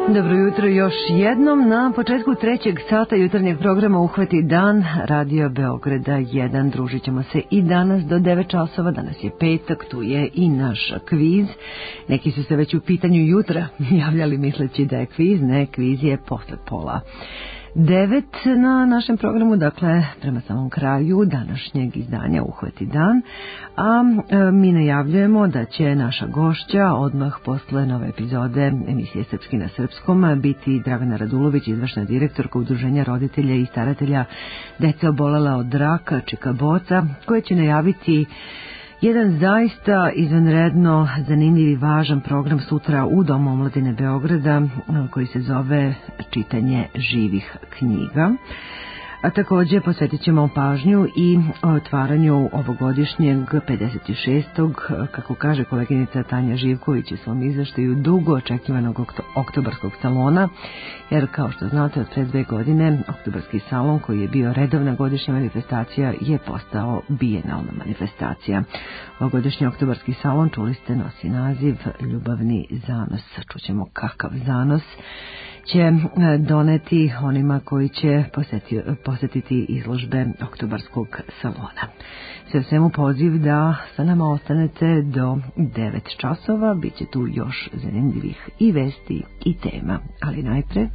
Dobro jutro još jednom. Na početku 3. sata jutarnjeg programa Uhvati dan Radio Beograda 1. Družit ćemo se i danas do 9 časova. Danas je petak, tu je i naš kviz. Neki su se već u pitanju jutra javljali misleći da je kviz. Ne, kviz je posle pola 9 na našem programu, dakle prema samom kraju današnjeg izdanja Uhvati dan, a mi najavljujemo da će naša gošća odmah posle nove epizode emisije Srpski na srpskom biti Dragana Radulović, izvršna direktorka Udruženja roditelja i staratelja dece obolela od raka Čika Boca, koja će najaviti jedan zaista izvanredno zanimljiv i važan program sutra u Domu omladine Beograda koji se zove Čitanje živih knjiga. A također posvetit ćemo pažnju i otvaranju ovogodišnjeg 56. kako kaže koleginica Tanja Živković u svom izveštaju, dugo očekivanog oktobarskog salona, jer kao što znate od pred 2 godine oktobarski salon koji je bio redovna godišnja manifestacija je postao bijenalna manifestacija. Ovogodišnji oktobarski salon, čuli ste, nosi naziv Ljubavni zanos. Čućemo kakav zanos će doneti onima koji će posjetiti izložbe oktobarskog salona. Sve svemu poziv da sa nama ostanete do 9 časova, bit će tu još zanimljivih i vesti i tema, ali najpre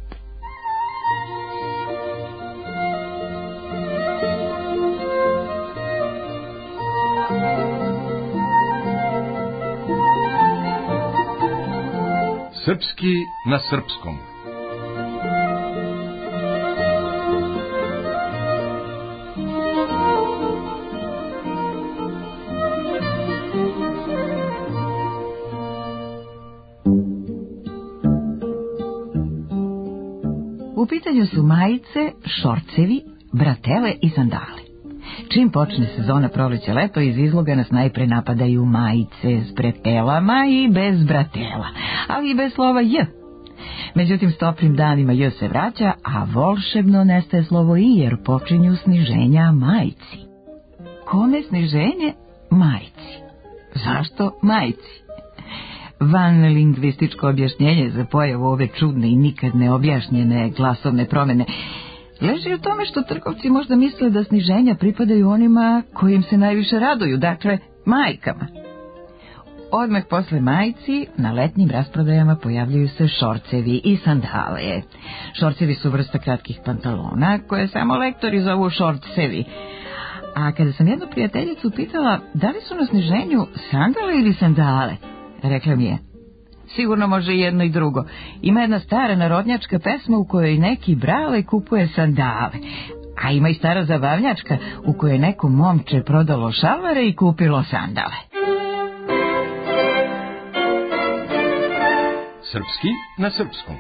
Srpski na srpskom. U pitanju su majice, šorcevi, bratele i sandale. Čim počne sezona proleća leto, iz izloga nas najpre napadaju majice s bretelama i bez bratela, ali i bez slova J. Međutim, s toplim danima J se vraća, a volšebno nestaje slovo I, jer počinju sniženja majici. Kome sniženje? Majici. Zašto majici? Van lingvističko objašnjenje za pojavu ove čudne i nikad neobjašnjene glasovne promjene leži u tome što trgovci možda misle da sniženja pripadaju onima kojim se najviše raduju, dakle majkama. Odmah posle majici na letnjim rasprodajama pojavljuju se šorcevi i sandale. Šorcevi su vrsta kratkih pantalona koje samo lektori zovu šorcevi. A kada sam jednu prijateljicu pitala da li su na sniženju sandale ili sandale, rekla mi je: sigurno može jedno i drugo. Ima jedna stara narodnjačka pesma u kojoj neki brale kupuje sandale, a ima i stara zabavljačka u kojoj neko momče prodalo šalvare i kupilo sandale. Srpski na srpskom.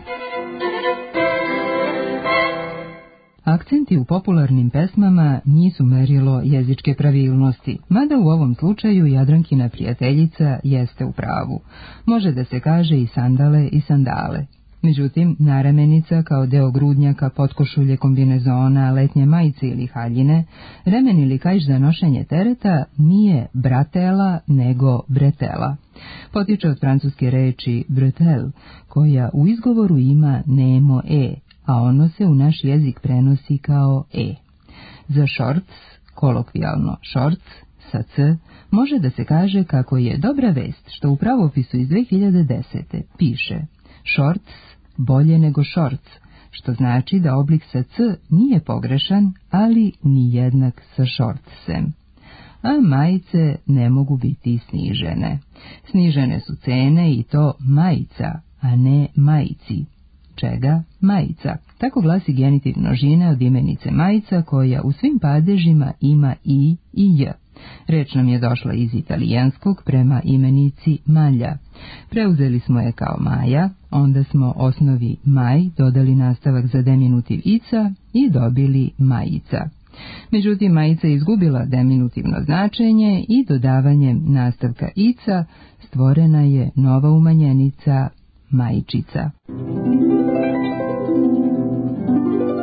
Akcenti u popularnim pesmama nisu merilo jezičke pravilnosti, mada u ovom slučaju Jadrankina prijateljica jeste u pravu. Može da se kaže i sandale i sandale. Međutim, naremenica kao deo grudnjaka, potkošulje, kombinezona, letnje majice ili haljine, remen ili kaiš za nošenje tereta nije bratela nego bretela. Potiče od francuske reči bretel, koja u izgovoru ima nemo e, a ono se u naš jezik prenosi kao e. Za šorc, kolokvijalno šorc, sa c, može da se kaže kako je dobra vest što u pravopisu iz 2010. piše šorc bolje nego šorc, što znači da oblik sa c nije pogrešan, ali ni jednak sa šorcem. A majice ne mogu biti snižene. Snižene su cene i to majica, a ne majici. Čega? Majica. Tako glasi genitiv množine od imenice majica, koja u svim padežima ima i j. Reč nam je došla iz italijanskog prema imenici malja. Preuzeli smo je kao maja, onda smo osnovi maj dodali nastavak za deminutiv ica i dobili majica. Međutim, majica je izgubila deminutivno značenje i dodavanjem nastavka ica stvorena je nova umanjenica majčica.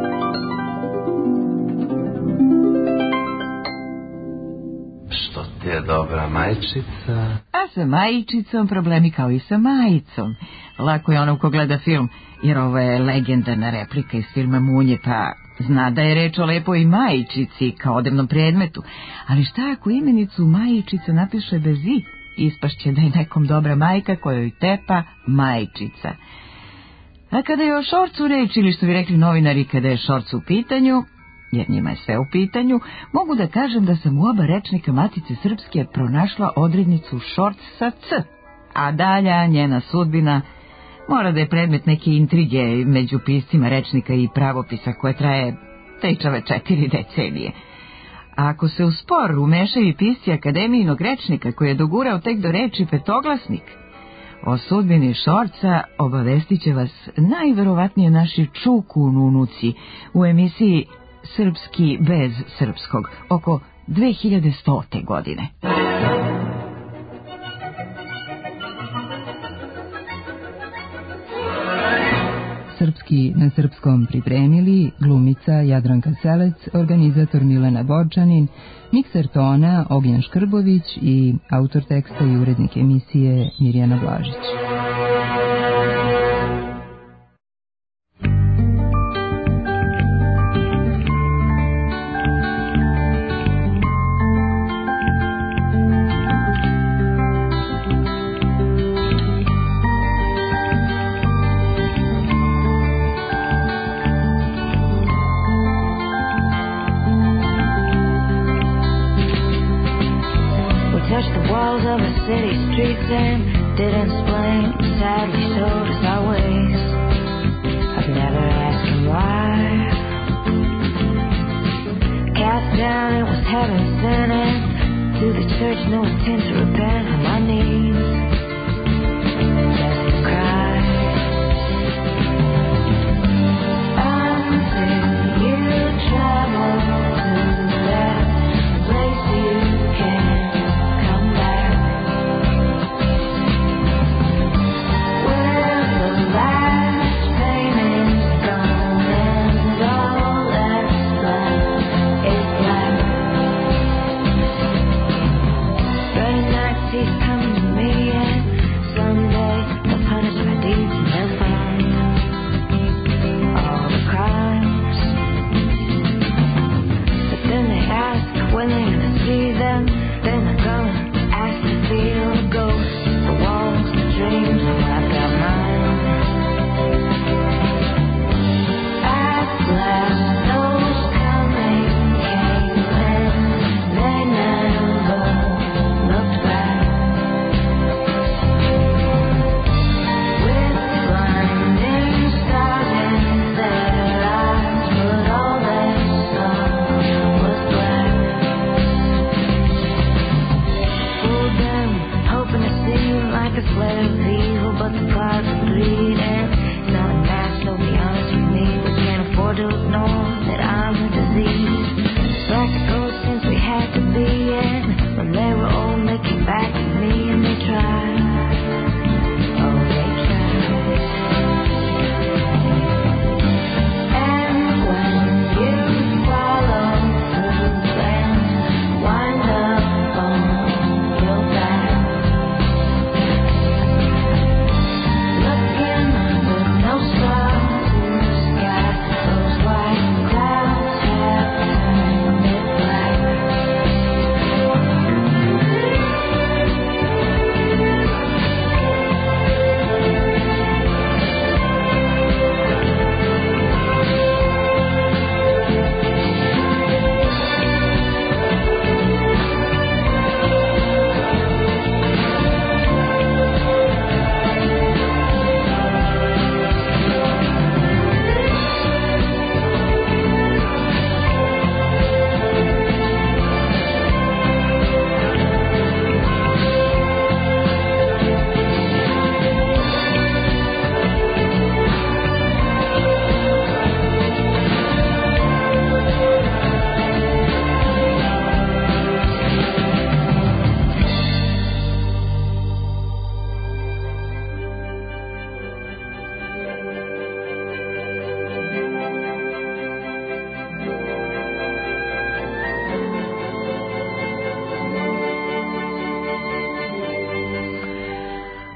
Što te je dobra majčica. A sa majčicom problemi kao i sa majicom. Lako je onom ko gleda film, jer ovo je legendarna replika iz filma Munje, pa zna da je reč o lepoj majčici kao odevnom predmetu. Ali šta ako imenicu majčica napiše bez i? Ispašće da je nekom dobra majka kojoj tepa majčica. A kada je o šorcu reč, ili što bi rekli novinari kada je šorc u pitanju, jer njima je sve u pitanju, mogu da kažem da sam u oba rečnika Matice Srpske pronašla odrednicu šorc sa c, a dalja njena sudbina mora da je predmet neke intrige među piscima rečnika i pravopisa koje traje tejčave 4 decenije. A ako se u spor umešaju i pisci akademijinog rečnika koji je dogurao tek do reči petoglasnik, o sudbini šorca obavestit će vas najverovatnije naši čukununuci u emisiji Srpski bez srpskog oko 2100. godine. Srpski na srpskom pripremili glumica Jadranka Selec, organizator Milena Borčanin, mikser tona Ognjen Škrbović i autor teksta i urednik emisije Mirjana Blažić. City streets and didn't explain, sadly showed us our ways. I've never asked him why. Cast down, it was heaven sent, and through the church, no intent to repent. On my knees, just cry. Until you travel to that place you can. He's coming to me and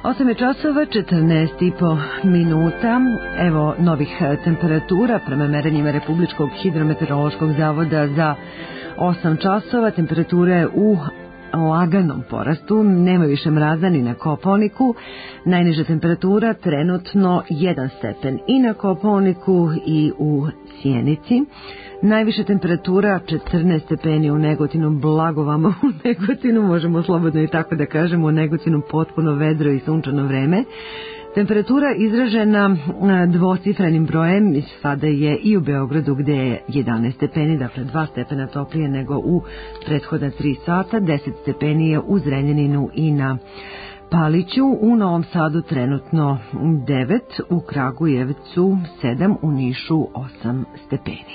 8 časova 14,5 minuta. Evo novih temperatura prema merenjima Republičkog hidrometeorološkog zavoda za 8 časova. Temperature u laganom porastu, nema više mraza ni na Kopaoniku. Najniža temperatura trenutno 1 stepen i na Kopaoniku i u Sjenici. Najviša temperatura 14 stepeni u Negotinu, blago vama u Negotinu, možemo slobodno i tako da kažemo, u Negotinu potpuno vedro i sunčano vreme. Temperatura izražena dvocifrenim brojem sada je i u Beogradu gde je 11 stepeni, dakle 2 stepena toplije nego u prethodna 3 sata, 10 stepeni je u Zrenjaninu i na Paliću, u Novom Sadu trenutno 9, u Kragujevcu 7, u Nišu 8 stepeni.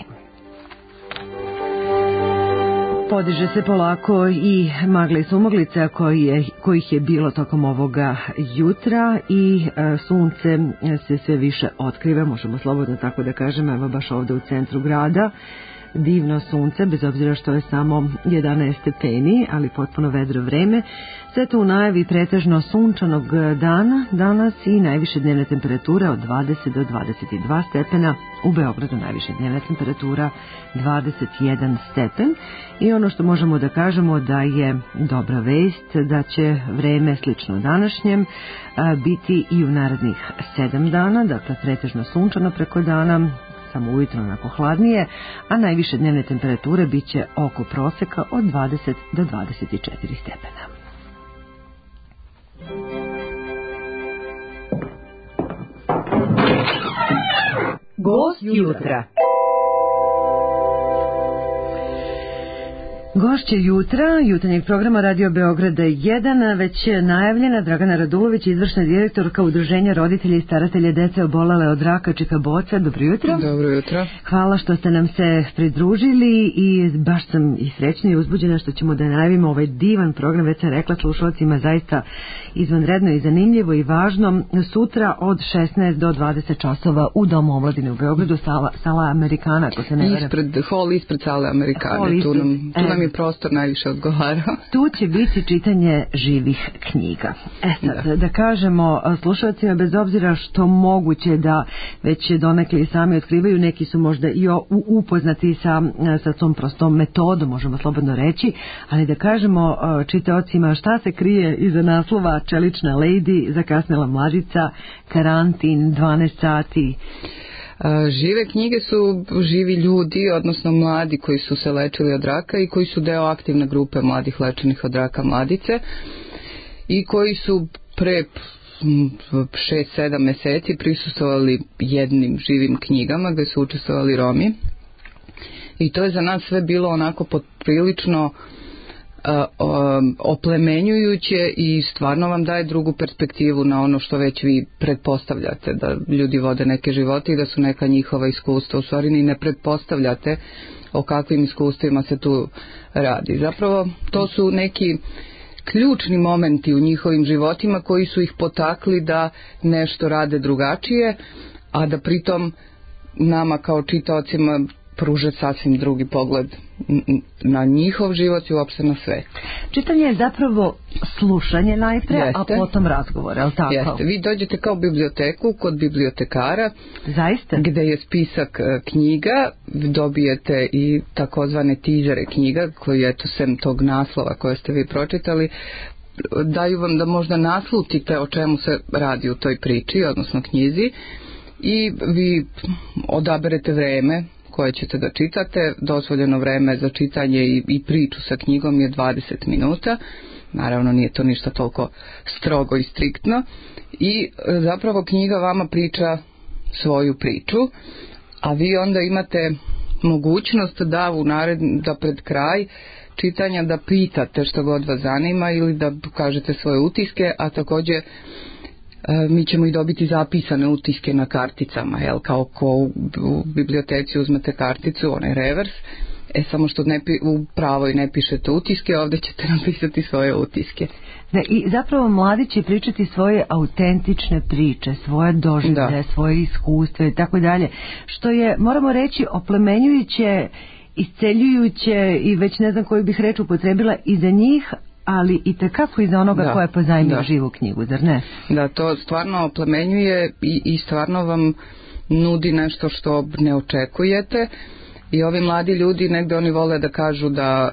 Podiže se polako i magla i sumoglica kojih je bilo tokom ovoga jutra i sunce se sve više otkriva, možemo slobodno tako da kažemo, evo baš ovde u centru grada. Divno sunce, bez obzira što je samo 11 stepeni, ali potpuno vedro vreme. Sve to u najavi pretežno sunčanog dana danas i najviše dnevne temperature od 20 do 22 stepena. U Beogradu najviše dnevna temperatura 21 stepen. I ono što možemo da kažemo da je dobra vest, da će vreme slično današnjem biti i u narednih 7 dana, dakle pretežno sunčano preko dana, samo ujutro onako hladnije, a najviše dnevne temperature bit će oko proseka od 20 do 24 stepena. Gost jutra. Gošće jutra, jutarnjeg programa Radio Beograda 1, već najavljena Dragana Radulović, izvršna direktorka Udruženja roditelja i staratelja dece obolele od raka Čika Boca. Dobro jutro. Dobro jutro. Hvala što ste nam se pridružili i baš sam i srećna i uzbuđena što ćemo da najavimo ovaj divan program, već sam rekla slušalcima, zaista izvanredno i zanimljivo i važno. Sutra od 16 do 20 časova u Domu omladine u Beogradu, sala Amerikana, ako se ne varam. Hol ispred sale Amerikane, tu nam je prostor najviše odgovara. Tu će biti čitanje živih knjiga. Sad, da kažemo slušalcima, bez obzira što moguće da već donekle i sami otkrivaju, neki su možda i upoznati sa tom prostom metodom, možemo slobodno reći, ali da kažemo čitaocima šta se krije iza naslova Čelična lady, Zakasnela mladica, Karantin, 12 sati. Žive knjige su živi ljudi, odnosno mladi koji su se lečili od raka i koji su deo aktivne grupe mladih lečenih od raka mladice i koji su pre 6-7 meseci prisustvovali jednim živim knjigama gde su učestvovali Romi i to je za nas sve bilo onako poprilično oplemenjujuće i stvarno vam daje drugu perspektivu na ono što već vi pretpostavljate, da ljudi vode neke živote i da su neka njihova iskustva, u stvari ni ne pretpostavljate o kakvim iskustvima se tu radi. Zapravo to su neki ključni momenti u njihovim životima koji su ih potakli da nešto rade drugačije, a da pritom nama kao čitaocima pruže sasvim drugi pogled na njihov život i uopšte na sve. Čitanje je zapravo slušanje najpre, a potom razgovor, je li tako? Jeste. Vi dođete kao u biblioteku kod bibliotekara. Zaista? Gde je spisak knjiga, dobijete i takozvane tižere knjiga, koji eto sem tog naslova koje ste vi pročitali, daju vam da možda naslutite o čemu se radi u toj priči, odnosno knjizi, i vi odaberete vreme koje ćete da čitate. Dozvoljeno vreme za čitanje i priču sa knjigom je 20 minuta. Naravno nije to ništa toliko strogo i striktno. I zapravo knjiga vama priča svoju priču, a vi onda imate mogućnost da pred kraj čitanja da pitate što god vas zanima ili da kažete svoje utiske, a također mi ćemo i dobiti zapisane utiske na karticama, jel, kao ko u biblioteci uzmete karticu, onaj revers, samo što u pravoj ne pišete utiske, ovdje ćete napisati svoje utiske. Da, i zapravo mladi će pričati svoje autentične priče, svoje doživlje, svoje iskustva i tako dalje, što je, moramo reći, oplemenjujuće, isceljujuće i već ne znam koju bih reč upotrebila i za njih, ali i tekako i za onoga ko je pozajmio živu knjigu, zar ne? Da, to stvarno oplemenjuje i stvarno vam nudi nešto što ne očekujete i ovi mladi ljudi negde oni vole da kažu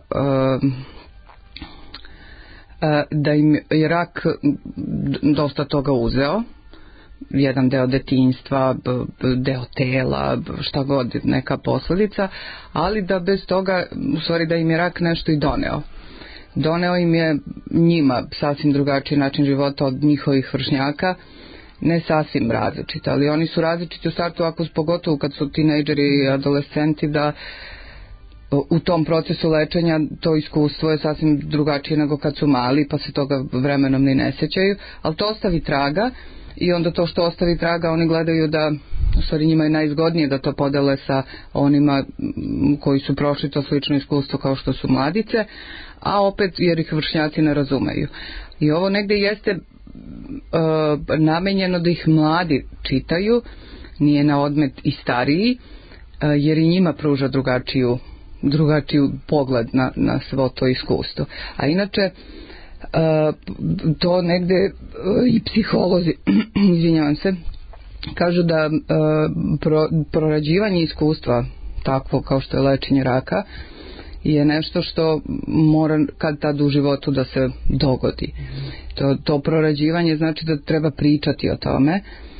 da im je rak dosta toga uzeo, jedan deo detinjstva, deo tela, šta god, neka posljedica, ali da bez toga, u stvari da im je rak nešto i doneo. Doneo im je njima sasvim drugačiji način života od njihovih vršnjaka, ne sasvim različiti, ali oni su različiti u startu, pogotovo kad su tinejdžeri i adolescenti, da u tom procesu lečenja to iskustvo je sasvim drugačije nego kad su mali, pa se toga vremenom ni ne sjećaju, ali to ostavi traga i onda to što ostavi traga oni gledaju da, u stvari njima je najzgodnije da to podele sa onima koji su prošli to slično iskustvo kao što su mladice, a opet jer ih vršnjaci ne razumeju. I ovo negdje jeste namenjeno da ih mladi čitaju, nije na odmet i stariji, jer i njima pruža drugačiju pogled na svo to iskustvo. A inače to negde i psiholozi izvinjavam se, kažu da prorađivanje iskustva takvo kao što je lečenje raka je nešto što mora kad tad u životu da se dogodi. To prorađivanje znači da treba pričati o tome.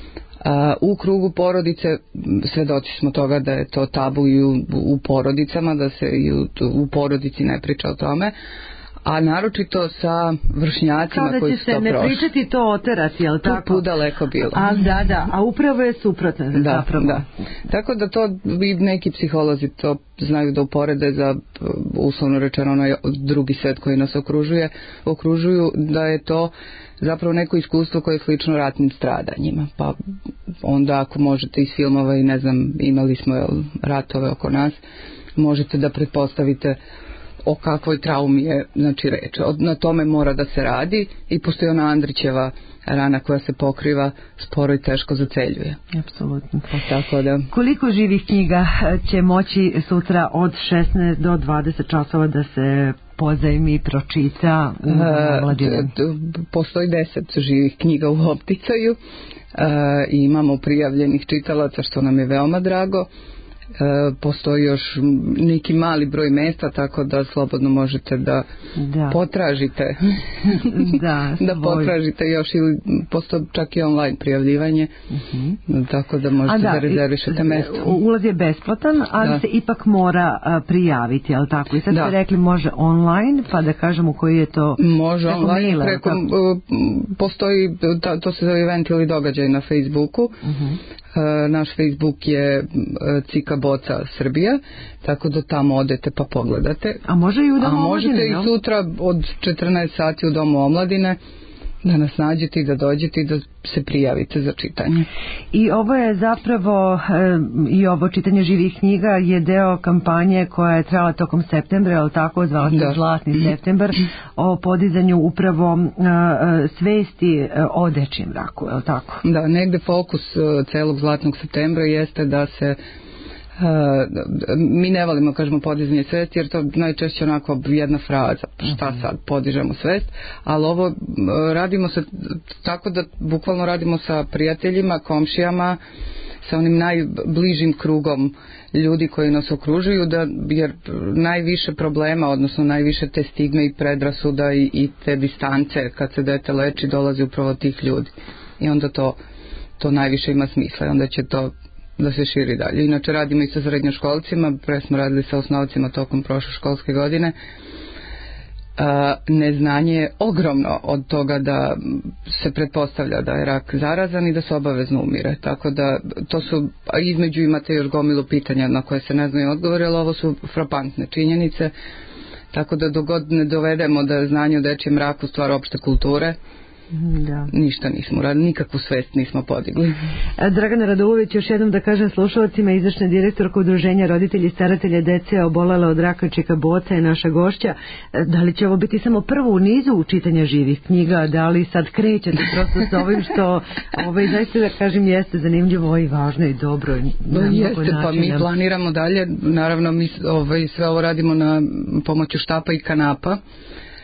U krugu porodice svedoci smo toga da je to tabu i u porodicama, da se i u porodici ne priča o tome, a naročito sa vršnjacima koji su to prošli. Kao da će se ne pričati to oterati, jel tako? Tu daleko bilo. A upravo je suprotno. Da. Tako da to i neki psiholozi to znaju da uporede za, uslovno rečeno, onaj drugi svet koji nas okružuju, da je to zapravo neko iskustvo koje je slično ratnim stradanjima. Pa onda ako možete iz filmova i ne znam, imali smo ratove oko nas, možete da pretpostavite o kakvoj traumi je reč. Na tome mora da se radi i postoji ona Andrićeva rana koja se pokriva, sporo i teško zaceljuje. Apsolutno. Tako da. Koliko živih knjiga će moći sutra od 16 do 20 časova da se pozajmi, pročita u Mladine? Postoji 10 živih knjiga u opticaju i imamo prijavljenih čitalaca, što nam je veoma drago. Postoji još neki mali broj mesta, tako da slobodno možete da potražite da potražite još, ili postoji čak i online prijavljivanje, tako da možete da rezervišete mesto. Ulaz je besplatan, ali se ipak mora prijaviti, ali tako? I sad ste rekli može online, pa da kažemo koji je to? Može online, postoji, to se zove event ili događaj na Facebooku. Naš Facebook je Cika Boca Srbija, tako da tamo odete pa pogledate. A može i u Domu Omladine? Možete i sutra od 14 sati u Domu Omladine da nas nađete i da dođete i da se prijavite za čitanje. I ovo je zapravo, i ovo čitanje živih knjiga je deo kampanje koja je trajala tokom septembra, ali tako zvala se Zlatni septembar, o podizanju upravo svesti o dečjem raku, je li tako? Da, negde fokus celog Zlatnog septembra jeste da se mi ne volimo kažemo podizanje svesti jer to najčešće onako jedna fraza, šta sad, podižemo svest, ali ovo radimo se tako da bukvalno radimo sa prijateljima, komšijama, sa onim najbližim krugom ljudi koji nas okružuju, jer najviše problema, odnosno najviše te stigme i predrasuda i te distance kad se dete leči dolazi upravo od tih ljudi i onda to najviše ima smisla i onda će to da se širi dalje. Inače radimo i sa srednjoškolcima, pre smo radili sa osnovcima tokom prošle školske godine. Neznanje je ogromno od toga da se pretpostavlja da je rak zarazan i da se obavezno umire. Tako da to su, a između imate još gomilu pitanja na koje se ne znaju odgovori, ali ovo su frapantne činjenice. Tako da dogod ne dovedemo da je znanje o dečjem raku stvar opšte kulture, ništa nismo radili, nikakvu svest nismo podigli. Dragana Radulović, još jednom da kažem slušalcima, izvršna direktorka Udruženja roditelji i staratelja dece obolele od raka Čika Boca je naša gošća. Da li će ovo biti samo prvo u nizu čitanja živih knjiga, da li sad krećete prosto s ovim što zaista da kažem jeste zanimljivo i važno i dobro. Jeste, pa mi planiramo dalje, naravno mi sve ovo radimo na pomoću štapa i kanapa.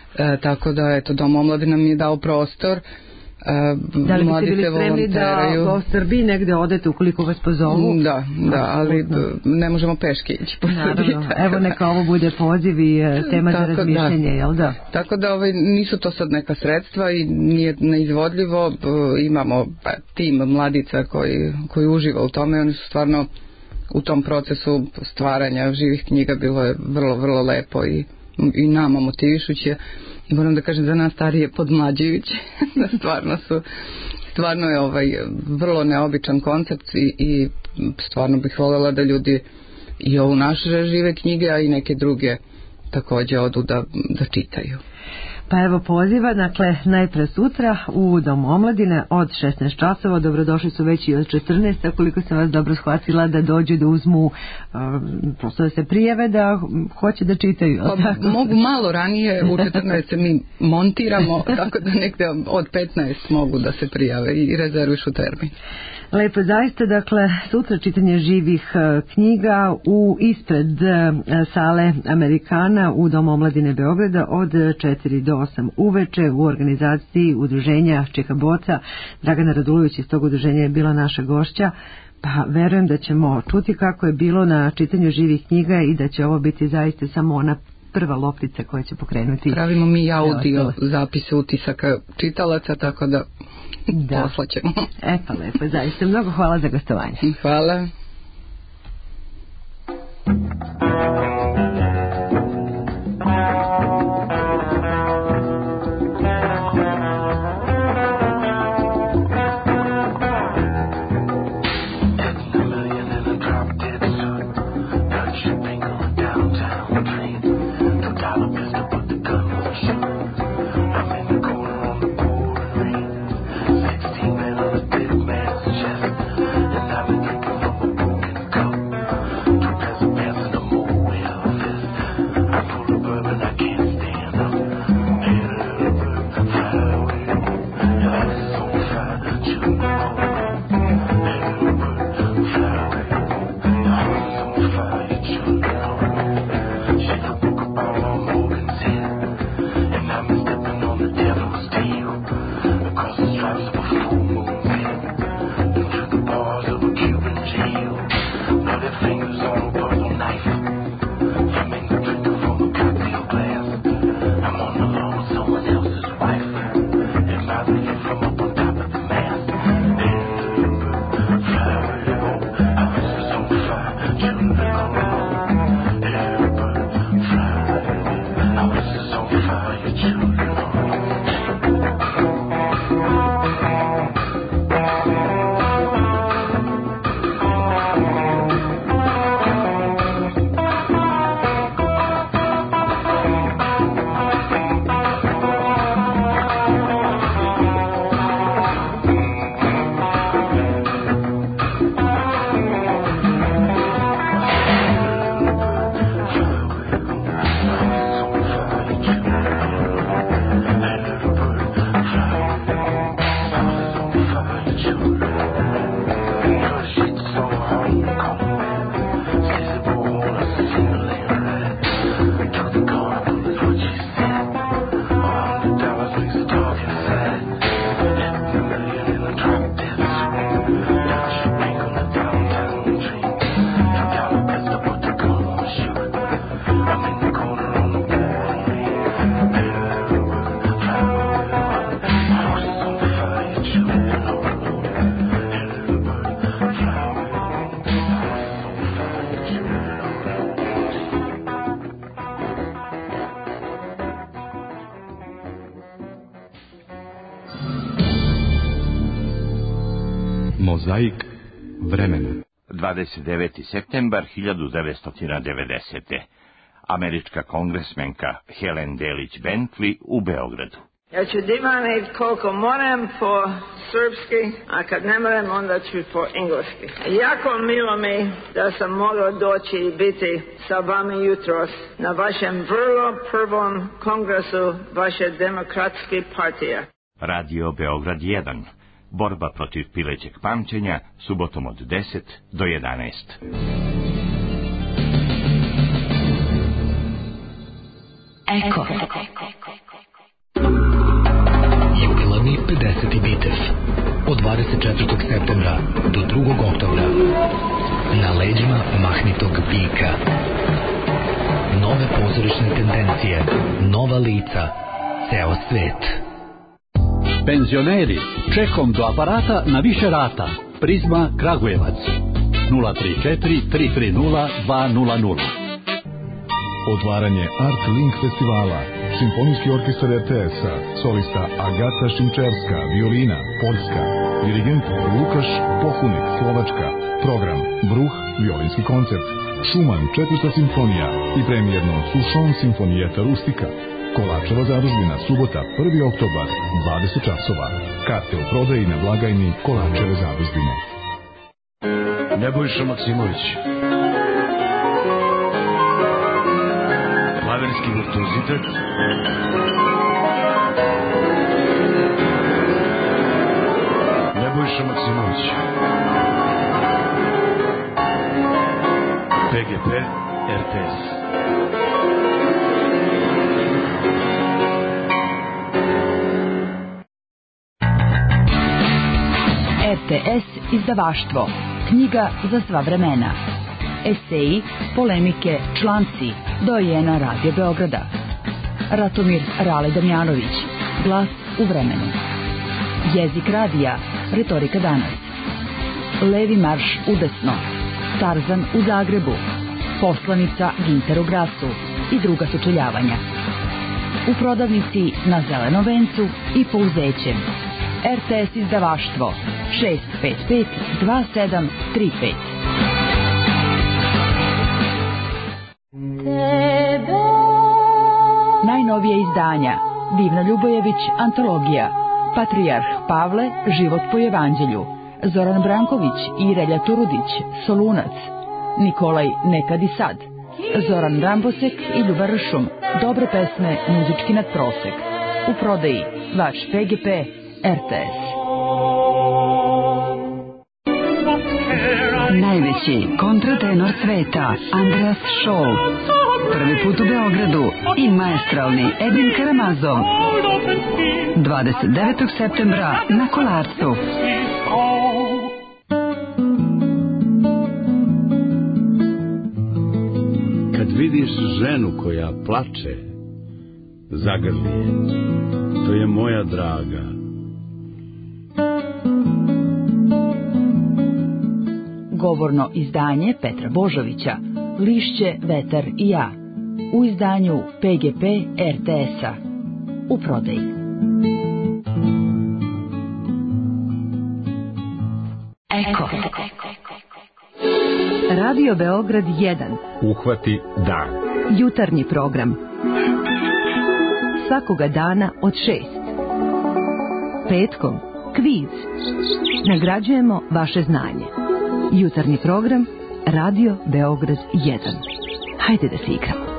tako da eto Dom omladine nam je dao prostor. Da li biste bili spremni da po Srbiji negde odete ukoliko vas pozovu? Da, ali ne možemo peške ići po Srbiji. Evo neka ovo bude poziv i tema za razmišljanje, jel da? Tako da nisu to sad neka sredstva i nije neizvodljivo. Imamo tim mladica koji uživa u tome, oni su stvarno u tom procesu stvaranja živih knjiga bilo je vrlo, vrlo lepo i nama motivišuće. I moram da kažem za nas starije podmlađujuće, da stvarno je vrlo neobičan koncept i stvarno bih voljela da ljudi i ovu naše žive knjige, a i neke druge također odu da čitaju. Pa evo poziva, dakle, najpre sutra u Dom omladine od 16 časova, dobrodošli su već i od 14, koliko sam vas dobro shvatila da dođu da uzmu, prosto da se prijave da hoće da čitaju. Pa mogu malo ranije, u 14 se mi montiramo, tako da nekde od 15 mogu da se prijave i rezervišu termin. Lepo, zaista, dakle, sutra čitanje živih knjiga ispred sale Amerikana u Domu omladine Beograda od 4 do 8 uveče u organizaciji udruženja Čika Boca. Dragana Radulović iz tog udruženja je bila naša gošća, pa verujem da ćemo čuti kako je bilo na čitanju živih knjiga i da će ovo biti zaista samo ona prva loptica koja će pokrenuti. Pravimo mi audio zapise utisaka čitalaca, tako da poslaćemo. Pa lepo, zaista mnogo hvala za gostovanje. Hvala. Mozaik vremena. 29. septembar 1990. Američka kongresmenka Helen Delić Bentley u Beogradu. Ja ću divanit koliko moram po srpski, a kad ne moram onda ću po engleski. Jako milo mi da sam mogao doći i biti sa vama jutros na vašem vrlo prvom kongresu vaše demokratske partije. Radio Beograd 1. Borba protiv pilećeg pamćenja, subotom od 10 do 11. Eko. crveni 50. bitev. Od 24. septembra do 2. oktobra. Na leđima mahnitog bika. Nove pozorišne tendencije, nova lica, ceo svet. Penzioneri, čekom do aparata na više rata. Prizma Kragujevac 034 330 200. Otvaranje Art Link festivala. Simfonijski orkestar RTS-a, solista Agata Šimčerska, violina, Poljska, dirigent Lukaš Pohunik, Slovačka, program Bruh, violinski koncert, Šuman, 4. simfonija i premijerno Sušon simfonijeta Rustika. Kolačeva zadužbina, subota, 1. oktobar, 20 časova. Karte u prodaji na blagajni Kolačeve zadužbine. Nebojša Maksimović. Klaverski virtuozitet. Nebojša Maksimović. PGP RTS. RTS izdavaštvo. Knjiga za sva vremena. Eseji, polemike, članci. Dojena Radio Beograda. Ratomir Rale Damjanović. Glas u vremenu. Jezik radija. Retorika danas. Levi marš udesno. Tarzan u Zagrebu. Poslanica Ginter u Grasu i druga sučeljavanja. U prodavnici na Zelenom vencu i Pouzećem. RTS izdavaštvo 655 2735. Najnovije izdanja. Divna Ljubojević, antologija. Patrijarh Pavle, život po evanđelju. Zoran Branković i Relja Turudić, Solunac. Nikolaj Nekad i sad. Zoran Rambosek i Ljubar Ršum, dobre pesme, muzički nadprosek. U prodaji vaš PGP RTS. Najveći kontratenor sveta, Andreas Scholl. Prvi put u Beogradu i maestralni Edin Karamazov. 29. septembra na Kolarcu. Kad vidiš ženu koja plače, zagrli je. To je moja draga. Govorno izdanje Petra Božovića, Lišće, vetar i ja. U izdanju PGP RTS-a. U prodaji. Eko. Radio Beograd 1. Uhvati dan. Jutarnji program. Svakoga dana od 6. Petkom kviz. Nagrađujemo vaše znanje. Jutarnji program Radio Beograd 1. Hajde da se igramo.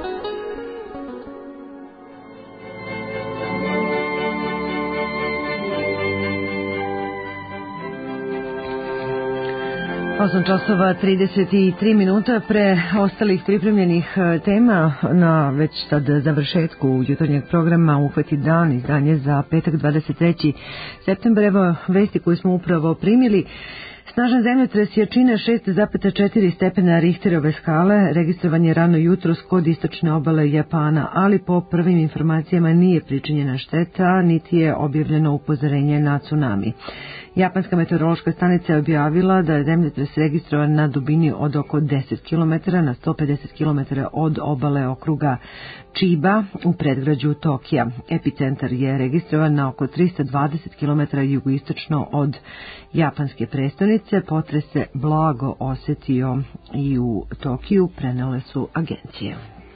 Osam časova 33 minuta pre ostalih pripremljenih tema na već sad završetku jutarnjeg programa Uhvati dan, izdanje za petak 23. septembar. Evo vesti koju smo upravo primili. Snažan zemljotres jačine 6,4 stepena Richterove skale registrovan je rano jutros kod istočne obale Japana, ali po prvim informacijama nije pričinjena šteta, niti je objavljeno upozorenje na tsunami. Japanska meteorološka stanica je objavila da je zemljotres registrovan na dubini od oko 10 km na 150 km od obale okruga Chiba u predgrađu Tokija. Epicentar je registrovan na oko 320 km jugoistočno od japanske prestonice. Potres se blago osetio i u Tokiju, prenele su agencije.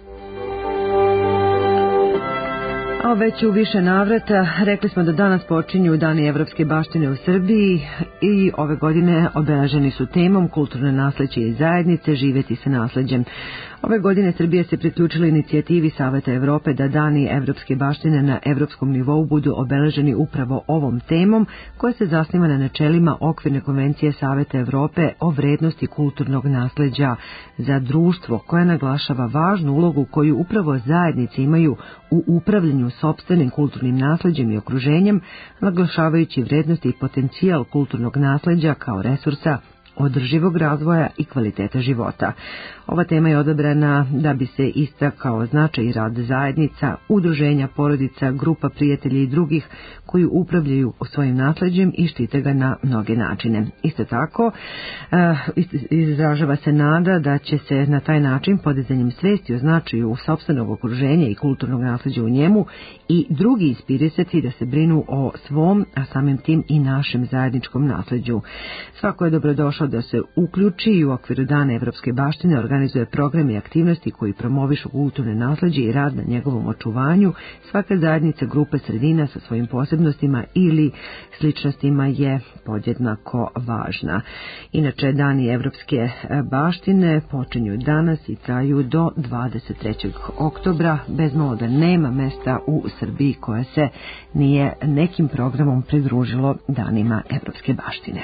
A već u više navrata rekli smo da danas počinju Dani evropske baštine u Srbiji i ove godine obeleženi su temom kulturne nasleđe i zajednice živjeti sa nasleđem. Ove godine Srbija se priključila inicijativi Saveta Evrope da dani evropske baštine na evropskom nivou budu obeleženi upravo ovom temom koja se zasniva na načelima okvirne konvencije Saveta Evrope o vrednosti kulturnog nasleđa za društvo, koja naglašava važnu ulogu koju upravo zajednice imaju u upravljanju sopstvenim kulturnim nasleđem i okruženjem, naglašavajući vrednosti i potencijal kulturnog nasleđa kao resursa održivog razvoja i kvaliteta života. Ova tema je odabrana da bi se istakao značaj i rad zajednica, udruženja, porodica, grupa prijatelja i drugih koji upravljaju svojim nasleđem i štite ga na mnoge načine. Isto tako, izražava se nada da će se na taj način podizanjem svesti o značaju sopstvenog okruženja i kulturnog nasleđa u njemu i drugi inspirisati da se brinu o svom, a samim tim i našem zajedničkom nasleđu. Svako je dobrodošao da se uključi i u okviru Dana evropske baštine organizuje programe i aktivnosti koji promovišu kulturne nasleđe i rad na njegovom očuvanju. Svaka zajednica, grupa, sredina sa svojim posebnostima ili sličnostima je podjednako važna. Inače, Dani evropske baštine počinju danas i traju do 23. oktobra. Bez malo da nema mesta u Srbiji koja se nije nekim programom pridružilo Danima evropske baštine.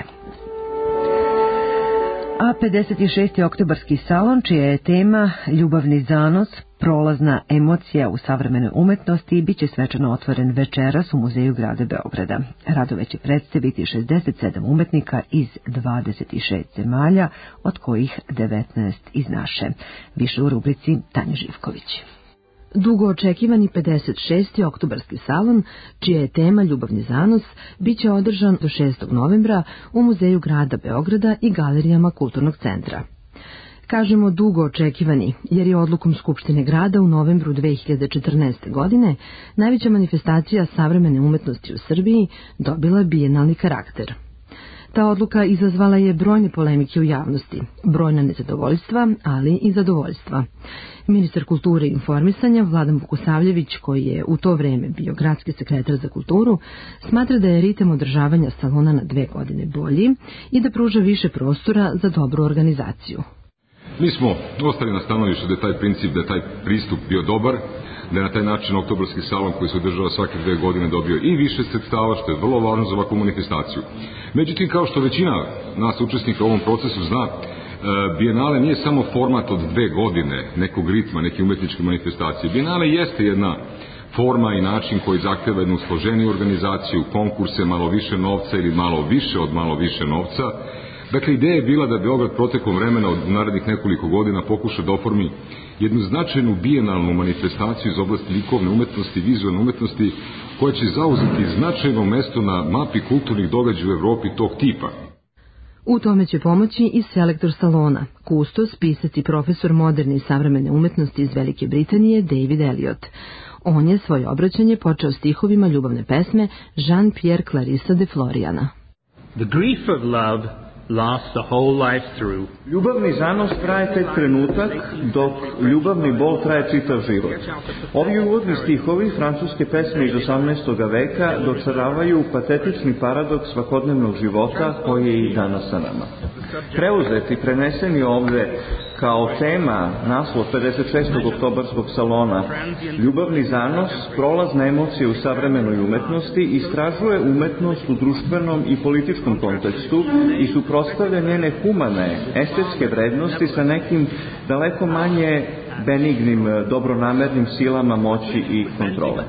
A 56. oktobarski salon, čija je tema Ljubavni zanos, prolazna emocija u savremenoj umetnosti, bit će svečano otvoren večeras u Muzeju grada Beograda. Radove će predstaviti 67 umetnika iz 26 zemalja, od kojih 19 iz naše. Više u rubrici Tanja Živković. Dugo očekivani 56. oktobarski salon, čija je tema Ljubavni zanos, bit će održan do 6. novembra u Muzeju grada Beograda i galerijama Kulturnog centra. Kažemo dugo očekivani, jer je odlukom Skupštine grada u novembru 2014. godine najveća manifestacija savremene umetnosti u Srbiji dobila bijenalni karakter. Ta odluka izazvala je brojne polemike u javnosti, brojna nezadovoljstva, ali i zadovoljstva. Ministar kulture i informisanja Vladan Vukosavljević, koji je u to vreme bio gradski sekretar za kulturu, smatra da je ritam održavanja salona na 2 godine bolji i da pruža više prostora za dobru organizaciju. Mi smo ostali na stanovištu da je taj princip, da je taj pristup bio dobar, da je na taj način oktobarski salon koji se održava svake 2 godine dobio i više sredstava, što je vrlo važno za ovakvu manifestaciju. Međutim, kao što većina nas učesnika u ovom procesu zna, Bijenale nije samo format od 2 godine nekog ritma, neke umetničke manifestacije. Bijenale jeste jedna forma i način koji zahteva jednu složeniju organizaciju, konkurse, malo više novca ili malo više od malo više novca. Dakle, ideja je bila da Beograd protekom vremena od narednih nekoliko godina pokuša da oformi jednu značajnu bijenalnu manifestaciju iz oblasti likovne umetnosti, vizualne umetnosti, koja će zauzeti značajno mesto na mapi kulturnih događaja u Evropi tog tipa. U tome će pomoći i selektor salona, kustos, pisac i profesor moderne i savremene umetnosti iz Velike Britanije David Elliot. On je svoje obraćanje počeo stihovima ljubavne pesme Jean-Pierre Clarissa de Floriana. The grief of love lasts the whole life through. Ljubavni zanos traje tek trenutak, dok ljubavni bol traje čitav život. Ovi uvodni stihovi francuske pesme iz 18. veka dočaravaju patetični paradoks svakodnevnog života koji je i danas sa nama. Preuzeti, preneseni ovde kao tema naslov 56. oktobarskog salona Ljubavni zanos, prolazna emocija u savremenoj umetnosti, istražuje umetnost u društvenom i političkom kontekstu i suprotstavlja njene humane, estetske vrednosti sa nekim daleko manje benignim, dobronamernim silama moći i kontrole.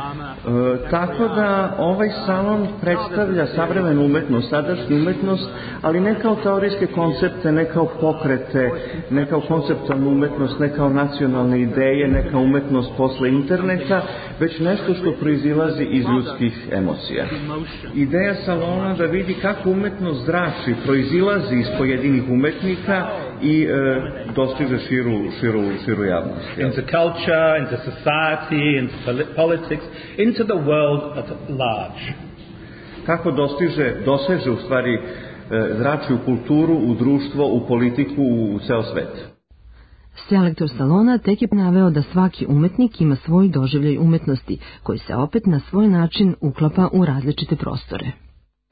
Tako da ovaj salon predstavlja savremenu umetnost, sadašnju umetnost, ali ne kao teorijske koncepte, ne kao pokrete, ne kao konceptualnu umetnost, ne kao nacionalne ideje, ne kao umetnost posle interneta, već nešto što proizilazi iz ljudskih emocija. Ideja salona da vidi kako umetnost zrači, proizilazi iz pojedinih umetnika i dostiže širu javnost. Into culture, into society, into politics, into the world at large. Kako doseže u stvari zrači u kulturu, u društvo, u politiku, u ceo svet. Selektor salona tek je naveo da svaki umetnik ima svoj doživljaj umetnosti, koji se opet na svoj način uklapa u različite prostore.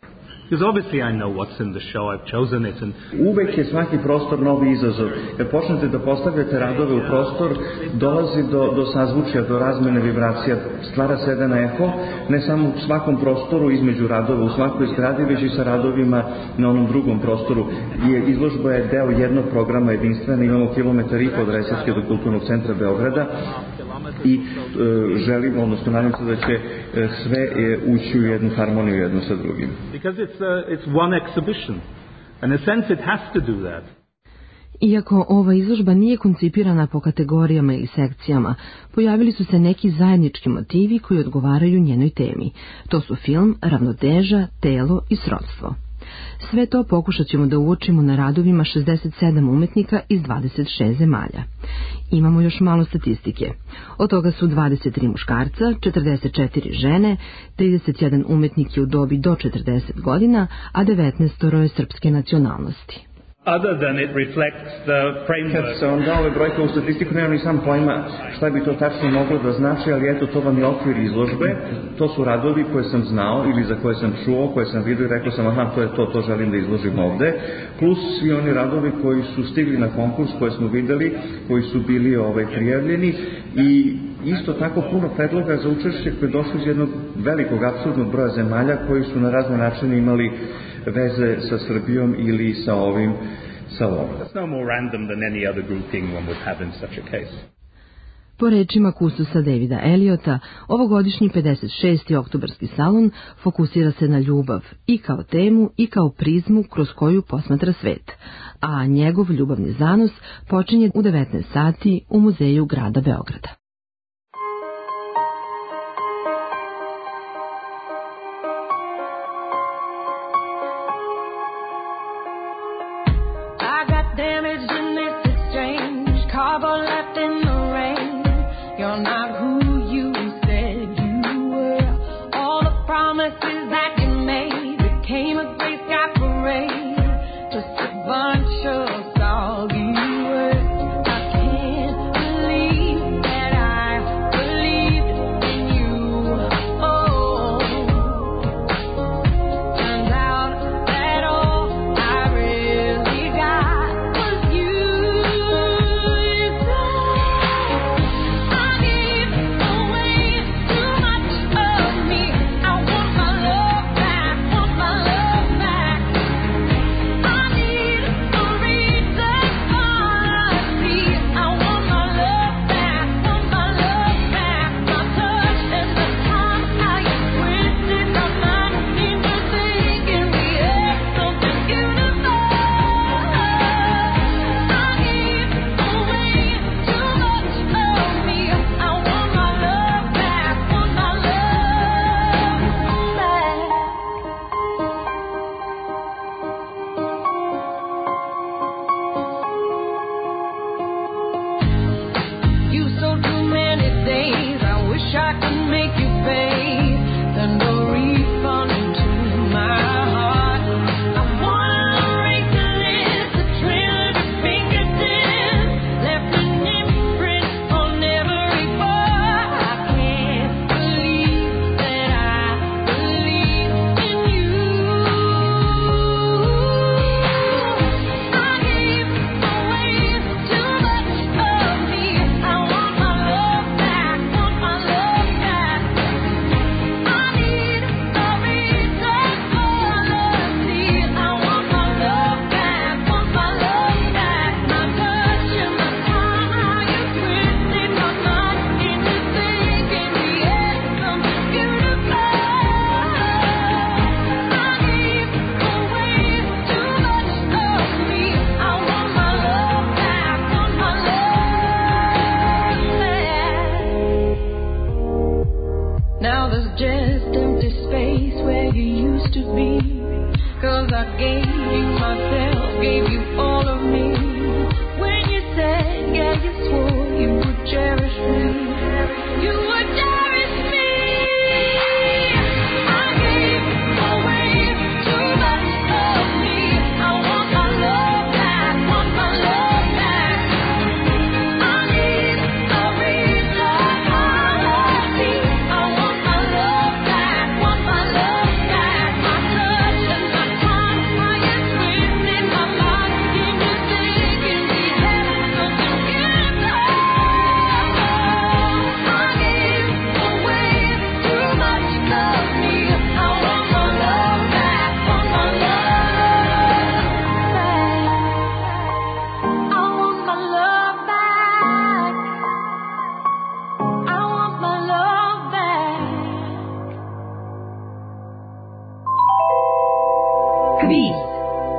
Because obviously I know what's in the show, I've chosen it. And uvek je svaki prostor novi izazov. Kad počnete da postavljate radove u prostor, dolazi do sazvučja, do razmene vibracija, stvara se jedan eho, ne samo u svakom prostoru između radova, u svakoj zgradi, već i sa radovima na onom drugom prostoru. Izložba je deo jednog programa jedinstvena, imamo kilometar i po od Resavske do Kulturnog centra Beograda i želimo, odnosno nadam se da će sve ući u jednu harmoniju jedno sa drugim. Because it's one exhibition. In a sense it has to do that. Iako ova izložba nije koncipirana po kategorijama ili sekcijama, pojavili su se neki zajednički motivi koji odgovaraju njenoj temi. To su film, ravnoteža, telo i srodstvo. Sve to pokušat ćemo da uočimo na radovima 67 umetnika iz 26 zemalja. Imamo još malo statistike. Od toga su 23 muškarca, 44 žene, 31 umetnik je u dobi do 40 godina, a 19 je srpske nacionalnosti. Other than it reflects the framework. Kad se onda ove brojke u statistiku, nemam ni sam pojma šta bi to tačno moglo da znači, ali eto, to vam je okvir izložbe. To su radovi koje sam znao ili za koje sam čuo, koje sam vidio i rekao sam, aha, to je to želim da izložim ovde. Plus svi oni radovi koji su stigli na konkurs, koje smo videli, koji su bili prijavljeni i isto tako puno predloga za učešće koje došli iz jednog velikog, apsurdnog broja zemalja koji su na razne načine imali veze sa Srbijom ili sa ovim salom. That's no more random than any other grouping one would have in such a case. Po rečima kustosa Davida Eliota, ovogodišnji 56. oktobarski salon fokusira se na ljubav i kao temu i kao prizmu kroz koju posmatra svet, a njegov ljubavni zanos počinje u 19 sati u Muzeju grada Beograda. Kviz.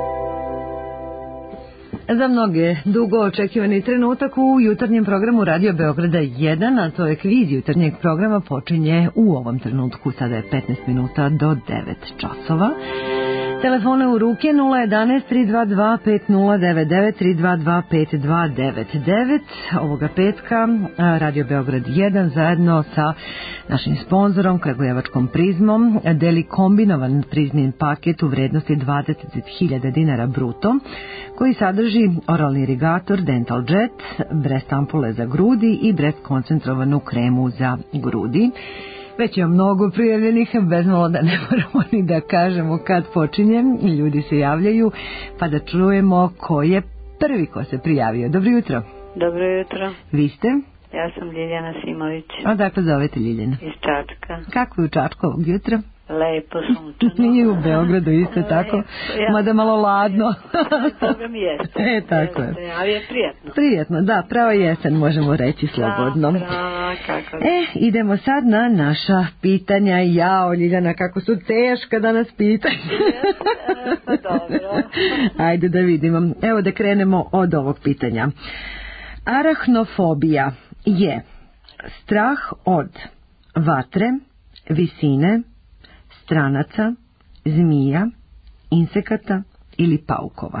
Za mnoge dugo očekivani trenutak u jutarnjem programu Radio Beograda 1, a to je kviz jutarnjeg programa, počinje u ovom trenutku. Sada je 15 minuta do 9 časova. Telefone u ruke 011 322 5099 322 5299. Ovoga petka Radio Beograd 1 zajedno sa našim sponzorom Kragujevačkom Prizmom deli kombinovan prizmin paket u vrednosti 20.000 dinara bruto, koji sadrži oralni irigator Dental Jet, Brest ampule za grudi i Brest koncentrovanu kremu za grudi. Već je mnogo prijavljenih, bez malo da ne moramo ni da kažemo kad počinje. Ljudi se javljaju, pa da čujemo ko je prvi ko se prijavio. Dobro jutro. Dobro jutro. Vi ste? Ja sam Ljiljana Simović. Odakle zovete Ljiljana? Iz Čačka. Kako je u Čačku ovog jutra? Lepo, sunčano. I u Beogradu isto tako, mada malo ladno. Toga mi jeste. Tako je. Ali je prijatno. Prijetno, da, prava jesen možemo reći slobodno. Kako idemo sad na naša pitanja. Jao, Ljiljana, kako su teška danas pitanja. Pa dobro. Ajde da vidimo. Evo da krenemo od ovog pitanja. Arahnofobija je strah od vatre, visine, stranaca, zmija, insekata ili paukova?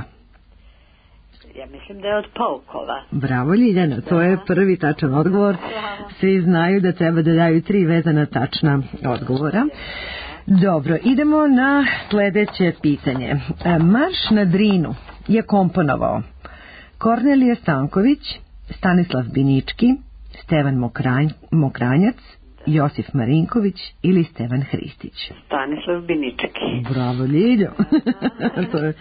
Ja mislim da je od paukova. Bravo, Ljiljana, to je prvi tačan odgovor. Svi znaju da treba da daju 3 vezana tačna odgovora. Dobro, idemo na sledeće pitanje. Marš na Drinu je komponovao Kornelije Stanković, Stanislav Binički, Stevan Mokranjac, Josif Marinković ili Stevan Hristić? Stanislav Binički. Bravo, Ljiljo. To je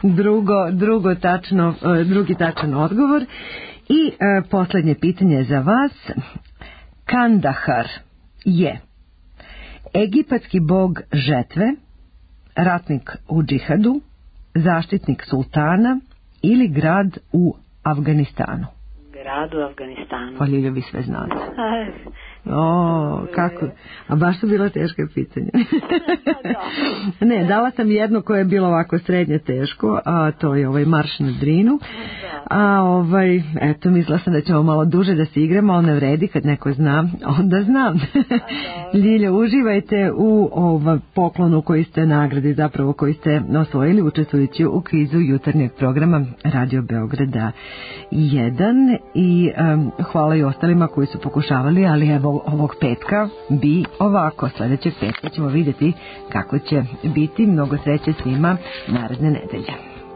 drugi tačan odgovor. I poslednje pitanje za vas. Kandahar je egipatski bog žetve, ratnik u džihadu, zaštitnik sultana ili grad u Afganistanu? Grad u Afganistanu. Pa Ljiljo, vi sve znate. Kako? A baš su bila teška pitanja. Ne, dala sam jedno koje je bilo ovako srednje teško, a to je ovaj Marš na Drinu. A eto, mislila sam da ćemo malo duže da se igramo, ali ne vredi, kad neko zna, onda znam. Ljiljo, uživajte u poklonu koji ste nagradi, zapravo koji ste osvojili učestvujući u kvizu jutarnjeg programa Radio Beograda 1 i hvala i ostalima koji su pokušavali, ali evo ovog petka bi ovako. Sljedećeg petka ćemo vidjeti kako će biti. Mnogo sreće svima naredne nedelje.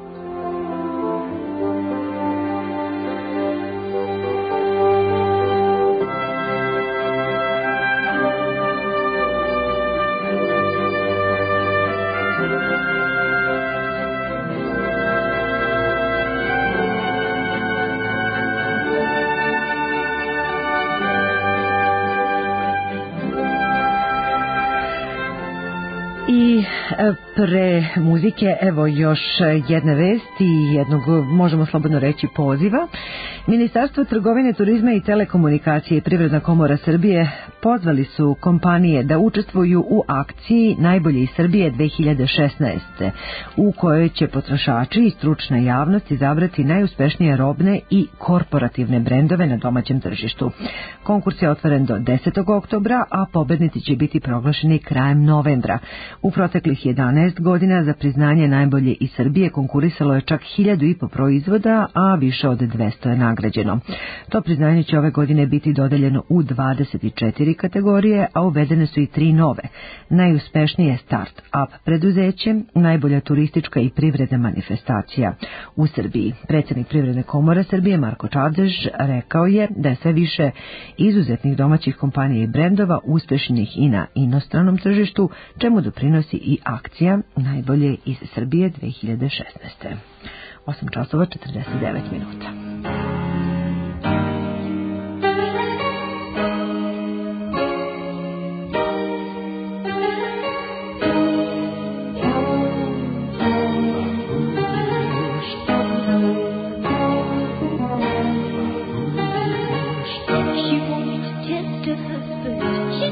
Pre muzike, evo još jedna vest i jednog, možemo slobodno reći, poziva. Ministarstvo trgovine, turizma i telekomunikacije i Privredna komora Srbije pozvali su kompanije da učestvuju u akciji Najbolje iz Srbije 2016. u kojoj će potrošači i stručna javnost izabrati najuspešnije robne i korporativne brendove na domaćem tržištu. Konkurs je otvoren do 10. oktobra, a pobednici će biti proglašeni krajem novembra. U proteklih 11 godina za priznanje Najbolje iz Srbije konkurisalo je čak 1500 proizvoda, a više od 200 je nagrađeno. To priznanje će ove godine biti dodeljeno u 24 kategorije, a uvedene su i 3 nove. Najuspešnije start-up preduzeće, najbolja turistička i privredna manifestacija u Srbiji. Predsjednik Privredne komore Srbije Marko Čavdež rekao je da je sve više izuzetnih domaćih kompanija i brendova uspešnih i na inostranom tržištu, čemu doprinosi i akcija Najbolje iz Srbije 2016. 8 časova 49 minuta.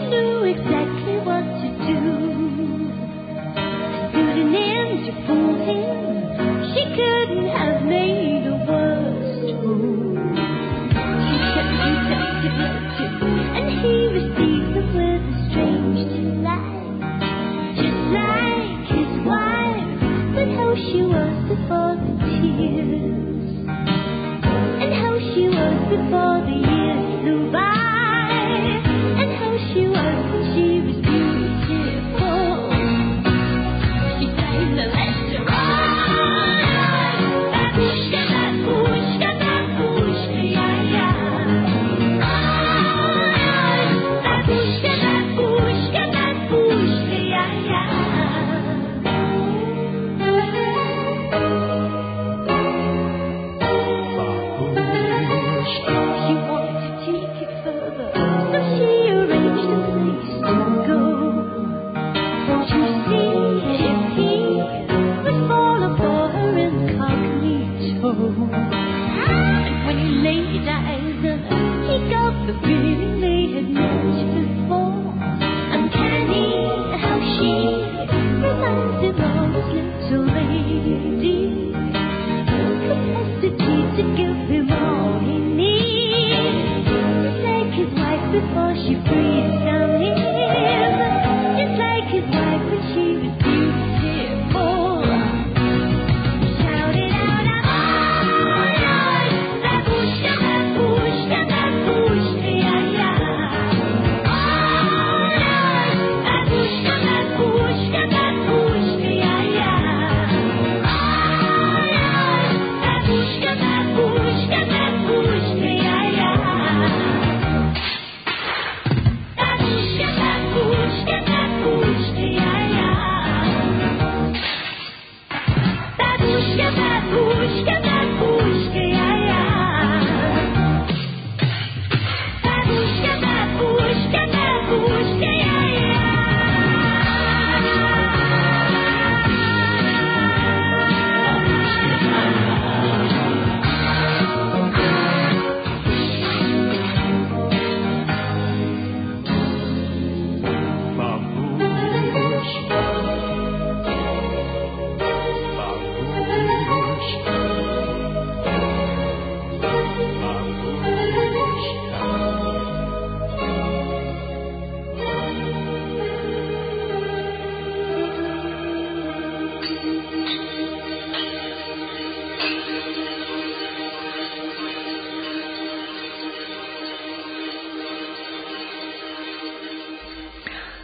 Fools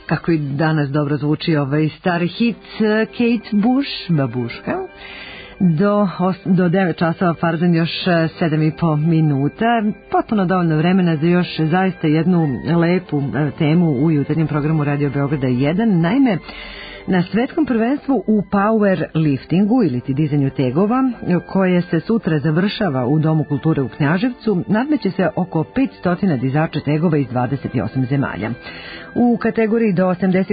kako i danas dobro zvuči ovaj stari hit Kate Bush, Babuška. Do 9 časova farzan još 7,5 minuta. Potpuno dovoljno vremena za još zaista jednu lepu temu u jutarnjem programu Radio Beograda 1. Naime, na svetskom prvenstvu u power liftingu ili ti dizanju tegova, koje se sutra završava u Domu kulture u Knjaževcu, nadmeće se oko 500 dizača tegova iz 28 zemalja. U kategoriji do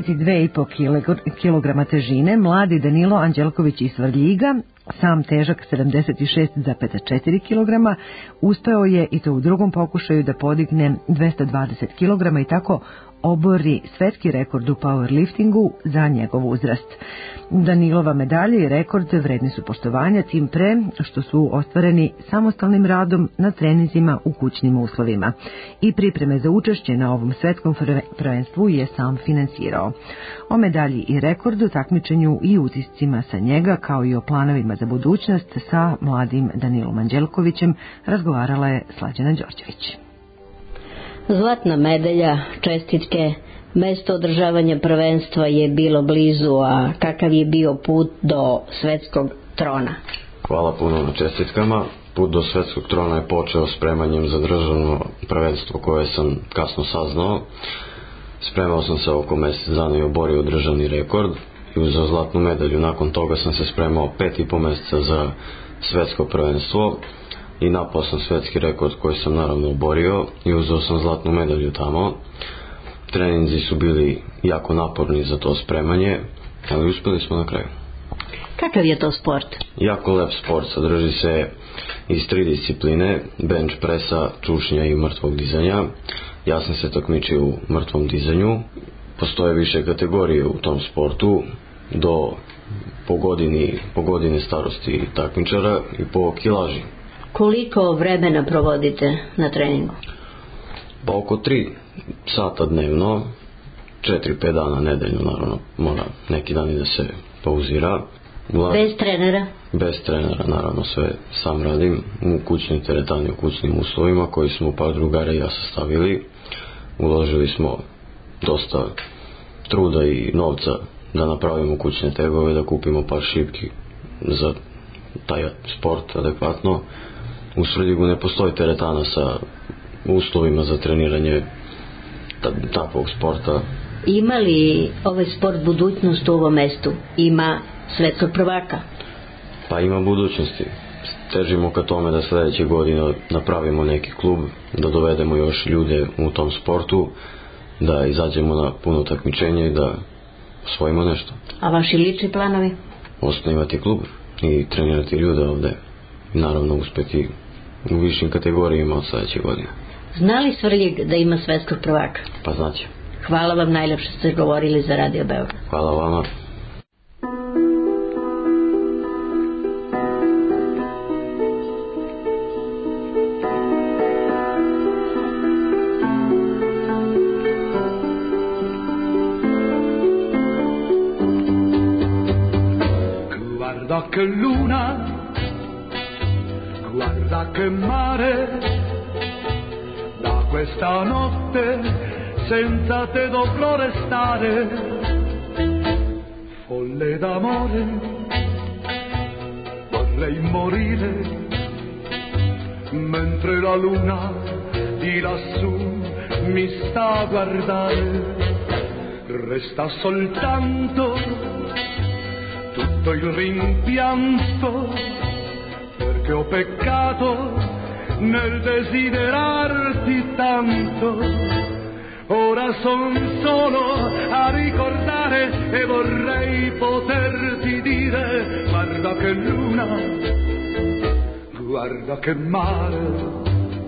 82,5 kg težine mladi Danilo Anđelković iz Svrljiga, sam težak 76,4 kg, uspeo je i to u drugom pokušaju da podigne 220 kg i tako obori svetski rekord u powerliftingu za njegov uzrast. Danilova medalje i rekord vredni su poštovanja, tim pre što su ostvareni samostalnim radom na treninzima u kućnim uslovima. I pripreme za učešće na ovom svetskom prvenstvu je sam finansirao. O medalji i rekordu, takmičenju i utiscima sa njega, kao i o planovima za budućnost sa mladim Danilom Anđelkovićem razgovarala je Slađana Đorđević. Zlatna medalja, čestitke, mesto održavanja prvenstva je bilo blizu, a kakav je bio put do svetskog trona? Hvala puno na čestitkama. Put do svetskog trona je počeo spremanjem za državno prvenstvo koje sam kasno saznao. Spremao sam se oko mjesec dana i oborio državni rekord i uzeo zlatnu medalju. Nakon toga sam se spremao 5,5 mjeseca za svetsko prvenstvo i napao sam svetski rekord koji sam naravno oborio i uzeo sam zlatnu medalju tamo. Treninzi su bili jako naporni za to spremanje, ali uspjeli smo na kraju. Kakav je to sport? Jako lep sport, sadrži se iz 3 discipline, bench presa, čušnja i mrtvog dizanja. Ja sam se takmičio u mrtvom dizanju. Postoje više kategorije u tom sportu, po godine starosti takmičara i po kilaži. Koliko vremena provodite na treningu? Pa oko 3 sata dnevno, 4-5 dana nedeljno, naravno, mora neki dan i da se pauzira. Bez trenera? Bez trenera, naravno, sve sam radim u kućnoj teretani, u kućnim uslovima koji smo par drugara i ja sastavili. Uložili smo dosta truda i novca da napravimo kućne tegove, da kupimo par šipki za taj sport adekvatno. U Svrljigu ne postoji teretana sa uslovima za treniranje takvog sporta. Ima li ovaj sport budućnost u ovom mestu? Ima svetskog prvaka? Pa ima budućnosti. Težimo ka tome da sljedeće godine napravimo neki klub, da dovedemo još ljude u tom sportu, da izađemo na puno takmičenja i da osvojimo nešto. A vaši lični planovi? Osnovati klub i trenirati ljude ovde. I naravno uspjeti u višim kategorijama od sljedeće godine. Zna li Svrljig da ima svetskog prvaka? Pa znaće. Hvala vam, najlepše ste govorili za Radio Beograd. Hvala vama. Guarda che luna, guarda che mare, da questa notte senza te dovrò restare, folle d'amore, vorrei morire, mentre la luna di lassù mi sta a guardare, resta soltanto tutto il rimpianto, perché ho peccato nel desiderarti tanto. Ora son solo a ricordare e vorrei poterti dire: guarda che luna, guarda che mare.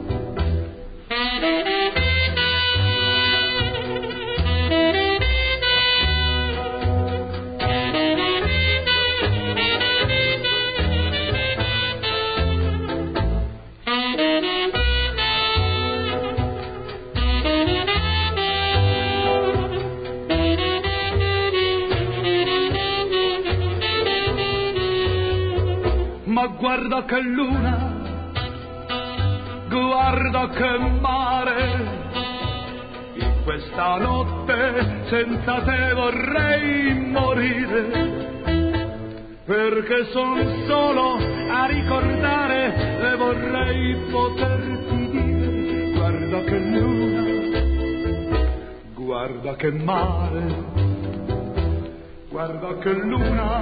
Guarda che luna, guarda che mare, i questa notte senza te vorrei morire, perché son solo a ricordare e vorrei poterti dire: guarda che luna, guarda che mare, guarda che luna,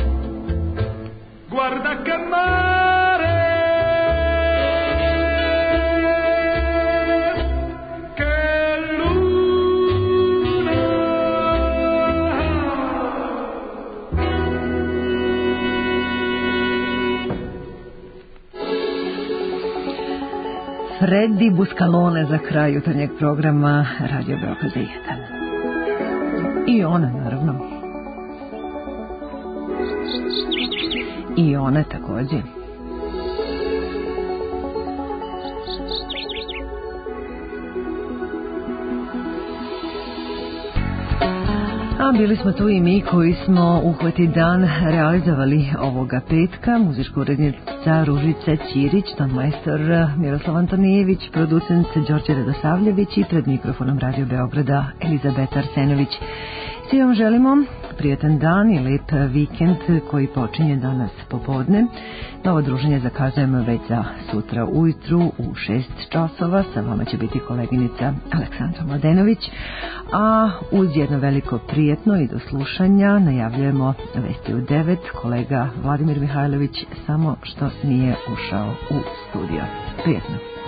guarda che mare. Freddy Buscalone za kraj jutarnjeg programa Radio Beograd 1. I ona, naravno. I one takođe. A bili smo tu i mi koji smo uhvati dan realizovali ovoga petka. Muzička urednica Ružica Ćirić, tonmajstor Miroslav Antonijević, producent Đorđe Radosavljević i pred mikrofonom Radio Beograda Elizabeta Arsenović. Svi vam želimo prijatan dan i lep vikend koji počinje danas popodne. Novo druženje zakazujemo već za sutra ujutru u 6 časova. Sa vama će biti koleginica Aleksandra Mladenović. A uz jedno veliko prijetno i do slušanja najavljujemo vesti u 9. Kolega Vladimir Mihajlović samo što nije ušao u studio. Prijetno.